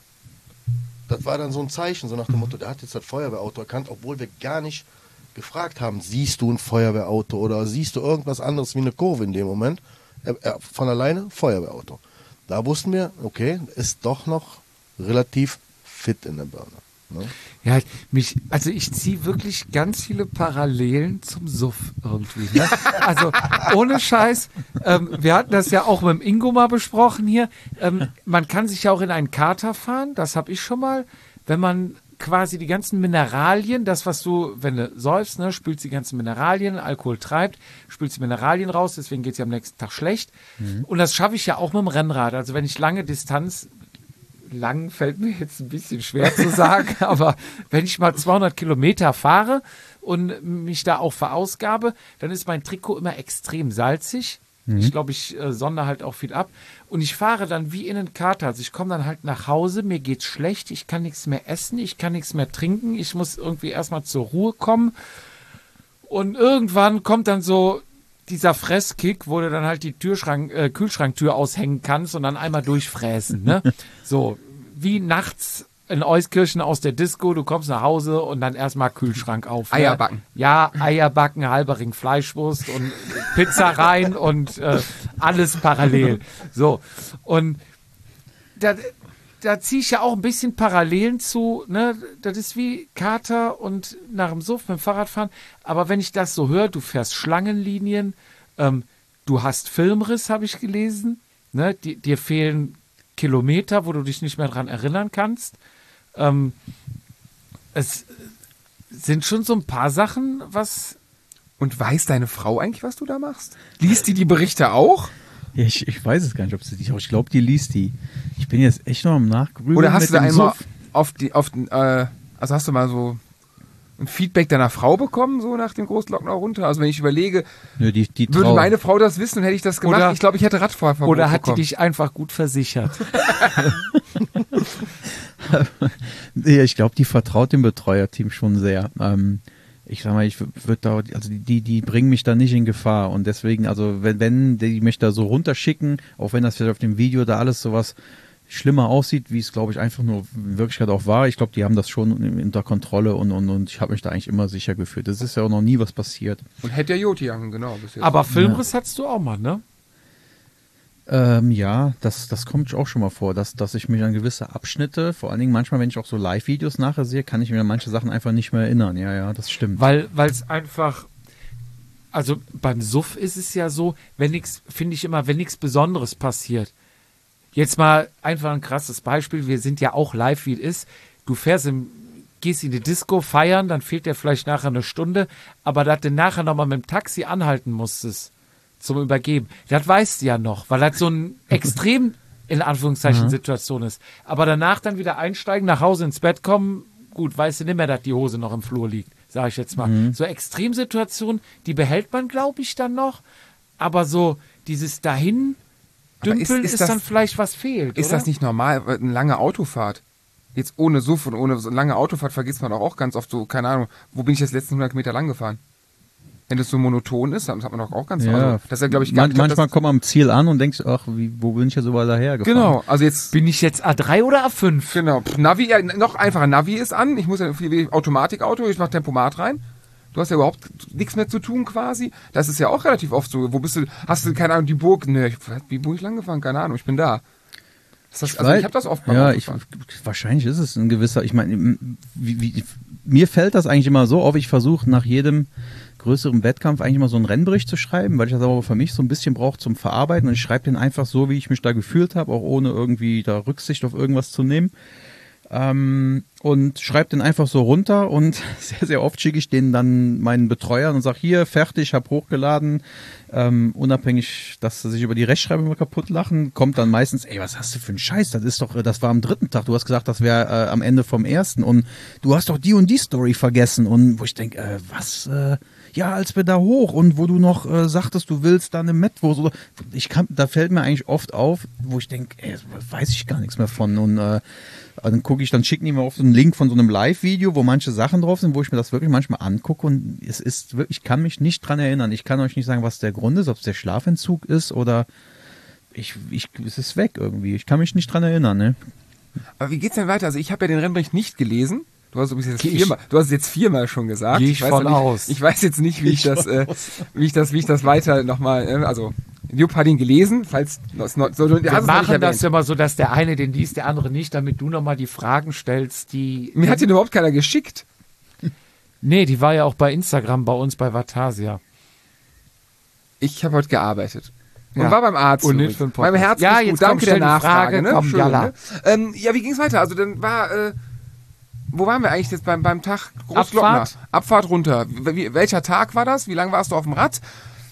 Das war dann so ein Zeichen, so nach dem Motto, der hat jetzt das Feuerwehrauto erkannt, obwohl wir gar nicht gefragt haben, siehst du ein Feuerwehrauto oder siehst du irgendwas anderes wie eine Kurve in dem Moment. Er, er, von alleine Feuerwehrauto. Da wussten wir, okay, ist doch noch relativ fit in der Birne. Ne? Ja, mich, also ich ziehe wirklich ganz viele Parallelen zum Suff irgendwie. Ne? Also ohne Scheiß, ähm, wir hatten das ja auch mit dem Ingo mal besprochen hier. Ähm, man kann sich ja auch in einen Kater fahren, das habe ich schon mal, wenn man quasi die ganzen Mineralien, das was du, wenn du säufst, ne, spülst die ganzen Mineralien, Alkohol treibt, spülst die Mineralien raus, deswegen geht es ja am nächsten Tag schlecht. Mhm. Und das schaffe ich ja auch mit dem Rennrad. Also wenn ich lange Distanz lang fällt mir jetzt ein bisschen schwer zu sagen, aber wenn ich mal zweihundert Kilometer fahre und mich da auch verausgabe, dann ist mein Trikot immer extrem salzig. Mhm. Ich glaube, ich äh, sonder halt auch viel ab. Und ich fahre dann wie in einen Kater. Also ich komme dann halt nach Hause, mir geht's schlecht, ich kann nichts mehr essen, ich kann nichts mehr trinken, ich muss irgendwie erstmal zur Ruhe kommen. Und irgendwann kommt dann so dieser Fresskick, wo du dann halt die Türschrank, äh, Kühlschranktür aushängen kannst und dann einmal durchfräsen, ne? So, wie nachts in Euskirchen aus der Disco, du kommst nach Hause und dann erstmal Kühlschrank auf. Ne? Eier backen. Ja, Eier backen, halber Ring Fleischwurst und Pizza rein und äh, alles parallel. So, und da, da ziehe ich ja auch ein bisschen Parallelen zu, ne? Das ist wie Kater und nach dem Suff mit dem Fahrradfahren. Aber wenn ich das so höre, du fährst Schlangenlinien, ähm, du hast Filmriss, habe ich gelesen, ne? Die, dir fehlen Kilometer, wo du dich nicht mehr dran erinnern kannst. Ähm, es sind schon so ein paar Sachen, was... Und weiß deine Frau eigentlich, was du da machst? Liest die die Berichte auch? Ja, ich, ich weiß es gar nicht, ob sie die, aber ich glaube, die liest die. Ich bin jetzt echt noch am Nachgrübeln. Oder hast mit du da dem einmal Suff. auf die, auf den, äh, also hast du mal so ein Feedback deiner Frau bekommen, so nach dem Großglockner runter? Also wenn ich überlege, Nö, die, die würde Trau- meine Frau das wissen und hätte ich das gemacht, Oder- ich glaube, ich hätte Radfahrverbot Oder hat die bekommen. dich einfach gut versichert? Ja, ich glaube, die vertraut dem Betreuerteam schon sehr. Ähm, ich sag mal, ich würde da, also die, die bringen mich da nicht in Gefahr und deswegen, also wenn, wenn die mich da so runterschicken, auch wenn das vielleicht auf dem Video da alles sowas schlimmer aussieht, wie es, glaube ich, einfach nur in Wirklichkeit auch war. Ich glaube, die haben das schon unter Kontrolle und, und, und ich habe mich da eigentlich immer sicher gefühlt. Das ist ja auch noch nie was passiert. Und hätte ja Joti angen, genau. Bis jetzt. Aber Filmriss hattest du auch mal, ne? Ähm, ja, das, das kommt auch schon mal vor, dass, dass ich mich an gewisse Abschnitte, vor allen Dingen manchmal, wenn ich auch so Live-Videos nachher sehe, kann ich mir an manche Sachen einfach nicht mehr erinnern. Ja, ja, das stimmt. Weil es einfach, also beim Suff ist es ja so, wenn nichts, finde ich immer, wenn nichts Besonderes passiert. Jetzt mal einfach ein krasses Beispiel, wir sind ja auch live, wie es ist. Du fährst im, gehst in die Disco feiern, dann fehlt dir vielleicht nachher eine Stunde, aber dass du nachher nochmal mit dem Taxi anhalten musstest zum Übergeben, das weißt du ja noch, weil das so ein extrem, in Anführungszeichen, Mhm. Situation ist. Aber danach dann wieder einsteigen, nach Hause ins Bett kommen, gut, weißt du nicht mehr, dass die Hose noch im Flur liegt, sage ich jetzt mal. Mhm. So Extremsituationen, die behält man, glaube ich, dann noch, aber so dieses dahin Aber dümpeln ist- ist, ist das- dann vielleicht was fehlt, Ist oder? das nicht normal? Eine lange Autofahrt. Jetzt ohne Suff und ohne so eine lange Autofahrt vergisst man auch, auch ganz oft so, keine Ahnung, wo bin ich jetzt letzten hundert Meter lang gefahren? Wenn das so monoton ist, dann hat man doch auch ganz Ja. also, das ist ja, glaube ich, Man, gar manchmal das, kommt man am Ziel an und denkst, ach, wie, wo bin ich jetzt überall dahergefahren? Genau, also jetzt, Bin ich jetzt A drei oder A fünf? genau, Navi, ja, noch einfacher, Navi ist an, ich muss ja viel Automatikauto, ich mache Tempomat rein. Du hast ja überhaupt nichts mehr zu tun quasi. Das ist ja auch relativ oft so. Wo bist du? Hast du, keine Ahnung, die Burg? Ne, wie bin ich lang gefahren? Keine Ahnung, ich bin da. Das heißt, also ich habe das oft beim Ja, ich, Autofahren. wahrscheinlich ist es ein gewisser, ich meine, wie, wie, mir fällt das eigentlich immer so auf, ich versuche nach jedem größeren Wettkampf eigentlich immer so einen Rennbericht zu schreiben, weil ich das aber für mich so ein bisschen brauche zum Verarbeiten und ich schreibe den einfach so, wie ich mich da gefühlt habe, auch ohne irgendwie da Rücksicht auf irgendwas zu nehmen. Ähm, und schreibe den einfach so runter und sehr, sehr oft schicke ich den dann meinen Betreuern und sage, hier, fertig, hab hochgeladen. Ähm, unabhängig, dass sie sich über die Rechtschreibung immer kaputt lachen, kommt dann meistens, ey, was hast du für einen Scheiß? Das ist doch, das war am dritten Tag. Du hast gesagt, das wäre äh, am Ende vom ersten und du hast doch die und die Story vergessen. Und wo ich denke, äh, was, äh, ja, als wir da hoch und wo du noch äh, sagtest, du willst da eine Metwurst oder ich kann, da fällt mir eigentlich oft auf, wo ich denke, ey, weiß ich gar nichts mehr von und äh, dann gucke ich, dann schicken die mir auf so einen Link von so einem Live-Video, wo manche Sachen drauf sind, wo ich mir das wirklich manchmal angucke und es ist wirklich, ich kann mich nicht dran erinnern. Ich kann euch nicht sagen, was der Grund ist, ob es der Schlafentzug ist oder ich, ich, es ist weg irgendwie. Ich kann mich nicht dran erinnern, ne? Aber wie geht's denn weiter? Also ich habe ja den Rennbericht nicht gelesen. Du hast es jetzt Geh ich- viermal, du hast es jetzt viermal schon gesagt. Geh ich weiß von noch nicht, aus. Ich weiß jetzt nicht, wie ich das, äh, wie ich das, wie ich das weiter nochmal, äh, also Jupp hat ihn gelesen, falls das noch, so, du Wir hast es noch nicht machen das erwähnt. ja mal so, dass der eine den liest, der andere nicht, damit du nochmal die Fragen stellst, die... Mir hat ihn überhaupt keiner geschickt. Nee, die war ja auch bei Instagram bei uns bei Vatasia. Ich habe heute gearbeitet. Und Ja. war beim Arzt. Und nicht übrigens. für den Podcast. Beim Herz Ja, ist jetzt gut. komm, Danke stell der die Nachfrage. Frage, Ne? komm, Schön, jalla. ne? Ähm, ja, wie ging's weiter? Also dann war, äh, wo waren wir eigentlich jetzt beim, beim Tag Großglockner? Abfahrt? Abfahrt runter. Wie, welcher Tag war das? Wie lange warst du auf dem Rad?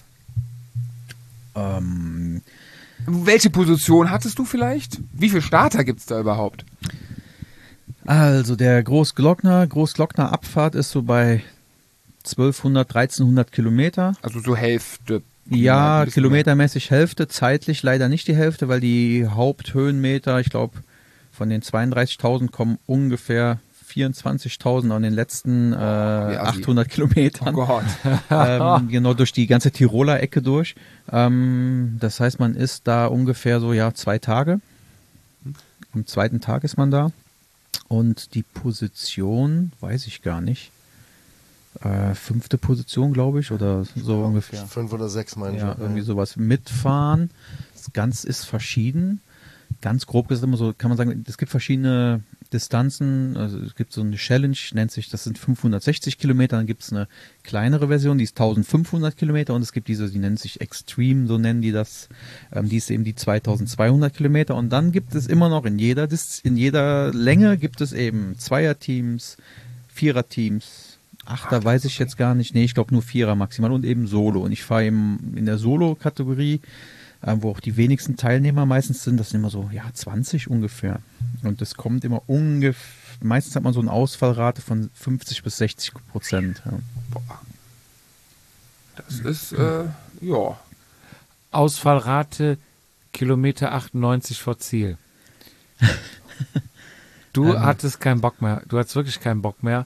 Ähm, Welche Position hattest du vielleicht? Wie viele Starter gibt's da überhaupt? also der Großglockner, Großglockner Abfahrt ist so bei zwölfhundert, dreizehnhundert Kilometer. Also so Hälfte. Ja, ein bisschen kilometermäßig Hälfte, zeitlich leider nicht die Hälfte, weil die Haupthöhenmeter, ich glaube, von den zweiunddreißigtausend kommen ungefähr vierundzwanzigtausend an den letzten äh, assi. achthundert Kilometern. mehr. Oh Gott. ähm, genau durch die ganze Tiroler Ecke durch. Ähm, das heißt, man ist da ungefähr so, ja, zwei Tage. Am zweiten Tag ist man da. Und die Position, weiß ich gar nicht. Äh, fünfte Position, glaube ich, oder so ungefähr. Fünf oder sechs, meine ich. Ja, irgendwie sowas. Mitfahren, das Ganze ist verschieden. Ganz grob gesagt immer so, kann man sagen, es gibt verschiedene Distanzen. Also es gibt so eine Challenge, nennt sich, das sind fünfhundertsechzig Kilometer. Dann gibt es eine kleinere Version, die ist eintausendfünfhundert Kilometer. Und es gibt diese, die nennt sich Extreme, so nennen die das. Ähm, die ist eben die zweitausendzweihundert Kilometer. Und dann gibt es immer noch in jeder, Dis in jeder Länge gibt es eben Zweierteams, Viererteams. Achter weiß ich jetzt gar nicht. Nee, ich glaube nur Vierer maximal und eben Solo. Und ich fahre eben in der Solo-Kategorie, äh, wo auch die wenigsten Teilnehmer meistens sind. Das sind immer so, ja, zwanzig ungefähr. Und das kommt immer ungefähr, meistens hat man so eine Ausfallrate von fünfzig bis sechzig Prozent. Ja. Boah. Das ist, äh, ja. Ausfallrate Kilometer achtundneunzig vor Ziel. Du Ähm. hattest keinen Bock mehr. Du hattest wirklich keinen Bock mehr.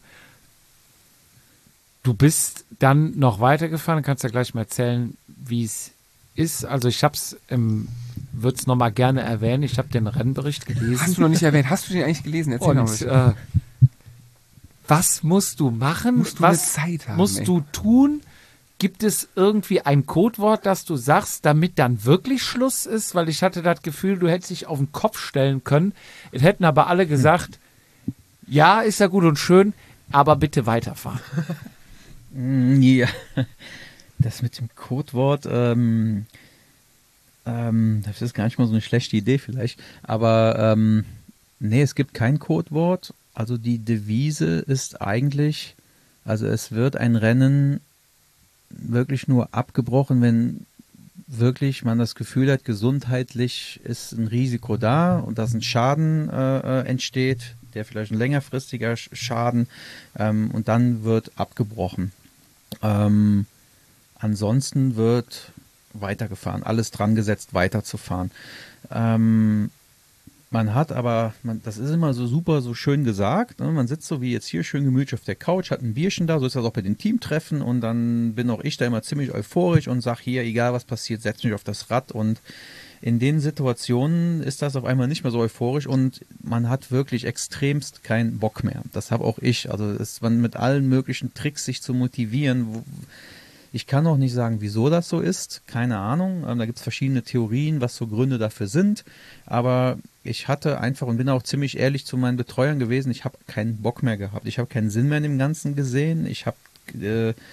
Du bist dann noch weitergefahren, kannst ja gleich mal erzählen, wie es ist. Also ich hab's, ähm, würde es nochmal gerne erwähnen. Ich habe den Rennbericht gelesen. Hast du noch nicht erwähnt? Hast du den eigentlich gelesen? Erzähl noch Und mal. äh, was musst du machen? Musst du was eine Zeit haben, musst ey. du tun? Gibt es irgendwie ein Codewort, das du sagst, damit dann wirklich Schluss ist? Weil ich hatte das Gefühl, du hättest dich auf den Kopf stellen können. Es hätten aber alle gesagt, ja, ist ja gut und schön, aber bitte weiterfahren. Mm, Ja, das mit dem Codewort, ähm, ähm, das ist gar nicht mal so eine schlechte Idee vielleicht, aber ähm, nee, es gibt kein Codewort. Also die Devise ist eigentlich, also es wird ein Rennen wirklich nur abgebrochen, wenn wirklich man das Gefühl hat, gesundheitlich ist ein Risiko da und dass ein Schaden äh, äh, entsteht, der vielleicht ein längerfristiger Sch- Schaden ähm, und dann wird abgebrochen. Ähm, ansonsten wird weitergefahren, alles dran gesetzt, weiterzufahren. Ähm, man hat aber, man, das ist immer so super, so schön gesagt, ne? Man sitzt so wie jetzt hier schön gemütlich auf der Couch, hat ein Bierchen da, so ist das auch bei den Teamtreffen und dann bin auch ich da immer ziemlich euphorisch und sag hier, egal was passiert, setz mich auf das Rad und in den Situationen ist das auf einmal nicht mehr so euphorisch und man hat wirklich extremst keinen Bock mehr. Das habe auch ich. Also ist man mit allen möglichen Tricks sich zu motivieren. Wo, ich kann auch nicht sagen, wieso das so ist. Keine Ahnung. Ähm, da gibt es verschiedene Theorien, was so Gründe dafür sind. Aber ich hatte einfach und bin auch ziemlich ehrlich zu meinen Betreuern gewesen. Ich habe keinen Bock mehr gehabt. Ich habe keinen Sinn mehr in dem Ganzen gesehen. Ich habe äh,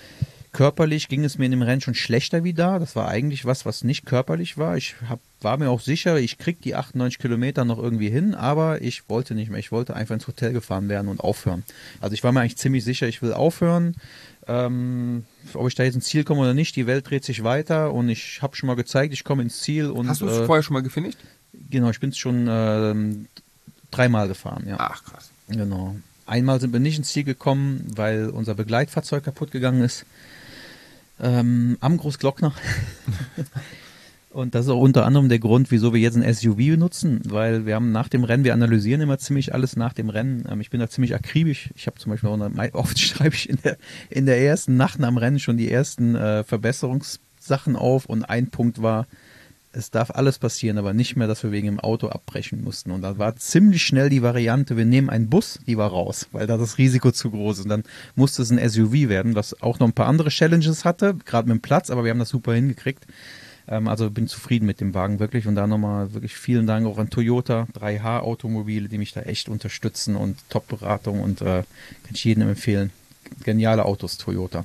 körperlich ging es mir in dem Rennen schon schlechter wie da. Das war eigentlich was, was nicht körperlich war. Ich hab, war mir auch sicher, ich krieg die achtundneunzig Kilometer noch irgendwie hin, aber ich wollte nicht mehr. Ich wollte einfach ins Hotel gefahren werden und aufhören. Also ich war mir eigentlich ziemlich sicher, ich will aufhören. Ähm, ob ich da jetzt ins Ziel komme oder nicht, die Welt dreht sich weiter und ich habe schon mal gezeigt, ich komme ins Ziel. Und, Hast du es äh, vorher schon mal gefinisht? Genau, ich bin es schon äh, dreimal gefahren, ja. Ach, krass. Genau. Einmal sind wir nicht ins Ziel gekommen, weil unser Begleitfahrzeug kaputt gegangen ist. Ähm, am Großglockner. Und das ist auch unter anderem der Grund, wieso wir jetzt ein S U V benutzen, weil wir haben nach dem Rennen, wir analysieren immer ziemlich alles nach dem Rennen. Ähm, ich bin da ziemlich akribisch. Ich habe zum Beispiel auch eine, oft schreibe ich in der, in der ersten Nacht am Rennen schon die ersten äh, Verbesserungssachen auf und ein Punkt war, es darf alles passieren, aber nicht mehr, dass wir wegen dem Auto abbrechen mussten. Und da war ziemlich schnell die Variante, wir nehmen einen Bus, die war raus, weil da das Risiko zu groß ist. Und dann musste es ein S U V werden, was auch noch ein paar andere Challenges hatte, gerade mit dem Platz, aber wir haben das super hingekriegt. Ähm, also bin zufrieden mit dem Wagen wirklich. Und da nochmal wirklich vielen Dank auch an Toyota, drei H Automobile, die mich da echt unterstützen und Top-Beratung und äh, kann ich jedem empfehlen. Geniale Autos, Toyota.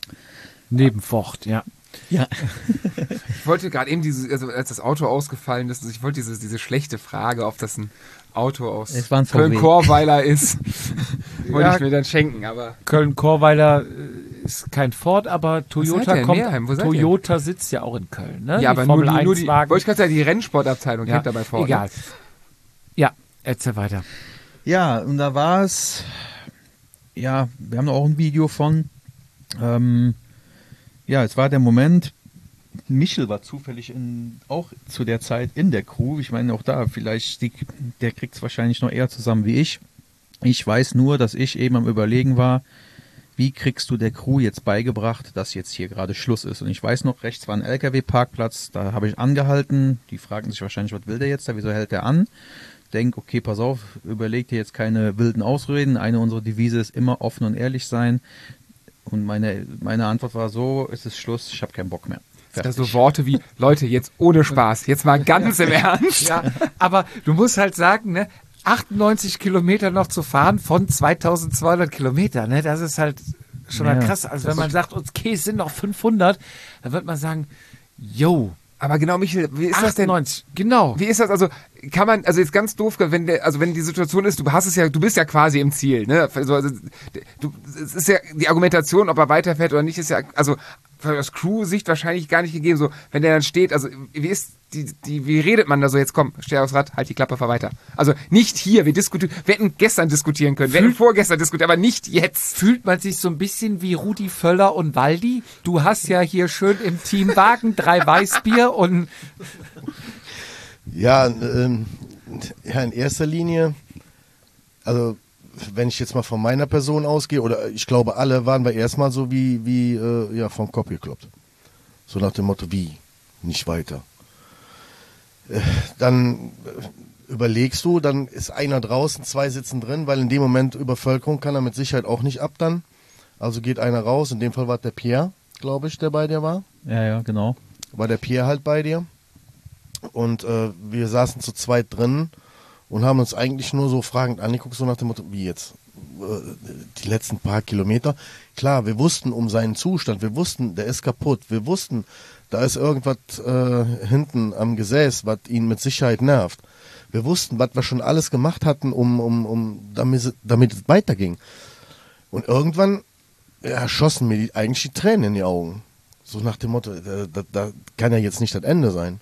Neben Ford, ja. Ja. Ich wollte gerade eben, diese, also als das Auto ausgefallen ist, ich wollte diese, diese schlechte Frage, ob das ein Auto aus Es war ein V W. Köln-Korweiler ist, wollte Ja. ich mir dann schenken, aber Köln-Korweiler äh, ist kein Ford, aber seid Toyota ihr? kommt. Meerheim, wo seid ihr? Toyota sitzt ja auch in Köln, ne? ja, Die aber Formel nur, die- nur eins die, Wagen. wollte ich gerade sagen, die Rennsportabteilung Ja, kennt dabei Ford. egal. Ne? Ja, erzähl weiter. Ja, und da war es, ja, wir haben da auch ein Video von, ähm, ja, es war der Moment, Michel war zufällig in, auch zu der Zeit in der Crew, ich meine auch da, vielleicht, die, der kriegt es wahrscheinlich noch eher zusammen wie ich. Ich weiß nur, dass ich eben am Überlegen war, wie kriegst du der Crew jetzt beigebracht, dass jetzt hier gerade Schluss ist. Und ich weiß noch, rechts war ein L K W-Parkplatz, da habe ich angehalten, die fragten sich wahrscheinlich, was will der jetzt da, wieso hält der an? Denk, okay, pass auf, überleg dir jetzt keine wilden Ausreden. Eine unserer Devise ist immer offen und ehrlich sein. Und meine, meine Antwort war so, es ist Schluss, ich habe keinen Bock mehr. Da so Worte wie, Leute, jetzt ohne Spaß, jetzt mal ganz im Ernst. Ja, aber du musst halt sagen, ne, achtundneunzig Kilometer noch zu fahren von zweitausendzweihundert Kilometern, ne, das ist halt schon Ja, mal krass. Also wenn man sagt, okay, es sind noch fünfhundert, dann wird man sagen, yo, Aber genau, Michael, wie ist das denn? achtundneunzig, genau. Wie ist das? Also kann man, also jetzt ganz doof, wenn der, also wenn die Situation ist, du hast es ja, du bist ja quasi im Ziel, ne? Also, also du, es ist ja die Argumentation, ob er weiterfährt oder nicht, ist ja, also aus Crew-Sicht wahrscheinlich gar nicht gegeben. So, wenn der dann steht, also wie ist die, die, wie redet man da so? Jetzt komm, steh aufs Rad, halt die Klappe, fahr weiter. Also nicht hier, wir diskutieren, wir hätten gestern diskutieren können, wir hätten vorgestern diskutiert, aber nicht jetzt. Fühlt man sich so ein bisschen wie Rudi Völler und Waldi? Du hast ja hier schön im Teamwagen drei Weißbier und Ja, ähm, ja, in erster Linie, also wenn ich jetzt mal von meiner Person ausgehe, oder ich glaube, alle waren wir erstmal so wie, wie äh, ja, vom Kopf gekloppt. So nach dem Motto, wie? Nicht weiter. Äh, dann äh, überlegst du, dann ist einer draußen, zwei sitzen drin, weil in dem Moment Übervölkerung kann er mit Sicherheit auch nicht ab dann. Also geht einer raus, in dem Fall war der Pierre, glaube ich, der bei dir war. Ja, ja, genau. War der Pierre halt bei dir. Und äh, wir saßen zu zweit drin und haben uns eigentlich nur so fragend angeguckt, so nach dem Motto, wie jetzt? Äh, die letzten paar Kilometer. Klar, wir wussten um seinen Zustand, wir wussten, der ist kaputt, wir wussten, da ist irgendwas äh, hinten am Gesäß, was ihn mit Sicherheit nervt. Wir wussten, was wir schon alles gemacht hatten, um, um, um damit, damit es weiterging. Und irgendwann ja, schossen mir die, eigentlich die Tränen in die Augen. So nach dem Motto, da, da, da kann ja jetzt nicht das Ende sein.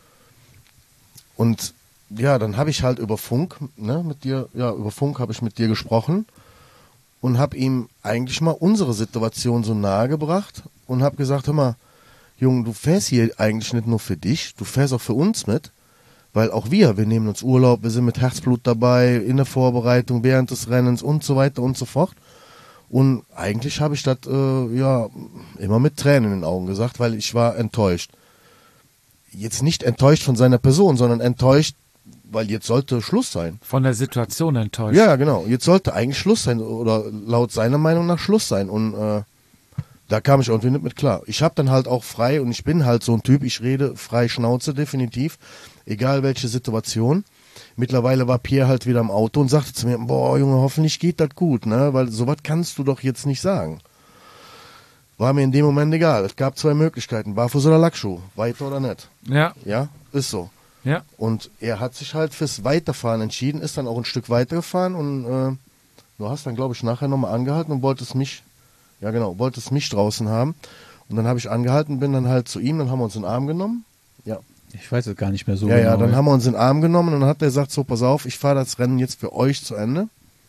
Und ja, dann habe ich halt über Funk, ne, mit dir, ja, über Funk habe ich mit dir gesprochen und habe ihm eigentlich mal unsere Situation so nahe gebracht und habe gesagt, hör mal, Junge, du fährst hier eigentlich nicht nur für dich, du fährst auch für uns mit, weil auch wir, wir nehmen uns Urlaub, wir sind mit Herzblut dabei, in der Vorbereitung, während des Rennens und so weiter und so fort. Und eigentlich habe ich das äh, ja immer mit Tränen in den Augen gesagt, weil ich war enttäuscht. Jetzt nicht enttäuscht von seiner Person, sondern enttäuscht, weil jetzt sollte Schluss sein. von der Situation enttäuscht. Ja, genau. Jetzt sollte eigentlich Schluss sein oder laut seiner Meinung nach Schluss sein. Und äh, da kam ich irgendwie nicht mit klar. Ich habe dann halt auch frei und ich bin halt so ein Typ, ich rede frei Schnauze definitiv, egal welche Situation. Mittlerweile war Pierre halt wieder im Auto und sagte zu mir, boah Junge, hoffentlich geht das gut, ne? Weil sowas kannst du doch jetzt nicht sagen. war mir in dem Moment egal. Es gab zwei Möglichkeiten, Barfuß oder Lackschuh, weiter oder nicht. Ja, Ja, ist so. ja. Und er hat sich halt fürs Weiterfahren entschieden, ist dann auch ein Stück weitergefahren und äh, du hast dann, glaube ich, nachher nochmal angehalten und wolltest mich, ja genau, wolltest mich draußen haben. Und dann habe ich angehalten, bin dann halt zu ihm, dann haben wir uns in den Arm genommen. Ja, Ich weiß es gar nicht mehr so ja, genau. ja, dann haben wir uns in den Arm genommen und dann hat er gesagt, so, pass auf, ich fahre das Rennen jetzt für euch zu Ende.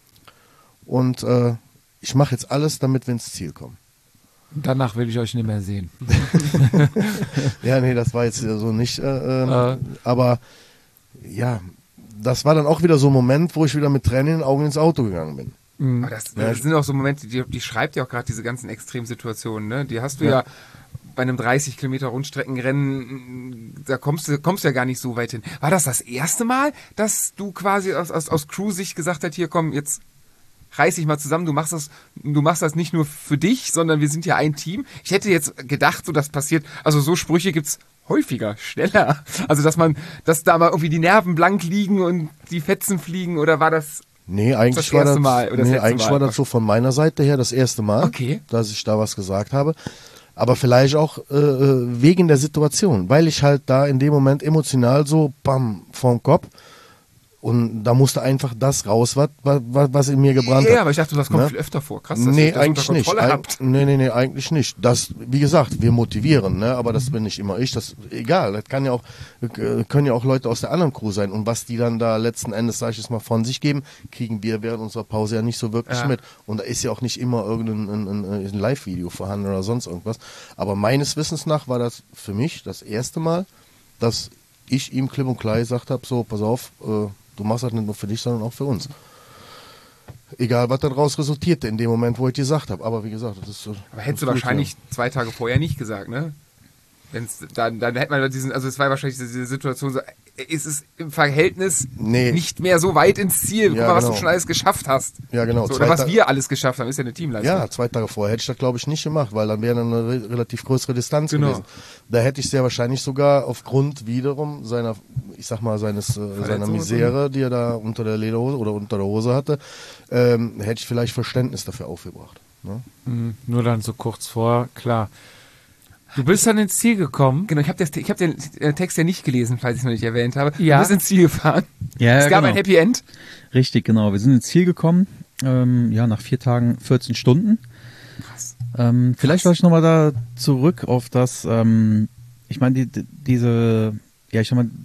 Und äh, ich mache jetzt alles, damit wir ins Ziel kommen. Danach will ich euch nicht mehr sehen. Ja, nee, das war jetzt so nicht. Äh, äh, Äh. Aber ja, das war dann auch wieder so ein Moment, wo ich wieder mit Tränen in den Augen ins Auto gegangen bin. Aber das, das sind auch so Momente, die, die schreibt ja auch gerade diese ganzen Extremsituationen, ne? Die hast du ja, Ja. bei einem dreißig Kilometer Rundstreckenrennen, da kommst du, kommst du ja gar nicht so weit hin. War das das erste Mal, dass du quasi aus, aus, aus Crew-Sicht gesagt hast, hier komm, jetzt reiß dich mal zusammen, du machst das, du machst das nicht nur für dich, sondern wir sind ja ein Team. Ich hätte jetzt gedacht, so das passiert, also so Sprüche gibt's häufiger, schneller. Also dass man, dass da mal irgendwie die Nerven blank liegen und die Fetzen fliegen, oder war das... Nee, eigentlich Das war erste das, Mal oder das nee, letzte eigentlich Mal? war das so von meiner Seite her das erste Mal, Okay. dass ich da was gesagt habe. Aber vielleicht auch äh, wegen der Situation, weil ich halt da in dem Moment emotional so bam vom Kopf und da musste einfach das raus, was, was, was in mir gebrannt Ja, hat. aber ich dachte, das kommt Ne? viel öfter vor. Krass, dass Nee, ihr das eigentlich unter nicht. Kontrolle Eig habt. nee, nee, nee, eigentlich nicht. Das, wie gesagt, wir motivieren, ne? Aber das bin nicht immer ich. Das egal. Das kann ja auch, äh, können ja auch Leute aus der anderen Crew sein. Und was die dann da letzten Endes, sag ich jetzt mal, von sich geben, kriegen wir während unserer Pause ja nicht so wirklich Ja. mit. Und da ist ja auch nicht immer irgendein ein, ein, ein Live-Video vorhanden oder sonst irgendwas. Aber meines Wissens nach war das für mich das erste Mal, dass ich ihm klipp und klar gesagt habe, so, pass auf, äh, du machst das nicht nur für dich, sondern auch für uns. Egal, was daraus resultierte in dem Moment, wo ich dir gesagt habe. Aber wie gesagt, das ist. Aber hättest du das ist gut, wahrscheinlich zwei Tage vorher nicht gesagt, ne? Wenn's, dann, dann hätte man diesen, also es war wahrscheinlich diese Situation so, ist es im Verhältnis Nee. nicht mehr so weit ins Ziel. Guck Ja, mal, was genau. du schon alles geschafft hast. Ja, genau. So, Zwei oder was Ta- wir alles geschafft haben, ist ja eine Teamleistung. Ja, zwei Tage vorher hätte ich das, glaube ich, nicht gemacht, weil dann wäre eine re relativ größere Distanz Genau. gewesen. Da hätte ich sehr wahrscheinlich sogar aufgrund wiederum seiner, ich sag mal, seines, äh, seiner Misere, die er da unter der Lederhose oder unter der Hose hatte, ähm, hätte ich vielleicht Verständnis dafür aufgebracht. Ne? Mhm, nur dann so kurz vor, klar. Du bist dann ins Ziel gekommen. Genau, ich habe hab den äh, Text ja nicht gelesen, falls ich es noch nicht erwähnt habe. Ja. Du bist ins Ziel gefahren. Ja, es gab genau. ein Happy End. Richtig, genau. Wir sind ins Ziel gekommen. Ähm, ja, nach vier Tagen, vierzehn Stunden. Krass. Ähm, vielleicht wollte ich nochmal da zurück auf das, ähm, ich meine, die, die, diese, ja, ich sag mal,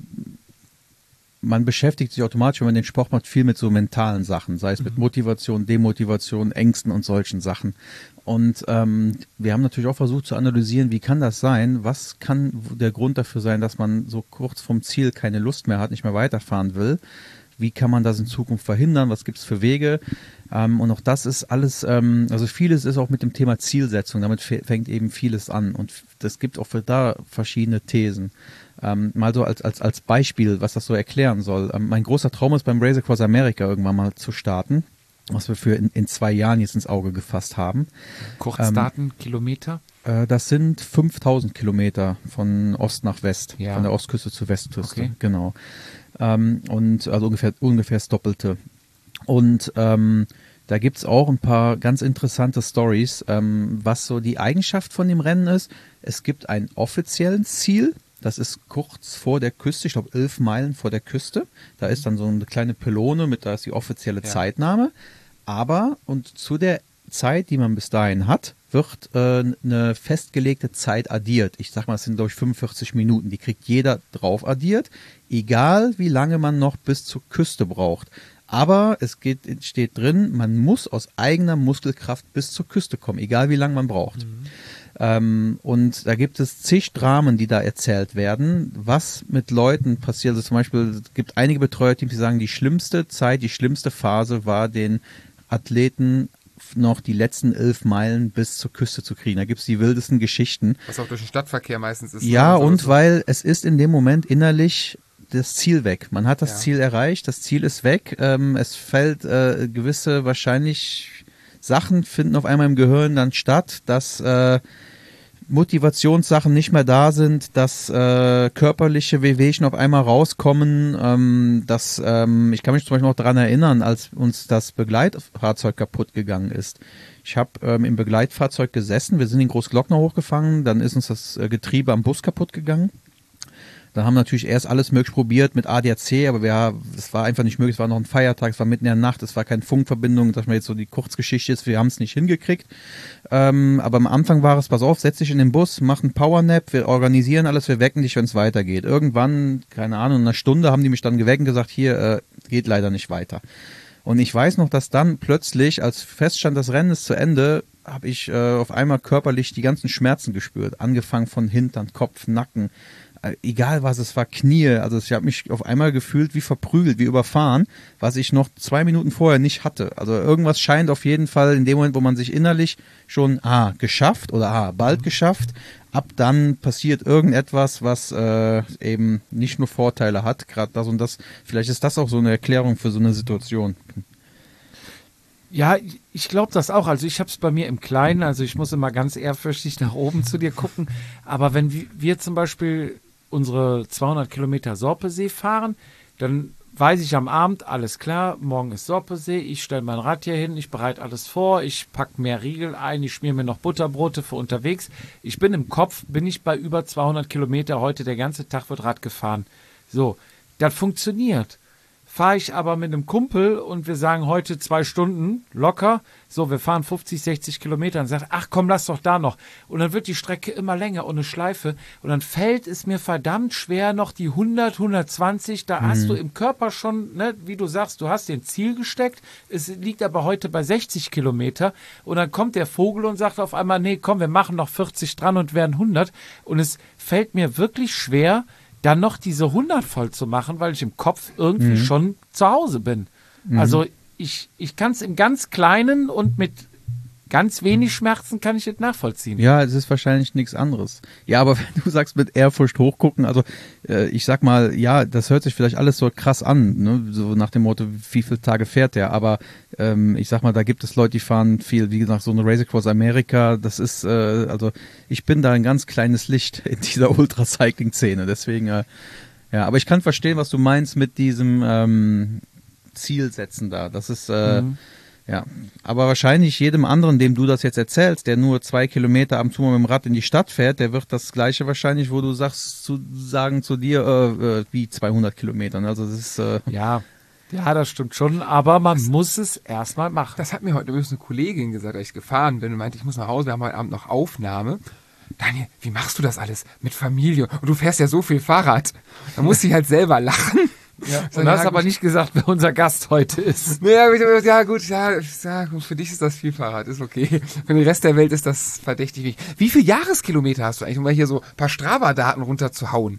man beschäftigt sich automatisch, wenn man den Sport macht, viel mit so mentalen Sachen, sei es mit Motivation, Demotivation, Ängsten und solchen Sachen. Und ähm, wir haben natürlich auch versucht zu analysieren, wie kann das sein, was kann der Grund dafür sein, dass man so kurz vom Ziel keine Lust mehr hat, nicht mehr weiterfahren will. Wie kann man das in Zukunft verhindern? Was gibt es für Wege? Ähm, und auch das ist alles, ähm, also vieles ist auch mit dem Thema Zielsetzung. Damit fängt eben vieles an. Und es gibt auch für da verschiedene Thesen. Ähm, mal so als, als, als Beispiel, was das so erklären soll. Ähm, mein großer Traum ist, beim Race Across America irgendwann mal zu starten, was wir für in, in zwei Jahren jetzt ins Auge gefasst haben. Kurzdaten, Kilometer. Äh, das sind fünftausend Kilometer von Ost nach West, Ja. von der Ostküste zur Westküste. Okay. Genau. Ähm, und also ungefähr, ungefähr das Doppelte. Und ähm, da gibt's auch ein paar ganz interessante Stories, ähm, was so die Eigenschaft von dem Rennen ist. Es gibt ein offizielles Ziel, das ist kurz vor der Küste, ich glaube elf Meilen vor der Küste. Da ist dann so eine kleine Pylone, mit da ist die offizielle Ja. Zeitnahme. Aber, und zu der Zeit, die man bis dahin hat, wird äh, eine festgelegte Zeit addiert. Ich sag mal, es sind glaube ich fünfundvierzig Minuten. Die kriegt jeder drauf addiert, egal wie lange man noch bis zur Küste braucht. Aber es geht, steht drin, man muss aus eigener Muskelkraft bis zur Küste kommen, egal wie lange man braucht. Mhm. Ähm, und da gibt es zig Dramen, die da erzählt werden, was mit Leuten passiert. Also zum Beispiel, es gibt einige Betreuerteams, die sagen, die schlimmste Zeit, die schlimmste Phase war den Athleten noch die letzten elf Meilen bis zur Küste zu kriegen. Da gibt es die wildesten Geschichten. Was auch durch den Stadtverkehr meistens ist. Ja, ne? und So- weil es ist in dem Moment innerlich das Ziel weg. Man hat das Ja. Ziel erreicht, das Ziel ist weg. Ähm, es fällt äh, gewisse wahrscheinlich Sachen finden auf einmal im Gehirn dann statt, dass äh, Motivationssachen nicht mehr da sind, dass äh, körperliche Wehwehchen auf einmal rauskommen, ähm, dass ähm, ich kann mich zum Beispiel noch daran erinnern, als uns das Begleitfahrzeug kaputt gegangen ist. Ich habe ähm, im Begleitfahrzeug gesessen, wir sind in Großglockner hochgefahren, dann ist uns das äh, Getriebe am Bus kaputt gegangen. Dann haben wir natürlich erst alles möglich probiert mit A D A C, aber wir, es war einfach nicht möglich, es war noch ein Feiertag, es war mitten in der Nacht, es war keine Funkverbindung, dass man jetzt so die Kurzgeschichte ist, wir haben es nicht hingekriegt. Ähm, aber am Anfang war es, pass auf, setz dich in den Bus, mach einen Powernap, wir organisieren alles, wir wecken dich, wenn es weitergeht. Irgendwann, keine Ahnung, in einer Stunde haben die mich dann geweckt und gesagt, hier, äh, geht leider nicht weiter. Und ich weiß noch, dass dann plötzlich, als feststand, das Rennen ist zu Ende, habe ich äh, auf einmal körperlich die ganzen Schmerzen gespürt, angefangen von Hintern, Kopf, Nacken, egal was es war, Knie, also ich habe mich auf einmal gefühlt wie verprügelt, wie überfahren, was ich noch zwei Minuten vorher nicht hatte. Also irgendwas scheint auf jeden Fall in dem Moment, wo man sich innerlich schon, ah, geschafft oder ah, bald geschafft, ab dann passiert irgendetwas, was äh, eben nicht nur Vorteile hat, gerade das und das, vielleicht ist das auch so eine Erklärung für so eine Situation. Ja, ich glaube das auch. Also ich habe es bei mir im Kleinen, also ich muss immer ganz ehrfürchtig nach oben zu dir gucken, aber wenn wir, wir zum Beispiel unsere zweihundert Kilometer Sorpesee fahren, dann weiß ich am Abend, alles klar, morgen ist Sorpesee, ich stelle mein Rad hier hin, ich bereite alles vor, ich packe mehr Riegel ein, ich schmier mir noch Butterbrote für unterwegs. Ich bin im Kopf, bin ich bei über zweihundert Kilometer, heute der ganze Tag wird Rad gefahren. So, das funktioniert. Fahre ich aber mit einem Kumpel und wir sagen heute zwei Stunden locker, so, wir fahren fünfzig, sechzig Kilometer und sagt, ach komm, lass doch da noch. Und dann wird die Strecke immer länger und eine Schleife und dann fällt es mir verdammt schwer, noch die hundert, hundertzwanzig, da mhm. hast du im Körper schon, ne, wie du sagst, du hast den Ziel gesteckt, es liegt aber heute bei sechzig Kilometer und dann kommt der Vogel und sagt auf einmal, nee, komm, wir machen noch vierzig dran und werden hundert und es fällt mir wirklich schwer, dann noch diese hundert voll zu machen, weil ich im Kopf irgendwie mhm. schon zu Hause bin. Mhm. Also ich, ich kann es im ganz Kleinen und mit ganz wenig Schmerzen kann ich es nachvollziehen. Ja, es ist wahrscheinlich nichts anderes. Ja, aber wenn du sagst mit Ehrfurcht hochgucken, also äh, ich sag mal, ja, das hört sich vielleicht alles so krass an, ne? So nach dem Motto, wie viele Tage fährt der, aber ähm, ich sag mal, da gibt es Leute, die fahren viel, wie gesagt, so eine Race Across America, das ist, äh, also ich bin da ein ganz kleines Licht in dieser Ultracycling-Szene, deswegen, äh, ja, aber ich kann verstehen, was du meinst mit diesem ähm, Zielsetzen da, das ist, äh, mhm. ja, aber wahrscheinlich jedem anderen, dem du das jetzt erzählst, der nur zwei Kilometer ab und zu mal mit dem Rad in die Stadt fährt, der wird das Gleiche wahrscheinlich, wo du sagst, zu sagen zu dir, äh, äh, wie zweihundert Kilometern. Also das ist äh ja, ja, das stimmt schon, aber man das, muss es erstmal machen. Das hat mir heute übrigens eine Kollegin gesagt, als ich gefahren bin und meinte, ich muss nach Hause, wir haben heute Abend noch Aufnahme. Daniel, wie machst du das alles mit Familie? Und du fährst ja so viel Fahrrad. Da muss ich halt selber lachen. Ja, und hast aber nicht gesagt, wer unser Gast heute ist. Ja, ja gut, ja, ja, für dich ist das viel Fahrrad, ist okay. Für den Rest der Welt ist das verdächtig wichtig. Wie viele Jahreskilometer hast du eigentlich, um mal hier so ein paar Strava-Daten runterzuhauen?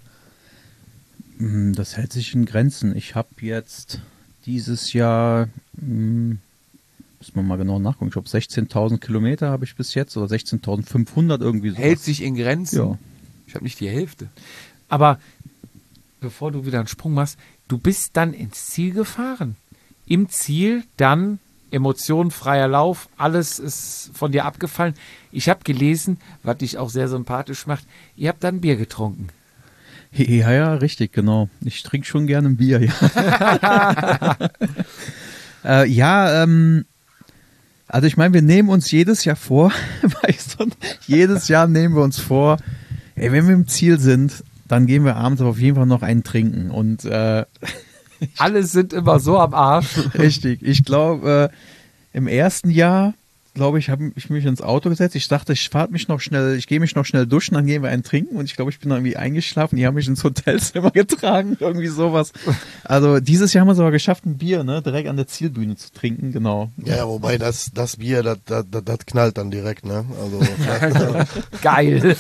Das hält sich in Grenzen. Ich habe jetzt dieses Jahr, hm, muss man mal genau nachgucken, ich glaube sechzehntausend Kilometer habe ich bis jetzt oder sechzehntausendfünfhundert irgendwie so. Hält sich in Grenzen? Ja. Ich habe nicht die Hälfte. Aber bevor du wieder einen Sprung machst, du bist dann ins Ziel gefahren. Im Ziel dann emotionenfreier Lauf, alles ist von dir abgefallen. Ich habe gelesen, was dich auch sehr sympathisch macht, ihr habt dann Bier getrunken. Ja, ja, richtig, genau. Ich trinke schon gerne ein Bier, ja. äh, ja, ähm, also ich meine, wir nehmen uns jedes Jahr vor, weißt du, jedes Jahr nehmen wir uns vor, ey, wenn wir im Ziel sind, dann gehen wir abends aber auf jeden Fall noch einen trinken. Und äh, alle sind immer so am Arsch. Richtig. Ich glaube, äh, im ersten Jahr, glaube ich, habe ich mich ins Auto gesetzt. Ich dachte, ich fahre mich noch schnell, ich gehe mich noch schnell duschen, dann gehen wir einen trinken. Und ich glaube, ich bin irgendwie eingeschlafen. Die haben mich ins Hotelzimmer getragen, irgendwie sowas. Also dieses Jahr haben wir es aber geschafft, ein Bier, ne, direkt an der Zielbühne zu trinken, genau. Ja, wobei das, das Bier, das, das, das knallt dann direkt, ne? Also geil.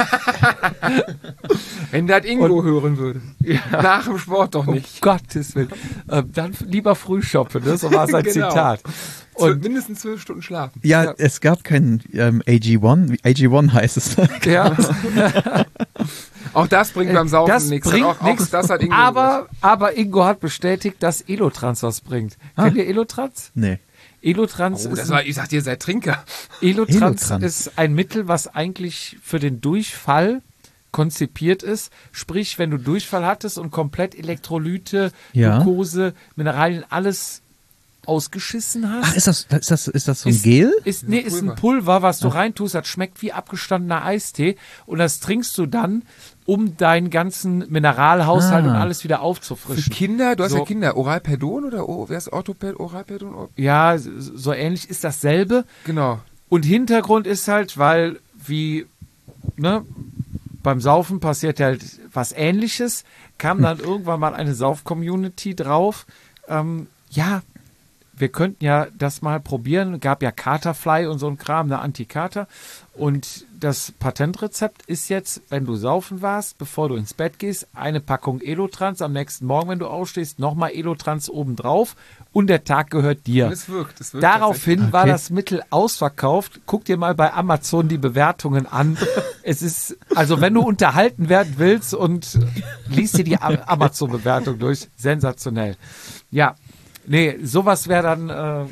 Wenn das Ingo und, hören würde. Ja. Nach dem Sport doch nicht. Um Gottes Willen. Äh, dann lieber früh shoppen, ne? So war sein genau. Zitat. Und mindestens zwölf Stunden schlafen. Ja, ja. Es gab kein ähm, A G eins. A G eins heißt es. Ja. Auch das bringt beim Saufen nichts. Auch, auch das hat Ingo aber, aber Ingo hat bestätigt, dass Elotrans was bringt. Ah. Kennt ihr Elotrans? Nee. Elotrans Oh, ist das war, ich sag dir, seid Trinker. Elotrans, Elotrans. ist ein Mittel, was eigentlich für den Durchfall konzipiert ist. Sprich, wenn du Durchfall hattest und komplett Elektrolyte, Ja. Glucose, Mineralien, alles ausgeschissen hast. Ach, ist das, ist das, ist das so ein ist, Gel? Ist, nee, ist ein Pulver. Pulver, was du reintust, das schmeckt wie abgestandener Eistee und das trinkst du dann, um deinen ganzen Mineralhaushalt Ah. und alles wieder Für aufzufrischen. Kinder, du hast So. ja Kinder, Oralperdon oder oh, wer ist Orthoped, Oralperdon? Or- Ja, so ähnlich ist dasselbe. Genau. Und Hintergrund ist halt, weil wie ne, beim Saufen passiert halt was Ähnliches, kam dann irgendwann mal eine Sauf-Community drauf. Ähm, ja, wir könnten ja das mal probieren. Gab ja Katerfly und so ein Kram, eine Antikater. Und das Patentrezept ist jetzt, wenn du saufen warst, bevor du ins Bett gehst, eine Packung Elotrans. Am nächsten Morgen, wenn du aufstehst, nochmal Elotrans obendrauf. Und der Tag gehört dir. Und es wirkt, es wirkt Daraufhin war Okay. das Mittel ausverkauft. Guck dir mal bei Amazon die Bewertungen an. Es ist, also wenn du unterhalten werden willst und liest dir die A- Amazon-Bewertung durch, sensationell. Ja, nee, sowas wäre dann, äh,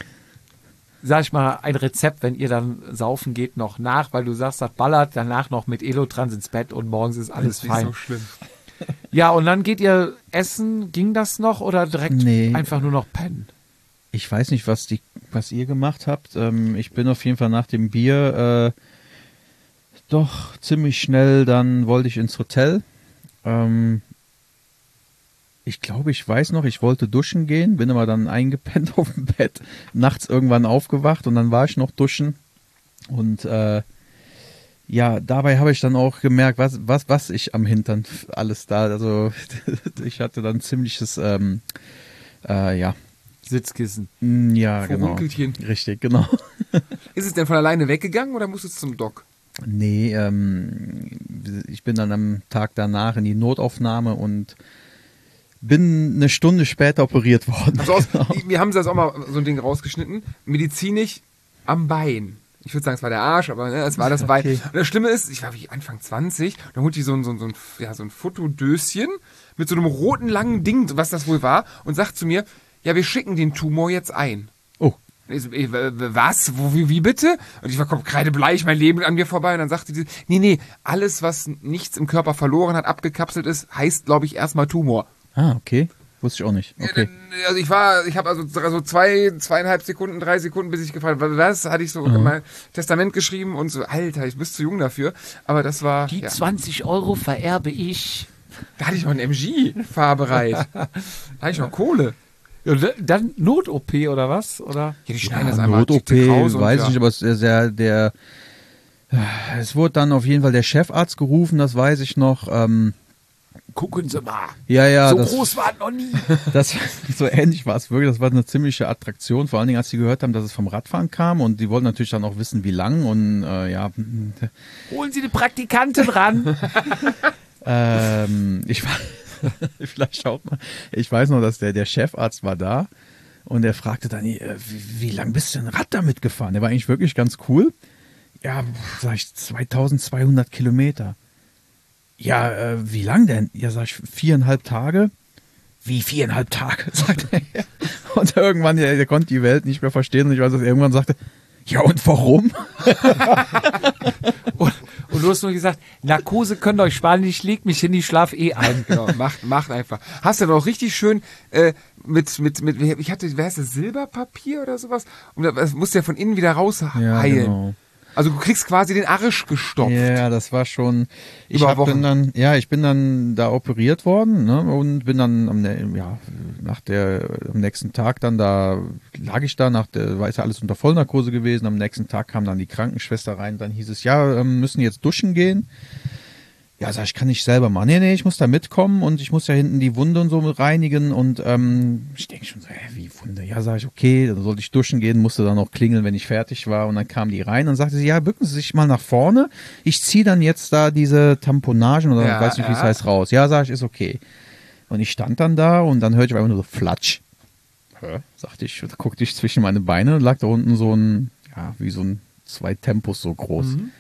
sag ich mal, ein Rezept, wenn ihr dann saufen geht, noch nach, weil du sagst, das ballert, danach noch mit Elotrans ins Bett und morgens ist alles Das ist nicht fein. so schlimm. Ja, und dann geht ihr essen, ging das noch oder direkt Nee. einfach nur noch pennen? Ich weiß nicht, was die, was ihr gemacht habt. Ähm, ich bin auf jeden Fall nach dem Bier äh, doch ziemlich schnell, dann wollte ich ins Hotel. Ähm, ich glaube, ich weiß noch, ich wollte duschen gehen, bin aber dann eingepennt auf dem Bett, nachts irgendwann aufgewacht und dann war ich noch duschen. Und äh, ja, dabei habe ich dann auch gemerkt, was, was, was ich am Hintern alles da, also ich hatte dann ziemliches, ähm, äh, ja, Sitzkissen. Mm, Ja, genau. Verrunkeltchen. Richtig, genau. Ist es denn von alleine weggegangen oder musstest du zum Doc? Nee, ähm, ich bin dann am Tag danach in die Notaufnahme und bin eine Stunde später operiert worden. Also aus, wir haben das auch mal so ein Ding rausgeschnitten. Medizinisch am Bein. Ich würde sagen, es war der Arsch, aber ne, es war das Bein. Okay. Und das Schlimme ist, ich war wie Anfang zwanzig, dann holt die so ein, so ein, so ein, ja, so ein Fotodöschen mit so einem roten langen Ding, was das wohl war, und sagt zu mir, ja, wir schicken den Tumor jetzt ein. Oh, Ich so, äh, was? Wo, wie, wie bitte? Und ich war komplett kreidebleich, mein Leben an mir vorbei. Und dann sagte sie, nee, nee, alles, was nichts im Körper verloren hat, abgekapselt ist, heißt, glaube ich, erstmal Tumor. ah, okay. Wusste ich auch nicht. Okay. Also ich war, ich habe also so zwei, zweieinhalb Sekunden, drei Sekunden, bis ich gefragt habe, was, hatte ich so in mein Testament geschrieben und so, Alter, ich bin zu jung dafür. Aber das war, Die ja, zwanzig Euro vererbe ich. da hatte ich noch ein M G fahrbereit. Da hatte ich noch Kohle. Ja, dann Not-O P oder was? Oder? Ja, die schneiden Ja, das einmal Not-O tick, tick P, raus und weiß ja. ich nicht, aber es ist sehr, der, es wurde dann auf jeden Fall der Chefarzt gerufen, das weiß ich noch. Ähm, Gucken Sie mal. ja, ja, so das, groß war es noch nie. das, so ähnlich war es wirklich. Das war eine ziemliche Attraktion, vor allen Dingen, als sie gehört haben, dass es vom Radfahren kam und die wollten natürlich dann auch wissen, wie lang und äh, ja, Holen Sie die Praktikanten ran. ähm, ich war, vielleicht schaut mal, ich weiß noch, dass der, der Chefarzt war da und er fragte dann, äh, wie, wie lang bist du denn Rad damit gefahren? Der war eigentlich wirklich ganz cool. Ja, sag ich, zweitausendzweihundert Kilometer. Ja, äh, wie lang denn? Ja, sag ich, viereinhalb Tage. Wie viereinhalb Tage, sagt er. Und irgendwann, der, der konnte die Welt nicht mehr verstehen und ich weiß, dass er irgendwann sagte, ja und warum? Und, und du hast nur gesagt, Narkose könnt ihr euch sparen, ich leg mich hin, ich schlaf eh ein. Genau, macht, macht einfach. Hast du doch richtig schön äh, mit, mit, mit, ich hatte, wer heißt das, Silberpapier oder sowas? Und das musst du ja von innen wieder rausheilen. genau. Also du kriegst quasi den Arsch gestopft. Ja, das war schon. Ich Über hab, Wochen. bin dann, ja, ich bin dann da operiert worden, ne, und bin dann am, ne- ja, nach der, am nächsten Tag dann da lag ich da, nach der, war ja alles unter Vollnarkose gewesen. Am nächsten Tag kam dann die Krankenschwester rein, dann hieß es, ja, ähm, müssen jetzt duschen gehen. Ja, sag ich, kann ich selber machen. Nee, nee, ich muss da mitkommen und ich muss ja hinten die Wunde und so reinigen und ähm, ich denke schon so, hä, wie Wunde? Ja, sag ich, okay, dann sollte ich duschen gehen, musste dann auch klingeln, wenn ich fertig war und dann kam die rein und sagte sie, ja, bücken Sie sich mal nach vorne, ich ziehe dann jetzt da diese Tamponagen oder Ja, weiß nicht, wie es ja. heißt, raus. Ja, sag ich, ist okay. Und ich stand dann da und dann hörte ich einfach nur so Flatsch. Hä? Sagte ich, guckte ich zwischen meine Beine und lag da unten so ein, ja, wie so ein zwei Tempos so groß.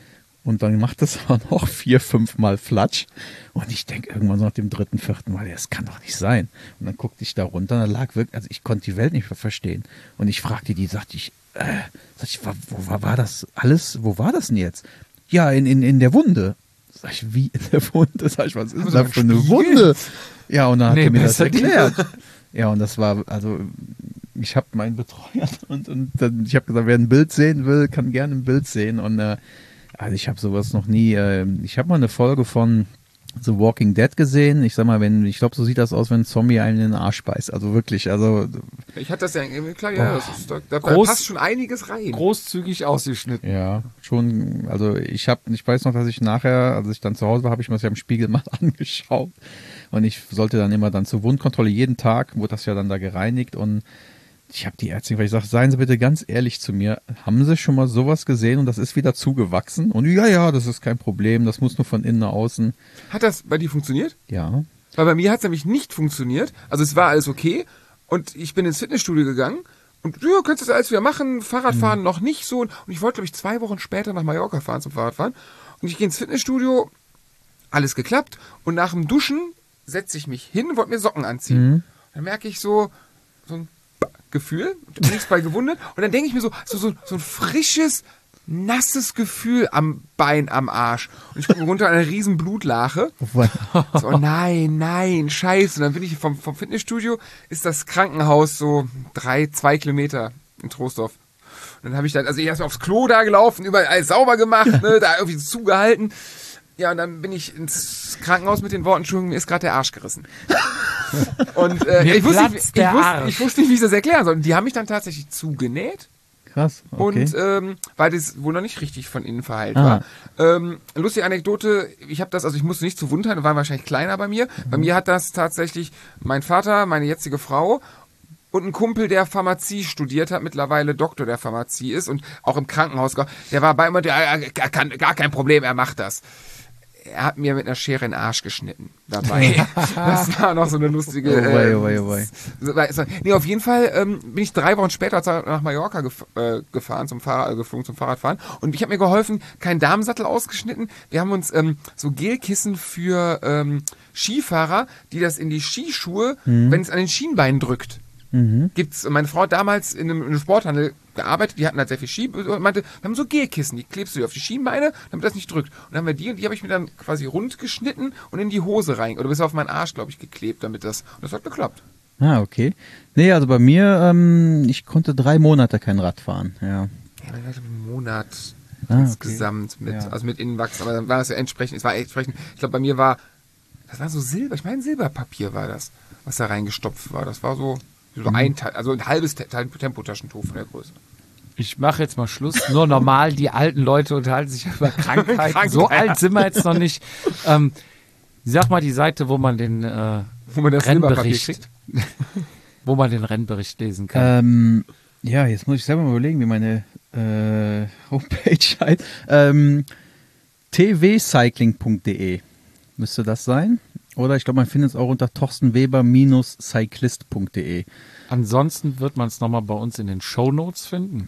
Und dann macht das aber noch vier, fünf Mal Flatsch. Und ich denke irgendwann so nach dem dritten, vierten Mal, das kann doch nicht sein. Und dann guckte ich da runter und da lag wirklich, also ich konnte die Welt nicht mehr verstehen. Und ich fragte die, sagte ich, äh, sag ich, wo, wo war, war das alles, wo war das denn jetzt? Ja, in, in, in der Wunde. Sag ich, wie in der Wunde? Sag ich, was ist da für eine Wunde? Ja, und dann hat Nee, er mir das besser erklärt. Ja, und das war, also ich habe meinen Betreuer und, und dann, ich habe gesagt, wer ein Bild sehen will, kann gerne ein Bild sehen. Und äh, also ich habe sowas noch nie, äh, ich habe mal eine Folge von The Walking Dead gesehen. Ich sag mal, wenn, ich glaube, so sieht das aus, wenn ein Zombie einen in den Arsch beißt. Also wirklich, also. Ich hatte das ja, klar, ja, das ist, da, da Groß- passt schon einiges rein. Großzügig ausgeschnitten. Ja, schon, also ich habe, ich weiß noch, dass ich nachher, als ich dann zu Hause war, habe ich mir das ja im Spiegel mal angeschaut. Und ich sollte dann immer dann zur Wundkontrolle jeden Tag, wurde das ja dann da gereinigt und ich habe die Ärztin, weil ich sage, seien Sie bitte ganz ehrlich zu mir, haben Sie schon mal sowas gesehen und das ist wieder zugewachsen? Und ja, ja, das ist kein Problem, das muss nur von innen nach außen. Hat das bei dir funktioniert? Ja. Weil bei mir hat es nämlich nicht funktioniert. Also es war alles okay und ich bin ins Fitnessstudio gegangen und ja, kannst du das alles wieder machen, Fahrradfahren noch nicht so. Und ich wollte, glaube ich, zwei Wochen später nach Mallorca fahren zum Fahrradfahren. Und ich gehe ins Fitnessstudio, alles geklappt und nach dem Duschen setze ich mich hin und wollte mir Socken anziehen. Mhm. Dann merke ich so, so ein Gefühl, nichts bei gewundet. Und dann denke ich mir so, so, so, so ein frisches, nasses Gefühl am Bein, am Arsch. Und ich gucke runter an eine riesen Blutlache. So, oh nein, nein, scheiße. Und dann bin ich vom, vom Fitnessstudio, ist das Krankenhaus so drei, zwei Kilometer in Troisdorf. Und dann habe ich dann, also ich erst mal aufs Klo da gelaufen, überall alles sauber gemacht, ne, da irgendwie zugehalten. Ja, und dann bin ich ins Krankenhaus mit den Worten, Entschuldigung, mir ist gerade der Arsch gerissen. Und äh, Mir ich, wusste nicht, platzt ich, der wusste, Arsch. ich wusste nicht, wie ich das erklären soll. Und die haben mich dann tatsächlich zugenäht. Krass, okay. Und ähm, weil das wohl noch nicht richtig von innen verheilt Ah. war. Ähm, lustige Anekdote, ich habe das, also ich musste nicht zu Wundheilung, war wahrscheinlich kleiner bei mir. Bei mir hat das tatsächlich mein Vater, meine jetzige Frau und ein Kumpel, der Pharmazie studiert hat, mittlerweile Doktor der Pharmazie ist und auch im Krankenhaus, der war bei immer, der gar kein, gar kein Problem, er macht das. Er hat mir mit einer Schere den Arsch geschnitten dabei. Das war noch so eine lustige... Oh wei, äh, oh wei, oh wei. so- Nee, auf jeden Fall ähm, bin ich drei Wochen später nach Mallorca gef äh, gefahren, zum Fahrrad, äh, geflogen zum Fahrradfahren. Und ich habe mir geholfen, keinen Damensattel ausgeschnitten. Wir haben uns ähm, so Gelkissen für ähm, Skifahrer, die das in die Skischuhe, wenn es an den Schienbeinen drückt. Mhm. Gibt's, meine Frau hat damals in einem, in einem Sporthandel gearbeitet, die hatten halt sehr viel Ski und meinte, wir haben so Gelkissen, die klebst du dir auf die Schienbeine, damit das nicht drückt. Und dann haben wir die und die habe ich mir dann quasi rund geschnitten und in die Hose rein, oder bis auf meinen Arsch, glaube ich, geklebt, damit das, und das hat geklappt. Ah, okay. Nee, also bei mir, ähm, ich konnte drei Monate kein Rad fahren, ja. Ja, man hatte einen Monat Ah, okay. insgesamt mit, Ja. also mit Innenwachs, aber dann war das ja entsprechend, es war entsprechend, ich glaube bei mir war, das war so Silber, ich meine Silberpapier war das, was da reingestopft war, das war so, so ein Teil, also ein halbes Te- Teil Tempotaschentuch von der Größe. Ich mache jetzt mal Schluss. Nur normal, die alten Leute unterhalten sich über Krankheiten. Krankheit. So alt sind wir jetzt noch nicht. Ähm, sag mal die Seite, wo man den äh, Wo man das Silberpapier Rennbericht, kriegt. wo man den Rennbericht lesen kann. Ähm, ja, jetzt muss ich selber mal überlegen, wie meine äh, Homepage heißt. Ähm, t w cycling punkt d e müsste das sein. Oder ich glaube, man findet es auch unter torstenweber cyclist punkt d e. Ansonsten wird man es nochmal bei uns in den Shownotes finden.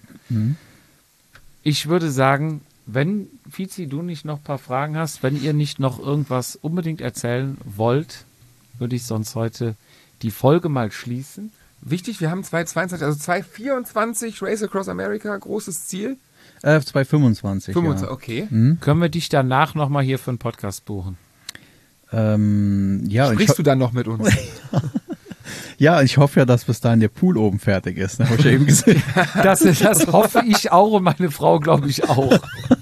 Ich würde sagen, wenn, Fizi, du nicht noch ein paar Fragen hast, wenn ihr nicht noch irgendwas unbedingt erzählen wollt, würde ich sonst heute die Folge mal schließen. Wichtig, wir haben zweitausendzweiundzwanzig, also zweitausendvierundzwanzig Race Across America, großes Ziel. Äh, zweihundertfünfundzwanzig. fünfundzwanzig, Ja. okay. Können wir dich danach nochmal hier für einen Podcast buchen? Ähm, ja, Sprichst ich, du dann noch mit uns? ja, ich hoffe ja, dass bis dahin der Pool oben fertig ist. Ne? Hab ich ja eben gesehen. Das, das hoffe ich auch und meine Frau, glaube ich, auch.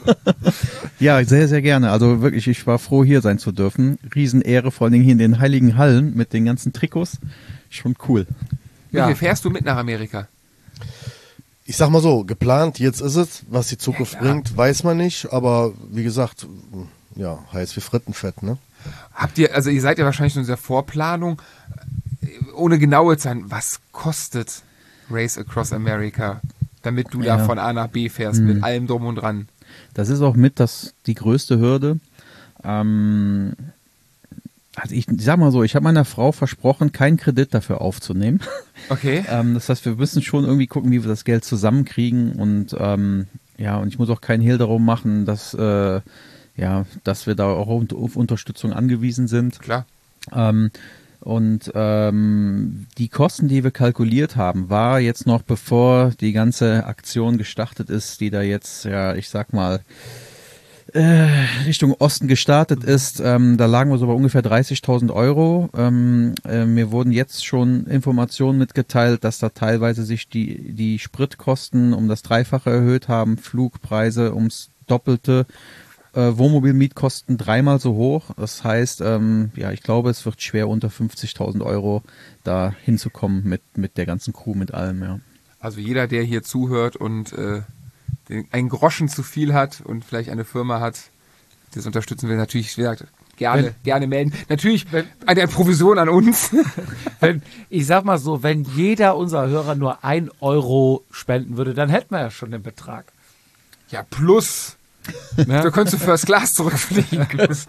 Ja, sehr, sehr gerne. Also wirklich, ich war froh, hier sein zu dürfen. Riesenehre, vor allen Dingen hier in den heiligen Hallen mit den ganzen Trikots. Schon cool. Wie Ja. viel fährst du mit nach Amerika? Ich sag mal so, geplant, jetzt ist es. Was die Zukunft Ja, klar. bringt, weiß man nicht. Aber wie gesagt, ja, heiß wie Frittenfett, ne? Habt ihr, also ihr seid ja wahrscheinlich in dieser Vorplanung, äh, ohne genaue Zahlen, was kostet Race Across America, damit du da Ja. von A nach B fährst, mit allem drum und dran? Das ist auch mit das die größte Hürde. Ähm, also ich, ich sag mal so, ich habe meiner Frau versprochen, keinen Kredit dafür aufzunehmen. Okay. Ähm, das heißt, wir müssen schon irgendwie gucken, wie wir das Geld zusammenkriegen und ähm, Ja, und ich muss auch keinen Hehl darum machen, dass, äh, ja, dass wir da auch auf Unterstützung angewiesen sind. Klar. Ähm, und ähm, die Kosten, die wir kalkuliert haben, war jetzt noch bevor die ganze Aktion gestartet ist, die da jetzt, ja, ich sag mal, äh, Richtung Osten gestartet ist. Ähm, da lagen wir so bei ungefähr dreißigtausend Euro. Ähm, äh, mir wurden jetzt schon Informationen mitgeteilt, dass da teilweise sich die, die Spritkosten um das Dreifache erhöht haben, Flugpreise ums Doppelte. Äh, Wohnmobilmietkosten dreimal so hoch. Das heißt, ähm, ja, ich glaube, es wird schwer, unter fünfzigtausend Euro da hinzukommen mit, mit der ganzen Crew, mit allem, ja. Also jeder, der hier zuhört und äh, den, einen Groschen zu viel hat und vielleicht eine Firma hat, die das unterstützen will, natürlich, wie gesagt, gerne, wenn, gerne melden. Natürlich wenn, eine Provision an uns. Wenn, ich sag mal so, wenn jeder unserer Hörer nur ein Euro spenden würde, dann hätten wir ja schon den Betrag. Ja, plus... Ne? Du könntest du First Class zurückfliegen.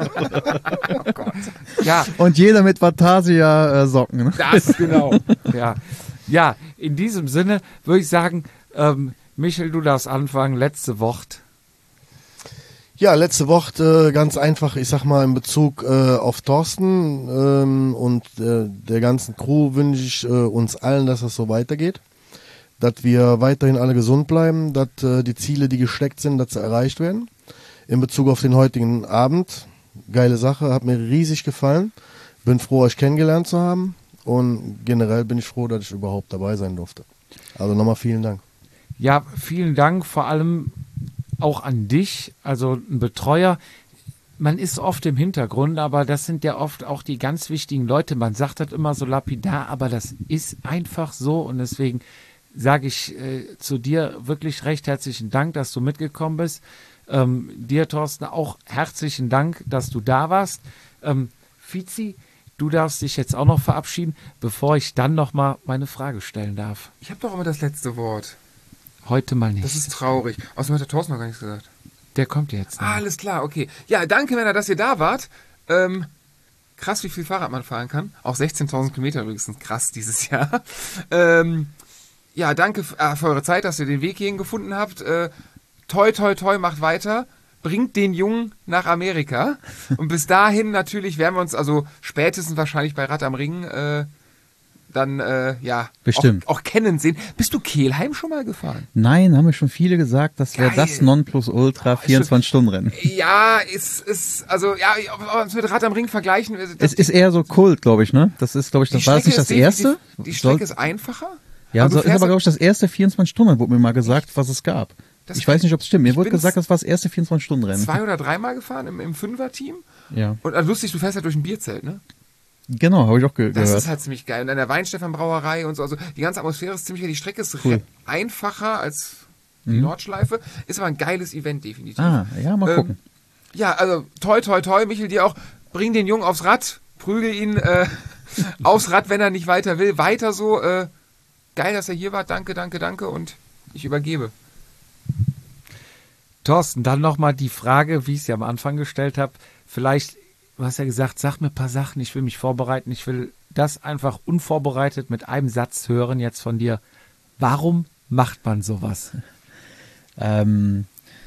Oh Gott. Ja. Und jeder mit Vatasia äh, Socken. Ne? Das, genau. Ja. Ja, in diesem Sinne würde ich sagen, ähm, Michel, du darfst anfangen. Letzte Wort. Ja, letzte Woche äh, ganz einfach, ich sag mal in Bezug äh, auf Thorsten ähm, und äh, der ganzen Crew wünsche ich äh, uns allen, dass das so weitergeht. Dass wir weiterhin alle gesund bleiben, dass äh, die Ziele, die gesteckt sind, dass sie erreicht werden. In Bezug auf den heutigen Abend, geile Sache, hat mir riesig gefallen. Bin froh, euch kennengelernt zu haben und generell bin ich froh, dass ich überhaupt dabei sein durfte. Also nochmal vielen Dank. Ja, vielen Dank, vor allem auch an dich, also ein Betreuer. Man ist oft im Hintergrund, aber das sind ja oft auch die ganz wichtigen Leute. Man sagt das immer so lapidar, aber das ist einfach so und deswegen sage ich äh, zu dir wirklich recht herzlichen Dank, dass du mitgekommen bist. Ähm, dir, Thorsten, auch herzlichen Dank, dass du da warst. Ähm, Fizi, du darfst dich jetzt auch noch verabschieden, bevor ich dann nochmal meine Frage stellen darf. Ich habe doch immer das letzte Wort. Heute mal nicht. Das ist traurig. Außerdem hat der Thorsten noch gar nichts gesagt. Der kommt jetzt. Ah, alles klar, okay. Ja, danke, Männer, dass ihr da wart. Ähm, krass, wie viel Fahrrad man fahren kann. Auch sechzehntausend Kilometer übrigens sind krass dieses Jahr. Ähm, Ja, danke äh, für eure Zeit, dass ihr den Weg hierhin gefunden habt. Äh, toi, toi, toi, macht weiter. Bringt den Jungen nach Amerika. Und bis dahin natürlich werden wir uns, also spätestens wahrscheinlich bei Rad am Ring, äh, dann, äh, ja, Bestimmt. Auch, auch kennen sehen. Bist du Kehlheim schon mal gefahren? Nein, haben mir schon viele gesagt, das wäre das Nonplusultra vierundzwanzig-Stunden-Rennen. Ja, ist, ist, also, ja, ob wir uns mit Rad am Ring vergleichen. Es ist eher so Kult, glaube ich, ne? Das ist, glaube ich, das war das nicht das erste? Die Strecke ist einfacher? Ja, also so ist aber, glaube ich, das erste vierundzwanzig-Stunden-Rennen, wurde mir mal gesagt, was es gab. Das ich weiß nicht, ob es stimmt. Mir wurde gesagt, das war das erste vierundzwanzig-Stunden-Rennen. Zwei oder dreimal gefahren im, im Fünfer-Team. Ja. Und also lustig, du fährst halt durch ein Bierzelt, ne? Genau, habe ich auch ge das gehört. Das ist halt ziemlich geil. Und an der Weinstefan-Brauerei und so. Also die ganze Atmosphäre ist ziemlich geil. Die Strecke ist cool. einfacher als die Mhm. Nordschleife. Ist aber ein geiles Event, definitiv. Ah, ja, mal ähm, gucken. Ja, also toi, toi, toi. Michel, dir auch. Bring den Jungen aufs Rad. Prügel ihn äh, aufs Rad, wenn er nicht weiter will. Weiter so. Äh, geil, dass er hier war. Danke, danke, danke. Und ich übergebe. Thorsten, dann nochmal die Frage, wie ich sie am Anfang gestellt habe. Vielleicht, du hast ja gesagt, sag mir ein paar Sachen, ich will mich vorbereiten. Ich will das einfach unvorbereitet mit einem Satz hören jetzt von dir. Warum macht man sowas? Ähm,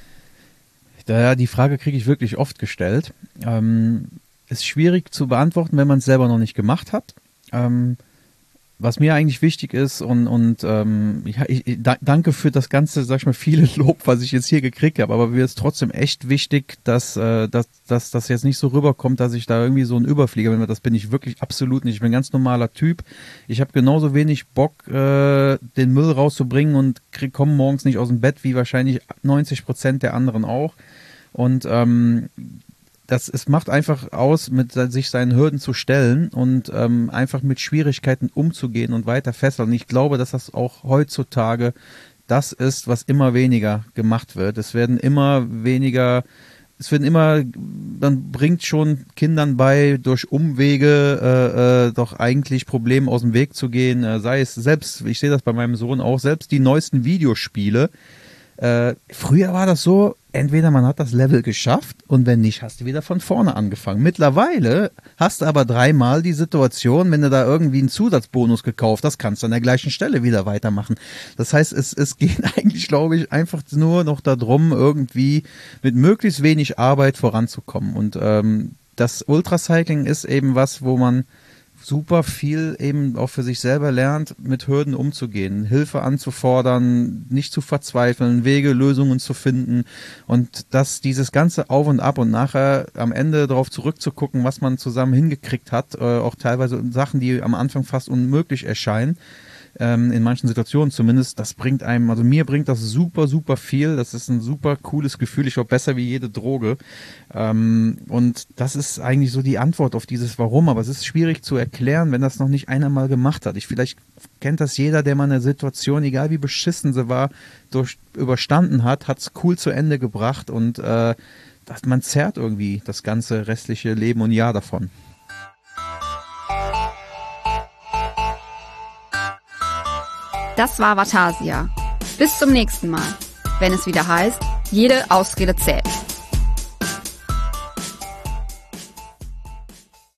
da, die Frage kriege ich wirklich oft gestellt. Ähm, ist schwierig zu beantworten, wenn man es selber noch nicht gemacht hat. Ähm, was mir eigentlich wichtig ist und, und ähm, ich, ich da, danke für das ganze, sag ich mal, viele Lob, was ich jetzt hier gekriegt habe, aber mir ist trotzdem echt wichtig, dass, äh, dass, dass das jetzt nicht so rüberkommt, dass ich da irgendwie so ein Überflieger bin. Das bin ich wirklich absolut nicht. Ich bin ein ganz normaler Typ. Ich habe genauso wenig Bock, äh, den Müll rauszubringen und krieg, komme morgens nicht aus dem Bett, wie wahrscheinlich neunzig Prozent der anderen auch. Und ähm, Das, es macht einfach aus, mit sich seinen Hürden zu stellen und ähm, einfach mit Schwierigkeiten umzugehen und weiter fesseln. Und ich glaube, dass das auch heutzutage das ist, was immer weniger gemacht wird. Es werden immer weniger, es werden immer, man bringt schon Kindern bei, durch Umwege äh, äh, doch eigentlich Problemen aus dem Weg zu gehen. Äh, sei es selbst, ich sehe das bei meinem Sohn auch, selbst die neuesten Videospiele. Äh, früher war das so, entweder man hat das Level geschafft und wenn nicht, hast du wieder von vorne angefangen. Mittlerweile hast du aber dreimal die Situation, wenn du da irgendwie einen Zusatzbonus gekauft hast, kannst du an der gleichen Stelle wieder weitermachen. Das heißt, es, es geht eigentlich, glaube ich, einfach nur noch darum, irgendwie mit möglichst wenig Arbeit voranzukommen. Und ähm, das Ultracycling ist eben was, wo man super viel eben auch für sich selber lernt, mit Hürden umzugehen, Hilfe anzufordern, nicht zu verzweifeln, Wege, Lösungen zu finden und dass dieses ganze Auf und Ab und nachher am Ende darauf zurückzugucken, was man zusammen hingekriegt hat, äh, auch teilweise Sachen, die am Anfang fast unmöglich erscheinen, ähm, in manchen Situationen zumindest, das bringt einem, also mir bringt das super, super viel, das ist ein super cooles Gefühl, ich glaube besser wie jede Droge ähm, und das ist eigentlich so die Antwort auf dieses Warum, aber es ist schwierig zu erklären, wenn das noch nicht einer mal gemacht hat. Ich vielleicht kennt das jeder, der mal eine Situation, egal wie beschissen sie war, durch, überstanden hat, hat es cool zu Ende gebracht und äh, das, man zerrt irgendwie das ganze restliche Leben und Jahr davon. Das war Vatasia. Bis zum nächsten Mal, wenn es wieder heißt, jede Ausrede zählt.